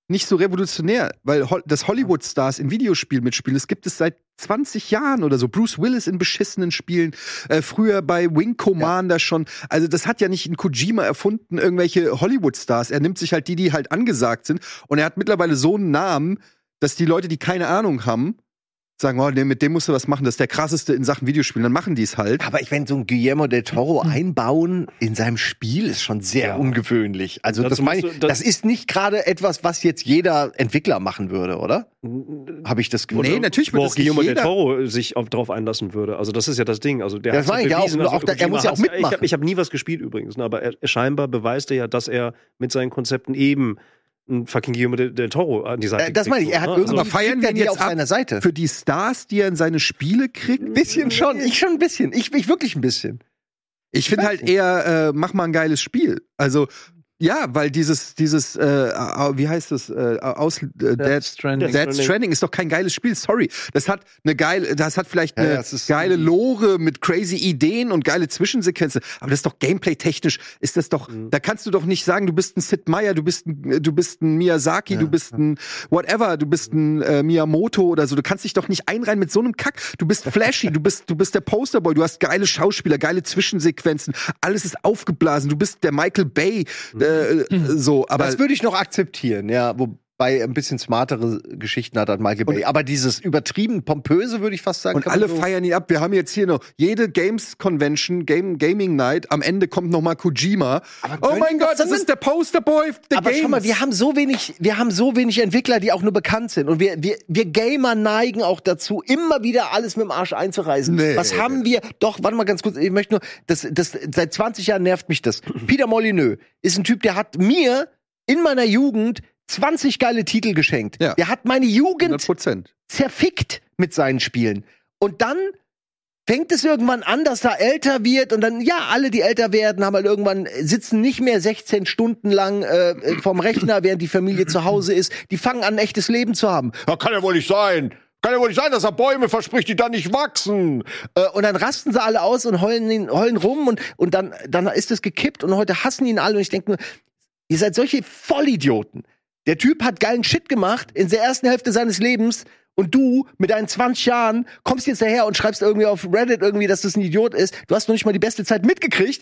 nicht so revolutionär, weil Ho- dass Hollywood-Stars in Videospielen mitspielen, das gibt es seit zwanzig Jahren oder so. Bruce Willis in beschissenen Spielen, äh, früher bei Wing Commander ja. schon. Also das hat ja nicht ein Kojima erfunden, irgendwelche Hollywood-Stars. Er nimmt sich halt die, die halt angesagt sind. Und er hat mittlerweile so einen Namen, dass die Leute, die keine Ahnung haben, sagen, oh, nee, mit dem musst du was machen, das ist der krasseste in Sachen Videospielen, dann machen die es halt. Aber ich meine, so ein Guillermo del Toro einbauen in seinem Spiel ist schon sehr ja. ungewöhnlich. Also das, das meine ich, das, das ist nicht gerade etwas, was jetzt jeder Entwickler machen würde, oder? Habe ich das gewusst? Nee, natürlich würde es Guillermo del Toro sich auf, darauf einlassen würde. Also das ist ja das Ding. Also der das hat meine ich bewiesen, auch. auch da, er muss ja auch mitmachen. Ich habe hab nie was gespielt übrigens, ne, aber er, scheinbar beweist er ja, dass er mit seinen Konzepten eben ein fucking Guillermo del, del Toro an die Seite äh, Das meine ich, er hat ne? irgendwie aber feiern wir ihn jetzt auf seiner Seite. Für die Stars, die er in seine Spiele kriegt? Ein bisschen schon, ich schon ein bisschen. Ich, ich wirklich ein bisschen. Ich finde halt eher, äh, mach mal ein geiles Spiel. Also, ja, weil dieses, dieses, äh, wie heißt das, äh, aus, äh, Dead, Dead Stranding. Dead Stranding ist doch kein geiles Spiel, sorry. Das hat eine geile, das hat vielleicht eine ja, ja, geile Lore mit crazy Ideen und geile Zwischensequenzen, aber das ist doch gameplay-technisch, ist das doch, mhm. da kannst du doch nicht sagen, du bist ein Sid Meier, du bist ein, du bist ein Miyazaki, ja, du bist ein whatever, du bist ein äh, Miyamoto oder so, du kannst dich doch nicht einreihen mit so einem Kack, du bist flashy, du bist, du bist der Posterboy, du hast geile Schauspieler, geile Zwischensequenzen, alles ist aufgeblasen, du bist der Michael Bay, mhm. Äh, so, aber das würde ich noch akzeptieren, ja, wobei ein bisschen smartere Geschichten hat als Michael Bay. Aber dieses übertrieben pompöse würde ich fast sagen. Und alle so feiern ihn ab. Wir haben jetzt hier noch jede Games Convention, Game, Gaming Night. Am Ende kommt noch mal Kojima. Oh mein Gott, das ist der Posterboy der Aber Games. schau mal, wir haben so wenig, wir haben so wenig Entwickler, die auch nur bekannt sind. Und wir, wir, wir Gamer neigen auch dazu, immer wieder alles mit dem Arsch einzureißen. Nee. Was haben wir? Doch, warte mal ganz kurz. Ich möchte nur, das, das, seit zwanzig Jahren nervt mich das. Peter Molyneux ist ein Typ, der hat mir in meiner Jugend zwanzig geile Titel geschenkt. Ja. Der hat meine Jugend hundert Prozent zerfickt mit seinen Spielen. Und dann fängt es irgendwann an, dass er älter wird und dann, ja, alle, die älter werden, haben halt irgendwann, sitzen nicht mehr sechzehn Stunden lang äh, vorm Rechner, während die Familie zu Hause ist. Die fangen an, ein echtes Leben zu haben. Ja, kann ja wohl nicht sein. Kann ja wohl nicht sein, dass er Bäume verspricht, die dann nicht wachsen. Äh, und dann rasten sie alle aus und heulen, ihn, heulen rum und, und dann, dann ist es gekippt und heute hassen ihn alle und ich denke nur, ihr seid solche Vollidioten. Der Typ hat geilen Shit gemacht in der ersten Hälfte seines Lebens und du mit deinen zwanzig Jahren kommst jetzt daher und schreibst irgendwie auf Reddit irgendwie, dass das ein Idiot ist. Du hast noch nicht mal die beste Zeit mitgekriegt.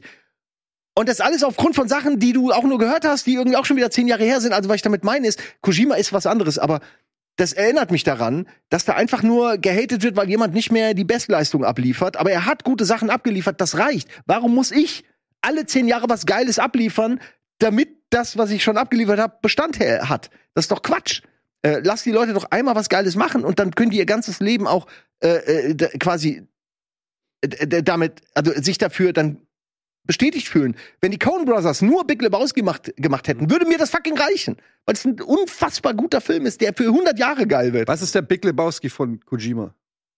Und das alles aufgrund von Sachen, die du auch nur gehört hast, die irgendwie auch schon wieder zehn Jahre her sind. Also was ich damit meine ist, Kojima ist was anderes, aber das erinnert mich daran, dass da einfach nur gehatet wird, weil jemand nicht mehr die Bestleistung abliefert. Aber er hat gute Sachen abgeliefert, das reicht. Warum muss ich alle zehn Jahre was Geiles abliefern, damit das, was ich schon abgeliefert habe, Bestand hat? Das ist doch Quatsch. Äh, lass die Leute doch einmal was Geiles machen und dann können die ihr ganzes Leben auch äh, äh, quasi äh, damit, also sich dafür dann bestätigt fühlen. Wenn die Coen Brothers nur Big Lebowski gemacht, gemacht hätten, würde mir das fucking reichen. Weil es ein unfassbar guter Film ist, der für hundert Jahre geil wird. Was ist der Big Lebowski von Kojima?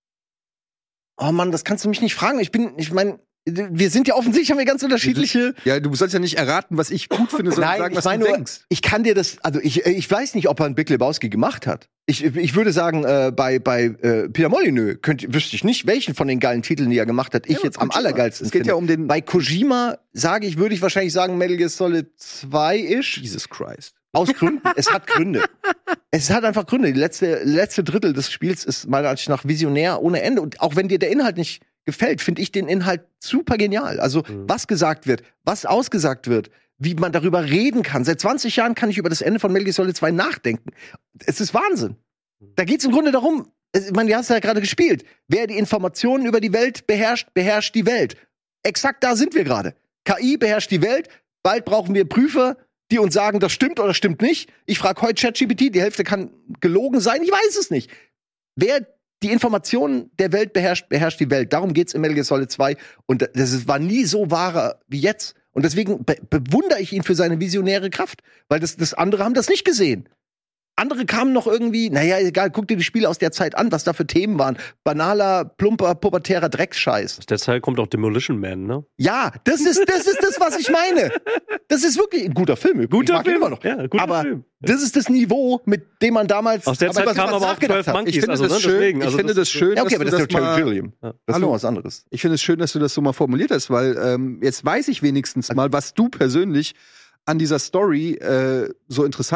Oh Mann, das kannst du mich nicht fragen. Ich bin, ich meine, wir sind ja offensichtlich, haben wir ganz unterschiedliche. Ja, du sollst ja nicht erraten, was ich gut finde, sondern Nein, sagen, was ich mein du nur, denkst. Ich kann dir das, also ich, ich weiß nicht, ob er einen Big Lebowski gemacht hat. Ich, ich würde sagen, äh, bei, bei äh, Peter Molyneux könnt, wüsste ich nicht, welchen von den geilen Titeln, die er gemacht hat, ich ja, jetzt Kojima. Am allergeilsten Es geht finde. ja um den. Bei Kojima sage ich, würde ich wahrscheinlich sagen, Metal Gear Solid zwei-ish. Jesus Christ. Aus Gründen. Es hat Gründe. Es hat einfach Gründe. Die letzte, letzte Drittel des Spiels ist meiner Ansicht nach visionär ohne Ende. Und auch wenn dir der Inhalt nicht gefällt, finde ich den Inhalt super genial. Also, mhm. was gesagt wird, was ausgesagt wird, wie man darüber reden kann. Seit zwanzig Jahren kann ich über das Ende von Metal Gear Solid zwei nachdenken. Es ist Wahnsinn. Da geht es im Grunde darum, ich meine, du hast ja gerade gespielt. Wer die Informationen über die Welt beherrscht, beherrscht die Welt. Exakt da sind wir gerade. K I beherrscht die Welt. Bald brauchen wir Prüfer, die uns sagen, das stimmt oder stimmt nicht. Ich frage heute ChatGPT, die Hälfte kann gelogen sein. Ich weiß es nicht. Wer die Informationen der Welt beherrscht, beherrscht die Welt. Darum geht's in Metal Gear Solid zwei. Und das war nie so wahrer wie jetzt. Und deswegen be- bewundere ich ihn für seine visionäre Kraft. Weil das, das andere haben das nicht gesehen. Andere kamen noch irgendwie, naja, egal, guck dir die Spiele aus der Zeit an, was da für Themen waren. Banaler, plumper, pubertärer Drecksscheiß. Aus der Zeit kommt auch Demolition Man, ne? Ja, das ist das, ist das was ich meine. Das ist wirklich ein guter Film. Guter ich mag ihn Film. immer noch. Ja, guter aber Film. Das ist das Niveau, mit dem man damals aus der Zeit kam aber auch zwölf hat. Monkeys. Ich finde also, das ne, schön, deswegen, ich also finde das schön, ja, okay, dass aber du das das ist mal, Gilliam. Ja. Das ist Hallo. noch was anderes. Ich finde es schön, dass du das so mal formuliert hast, weil ähm, jetzt weiß ich wenigstens mal, was du persönlich an dieser Story äh, so interessant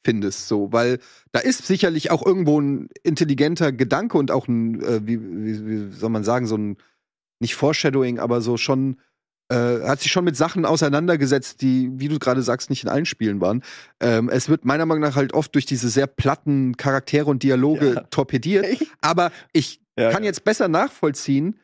findest, so, weil da ist sicherlich auch irgendwo ein intelligenter Gedanke und auch ein, äh, wie, wie, wie soll man sagen, so ein, nicht Foreshadowing, aber so schon, äh, hat sich schon mit Sachen auseinandergesetzt, die, wie du gerade sagst, nicht in allen Spielen waren. Ähm, es wird meiner Meinung nach halt oft durch diese sehr platten Charaktere und Dialoge ja. torpediert, aber ich ja, kann ja. jetzt besser nachvollziehen,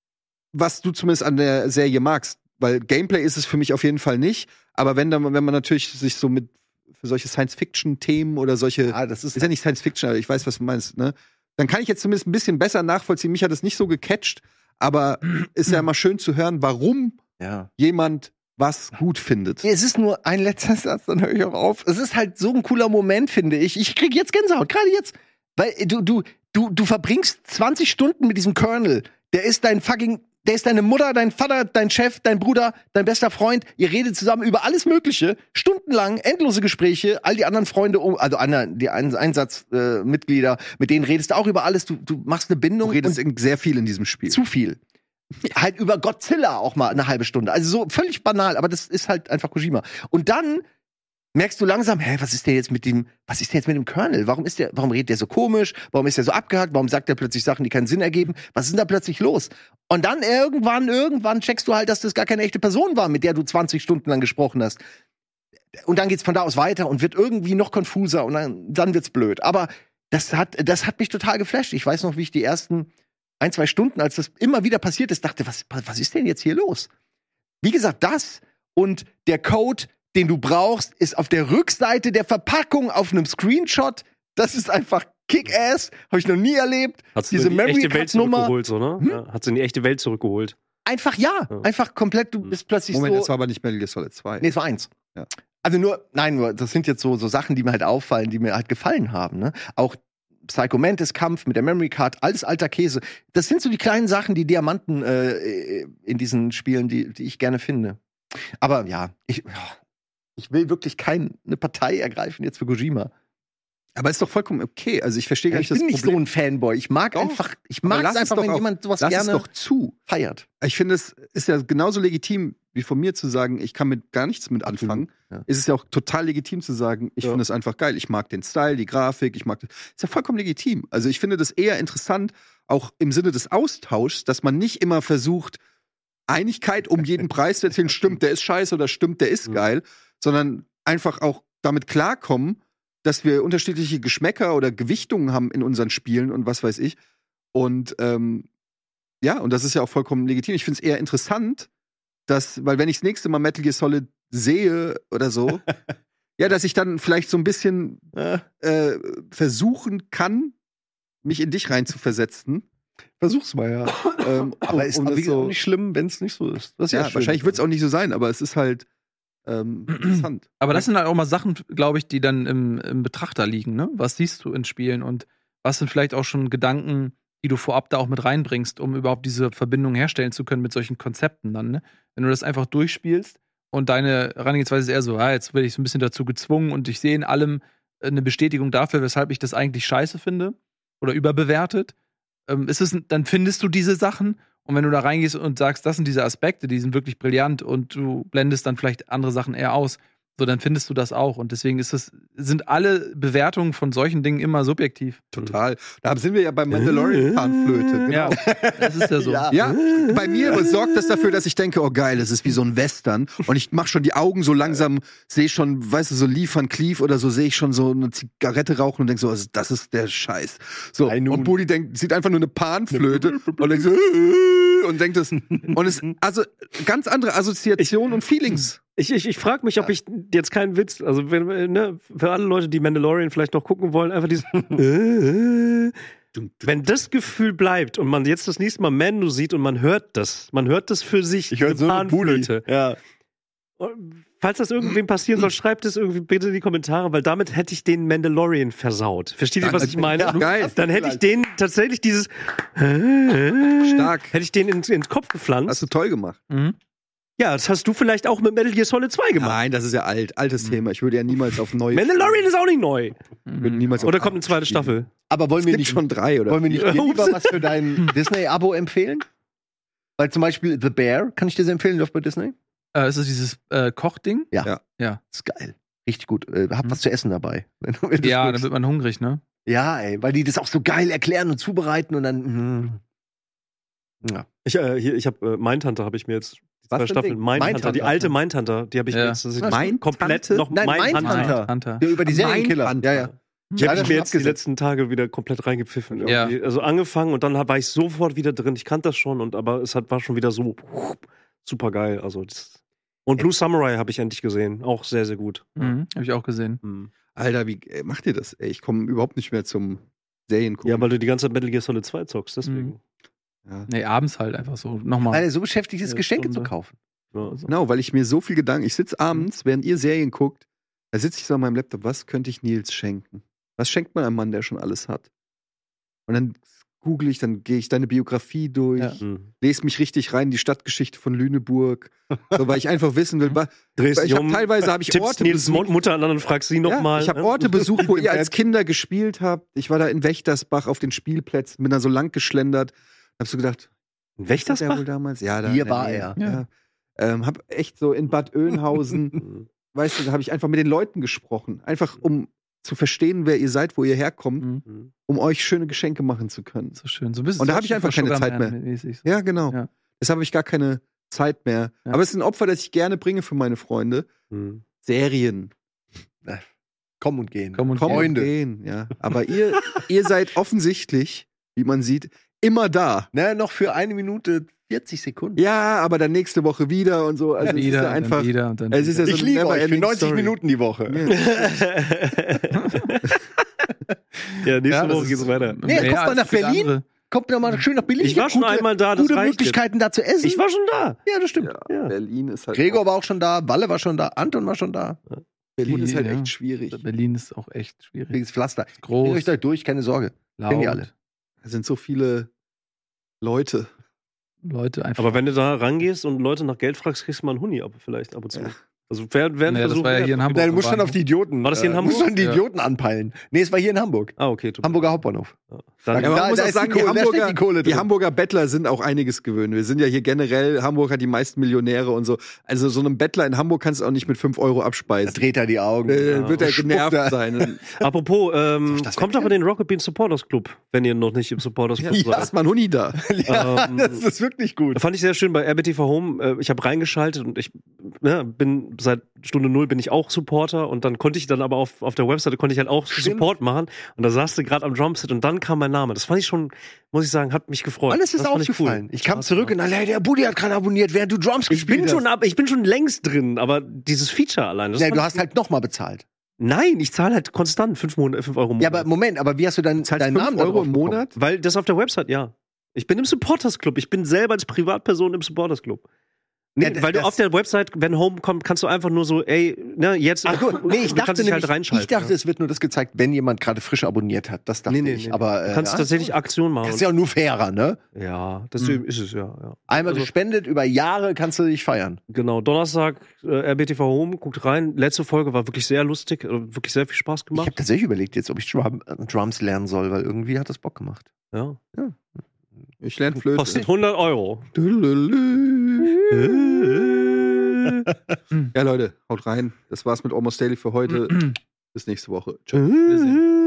was du zumindest an der Serie magst, weil Gameplay ist es für mich auf jeden Fall nicht, aber wenn, dann, wenn man natürlich sich so mit für solche Science-Fiction-Themen oder solche, ah, das ist, ist ja nicht Science-Fiction, aber ich weiß, was du meinst, ne? Dann kann ich jetzt zumindest ein bisschen besser nachvollziehen. Mich hat es nicht so gecatcht, aber ist ja immer schön zu hören, warum ja. jemand was gut findet. Es ist nur ein letzter Satz, dann höre ich auch auf. Es ist halt so ein cooler Moment, finde ich. Ich krieg jetzt Gänsehaut, gerade jetzt. Weil du, du, du, du verbringst zwanzig Stunden mit diesem Colonel. Der ist dein fucking Der ist deine Mutter, dein Vater, dein Chef, dein Bruder, dein bester Freund. Ihr redet zusammen über alles Mögliche. Stundenlang, endlose Gespräche. All die anderen Freunde, also die Einsatzmitglieder, äh, mit denen redest du auch über alles. Du, du machst eine Bindung. Du redest sehr viel in diesem Spiel. Zu viel. Halt über Godzilla auch mal eine halbe Stunde. Also so völlig banal, aber das ist halt einfach Kojima. Und dann merkst du langsam, hä, was ist der jetzt mit dem, was ist der jetzt mit dem Colonel? Warum ist der, warum redet der so komisch? Warum ist der so abgehakt? Warum sagt der plötzlich Sachen, die keinen Sinn ergeben? Was ist denn da plötzlich los? Und dann irgendwann, irgendwann checkst du halt, dass das gar keine echte Person war, mit der du zwanzig Stunden lang gesprochen hast. Und dann geht's von da aus weiter und wird irgendwie noch konfuser und dann, dann wird's blöd. Aber das hat, das hat mich total geflasht. Ich weiß noch, wie ich die ersten ein, zwei Stunden, als das immer wieder passiert ist, dachte, was, was ist denn jetzt hier los? Wie gesagt, das und der Code, den du brauchst, ist auf der Rückseite der Verpackung auf einem Screenshot. Das ist einfach Kick-Ass. Habe ich noch nie erlebt. Hat sie Diese in die echte Welt Nummer zurückgeholt, so, ne? Hm? Ja, hat sie in die echte Welt zurückgeholt. Einfach ja. ja. Einfach komplett, du bist plötzlich Moment, so... Moment, das war aber nicht Metal Gear Solid zwei. Nee, es war eins. Ja. Also nur, nein, nur, das sind jetzt so, so Sachen, die mir halt auffallen, die mir halt gefallen haben, ne? Auch Psycho Mantis Kampf mit der Memory Card, alles alter Käse. Das sind so die kleinen Sachen, die Diamanten äh, in diesen Spielen, die, die ich gerne finde. Aber ja, ich... Ich will wirklich keine Partei ergreifen jetzt für Kojima. Aber ist doch vollkommen okay. Also ich verstehe Ja, gar ich nicht bin das nicht Problem. so ein Fanboy. Ich mag Doch, einfach, ich mag es einfach, wenn auch, jemand sowas lass gerne es doch zu. feiert. Ich finde, es ist ja genauso legitim, wie von mir zu sagen, ich kann mit gar nichts mit anfangen. Ja. Ist es ja auch total legitim zu sagen, ich ja. finde es einfach geil. Ich mag den Style, die Grafik, ich mag das. Ist ja vollkommen legitim. Also ich finde das eher interessant, auch im Sinne des Austauschs, dass man nicht immer versucht, Einigkeit um jeden Preis zu erzählen, stimmt, der ist scheiße oder stimmt, der ist mhm. geil, sondern einfach auch damit klarkommen, dass wir unterschiedliche Geschmäcker oder Gewichtungen haben in unseren Spielen und was weiß ich. Und ähm, ja, und das ist ja auch vollkommen legitim. Ich finde es eher interessant, dass, weil wenn ich das nächste Mal Metal Gear Solid sehe oder so, ja, dass ich dann vielleicht so ein bisschen äh, versuchen kann, mich in dich reinzuversetzen. Versuch's mal, ja. ähm, aber um, ist um aber so, auch nicht schlimm, wenn es nicht so ist. Das ist ja, ja schön. Wahrscheinlich wird es auch nicht so sein, aber es ist halt ähm, interessant. Aber das sind halt auch mal Sachen, glaube ich, die dann im, im Betrachter liegen, ne? Was siehst du in Spielen und was sind vielleicht auch schon Gedanken, die du vorab da auch mit reinbringst, um überhaupt diese Verbindung herstellen zu können mit solchen Konzepten dann, ne? Wenn du das einfach durchspielst und deine Herangehensweise ist eher so, ja, jetzt werde ich so ein bisschen dazu gezwungen und ich sehe in allem eine Bestätigung dafür, weshalb ich das eigentlich scheiße finde oder überbewertet, ähm, ist es, dann findest du diese Sachen und wenn du da reingehst und sagst, das sind diese Aspekte, die sind wirklich brillant und du blendest dann vielleicht andere Sachen eher aus, so, dann findest du das auch. Und deswegen ist das, sind alle Bewertungen von solchen Dingen immer subjektiv. Total. Da sind wir ja beim Mandalorian-Panflöte. Genau. Ja, das ist ja so. Ja, ja, bei mir sorgt das dafür, dass ich denke, oh geil, das ist wie so ein Western. Und ich mache schon die Augen so langsam, sehe schon, weißt du, so Lee Van Cleef oder so, sehe ich schon so eine Zigarette rauchen und denke so, also, das ist der Scheiß. So, und Bulli denkt, sieht einfach nur eine Panflöte und denkt so, und denkt das. Und es, also, ganz andere Assoziationen und Feelings. Ich, ich, ich frage mich, ob ich jetzt keinen Witz, also wenn, ne, für alle Leute, die Mandalorian vielleicht noch gucken wollen, einfach diesen wenn das Gefühl bleibt und man jetzt das nächste Mal Mando sieht und man hört das, man hört das für sich, ich höre so eine Panflöte. Ja. Falls das irgendwem passieren soll, schreibt es irgendwie bitte in die Kommentare, weil damit hätte ich den Mandalorian versaut. Versteht ihr, was ich meine? Ja, geil. Dann hätte ich den tatsächlich dieses stark, hätte ich den ins, ins Kopf gepflanzt. Hast du toll gemacht. Mhm. Ja, das hast du vielleicht auch mit Metal Gear Solid zwei gemacht. Nein, das ist ja alt, altes mhm. Thema. Ich würde ja niemals auf neue. Mandalorian ist auch nicht neu. Mhm. Niemals oder kommt eine zweite Staffel? Aber wollen es wir gibt nicht schon drei oder? Wollen wir nicht dir lieber was für dein Disney-Abo empfehlen? Weil zum Beispiel The Bear, kann ich dir sehr empfehlen, läuft bei Disney? Äh, ist das dieses äh, Kochding? Ja. ja. Ja. Das ist geil. Richtig gut. Äh, hab Mhm. was zu essen dabei. Wenn du- wenn du Ja, das dann wird man hungrig, ne? Ja, ey, weil die das auch so geil erklären und zubereiten und dann. Mh. Ja. Ich, äh, hier, ich habe äh, Mindhunter habe ich mir jetzt die Was zwei für ein Staffeln Ding? Mindhunter, Mindhunter. die alte Mindhunter, die habe ich Ja. mir jetzt das ist Mindhunter? komplett noch Nein, Mindhunter. Hunter. Ja, über die Serienkiller. Mindhunter. Ja, ja. Ich habe Leider mir schon jetzt die abgesetzt. letzten Tage wieder komplett reingepfiffen. Ja. irgendwie. Also angefangen und dann war ich sofort wieder drin. Ich kannte das schon, und aber es hat, war schon wieder so super geil. Also das, und Blue Samurai habe ich endlich gesehen. Auch sehr, sehr gut. Mhm, hab ich auch gesehen. Mhm. Alter, wie äh, macht ihr das? Ey, ich komme überhaupt nicht mehr zum Serien gucken. Ja, weil du die ganze Zeit Metal Gear Solid zwei zockst, deswegen. Ja. Nee, abends halt einfach so. Nochmal. Weil er so beschäftigt ist, Ja, Geschenke Stunde. zu kaufen. Ja. Genau, weil ich mir so viel Gedanken. Ich sitze abends, während ihr Serien guckt, da sitze ich so an meinem Laptop. Was könnte ich Nils schenken? Was schenkt man einem Mann, der schon alles hat? Und dann google ich, dann gehe ich deine Biografie durch, Ja. Mhm. lese mich richtig rein in die Stadtgeschichte von Lüneburg, so, weil ich einfach wissen will. wa- Drehst Weil ich dich hab, um, teilweise habe ich tippst Orte Nils besucht. Mutter an und fragst sie Ja, nochmal. ich habe Orte besucht, wo ihr als Kinder gespielt habt. Ich war da in Wächtersbach auf den Spielplätzen, bin da so lang geschlendert. Hab so gedacht, was der Wächtersbach? wohl damals? Ja, da Hier in der war Nähe. er. Ja. Ähm, hab echt so in Bad Oeynhausen, Mhm. weißt du, da habe ich einfach mit den Leuten gesprochen. Einfach um zu verstehen, wer ihr seid, wo ihr herkommt, Mhm. Mhm. um euch schöne Geschenke machen zu können. So schön. So ein bisschen Und da so hab ich einfach keine Sugar Zeit Man mehr. mäßig. Ja, genau. Ja. Deshalb habe ich gar keine Zeit mehr. Ja. Aber es ist ein Opfer, das ich gerne bringe für meine Freunde. Mhm. Serien. Kommen und gehen. Komm und Kommen geh. und gehen, ja. Aber ihr, ihr seid offensichtlich, wie man sieht, immer da. Na, noch für eine Minute vierzig Sekunden. Ja, aber dann nächste Woche wieder und so. Also es ist wieder, ja und einfach. dann wieder und dann Es ist ja wieder. so Ich eine liebe euch für never-ending neunzig Story. Minuten die Woche. Ja, nächste Ja, das Woche ist geht's weiter. Nee, mehr kommt mal als nach viele Berlin. andere. Kommt doch mal schön nach Berlin. Ich war schon Gute- einmal da, das Gute reicht Möglichkeiten da zu essen. Ich war schon da. ja, das stimmt. Ja, Ja. Berlin ist halt. Gregor auch, war auch schon da, Walle war schon da, Anton war schon da. Berlin ist halt Ja. echt schwierig. Berlin ist auch echt schwierig. Wegen des Pflaster. Bringt Groß, euch da durch, keine Sorge. laut, Kennen die alle. Da sind so viele Leute. Leute einfach. Aber wenn du da rangehst und Leute nach Geld fragst, kriegst du mal einen Huni ab, vielleicht ab und zu. Ja. Also wer, wer ein Nee, das Versuch war ja wert. hier in Hamburg. Nein, du musst schon Bahnhof. auf die Idioten. War das hier in äh, Hamburg? musst schon die Ja. Idioten anpeilen. Nee, es war hier in Hamburg. Ah, okay. tut mir Hamburger Hauptbahnhof. leid. Dann, Ja, aber Da- man muss da auch ist die sagen, die, Kohle- da steckt Hamburger, die Kohle die drin. Hamburger Bettler sind auch einiges gewöhnt. Wir sind ja hier generell, Hamburg hat die meisten Millionäre und so. Also so einem Bettler in Hamburg kannst du auch nicht mit fünf Euro Da abspeisen. dreht er die Augen. Äh, Ja. wird er Spuckt genervt er. sein. apropos, ähm, das kommt doch in den Rocket Bean Supporters Club, wenn ihr noch nicht im Supporters Club Da seid. ist mal ein Huni da. Ja, Ähm, das ist wirklich gut. Fand ich sehr schön bei R B T V Home. Äh, Ich habe reingeschaltet und ich ne, bin seit Stunde null bin ich auch Supporter, und dann konnte ich dann aber auf, auf der Webseite konnte ich halt auch Stimmt. Support machen, und da saß du gerade am Drumset und dann kam mein Name. Das fand ich schon, muss ich sagen, hat mich gefreut. Alles ist das fand ich aufgefallen. cool. Ich, kam Spaß zurück gemacht. und allein der Buddy hat gerade abonniert, während du Drums ich bin gespielt schon hast. ab, ich bin schon längst drin, aber dieses Feature allein. Das Nee, fand du ich hast gut. halt nochmal bezahlt. Nein, ich zahle halt konstant fünf Monate, fünf Euro im Ja, Monat. aber Moment, aber wie hast du dann Zahlst deinen fünf Namen da Euro drauf im bekommen? Monat? Weil das auf der Website, ja. Ich bin im Supporters Club. Ich bin selber als Privatperson im Supporters Club. Nee, Ja, d- weil du das- auf der Website, wenn Home kommt, kannst du einfach nur so, ey, ne, jetzt. Ach gut, nee, ich du dachte kannst dich nämlich, halt reinschalten. ich dachte, es wird nur das gezeigt, wenn jemand gerade frisch abonniert hat. Das dachte nee, nee, ich. nee. Aber du äh, kannst ja, tatsächlich Aktionen machen. das ist ja auch nur fairer, ne? ja, deswegen ist es ja, ja. Einmal Also- gespendet, über Jahre kannst du dich feiern. Genau, Donnerstag, äh, R B T V Home, guckt rein. Letzte Folge war wirklich sehr lustig, äh, wirklich sehr viel Spaß Ich gemacht. habe tatsächlich überlegt jetzt, ob ich Drum, äh, Drums lernen soll, weil irgendwie hat das Bock gemacht. Ja. Ich lerne Flöte. Kostet hundert Euro. Ja, Leute, haut rein. Das war's mit Almost Daily für heute. Bis nächste Woche. Ciao. Wir sehen.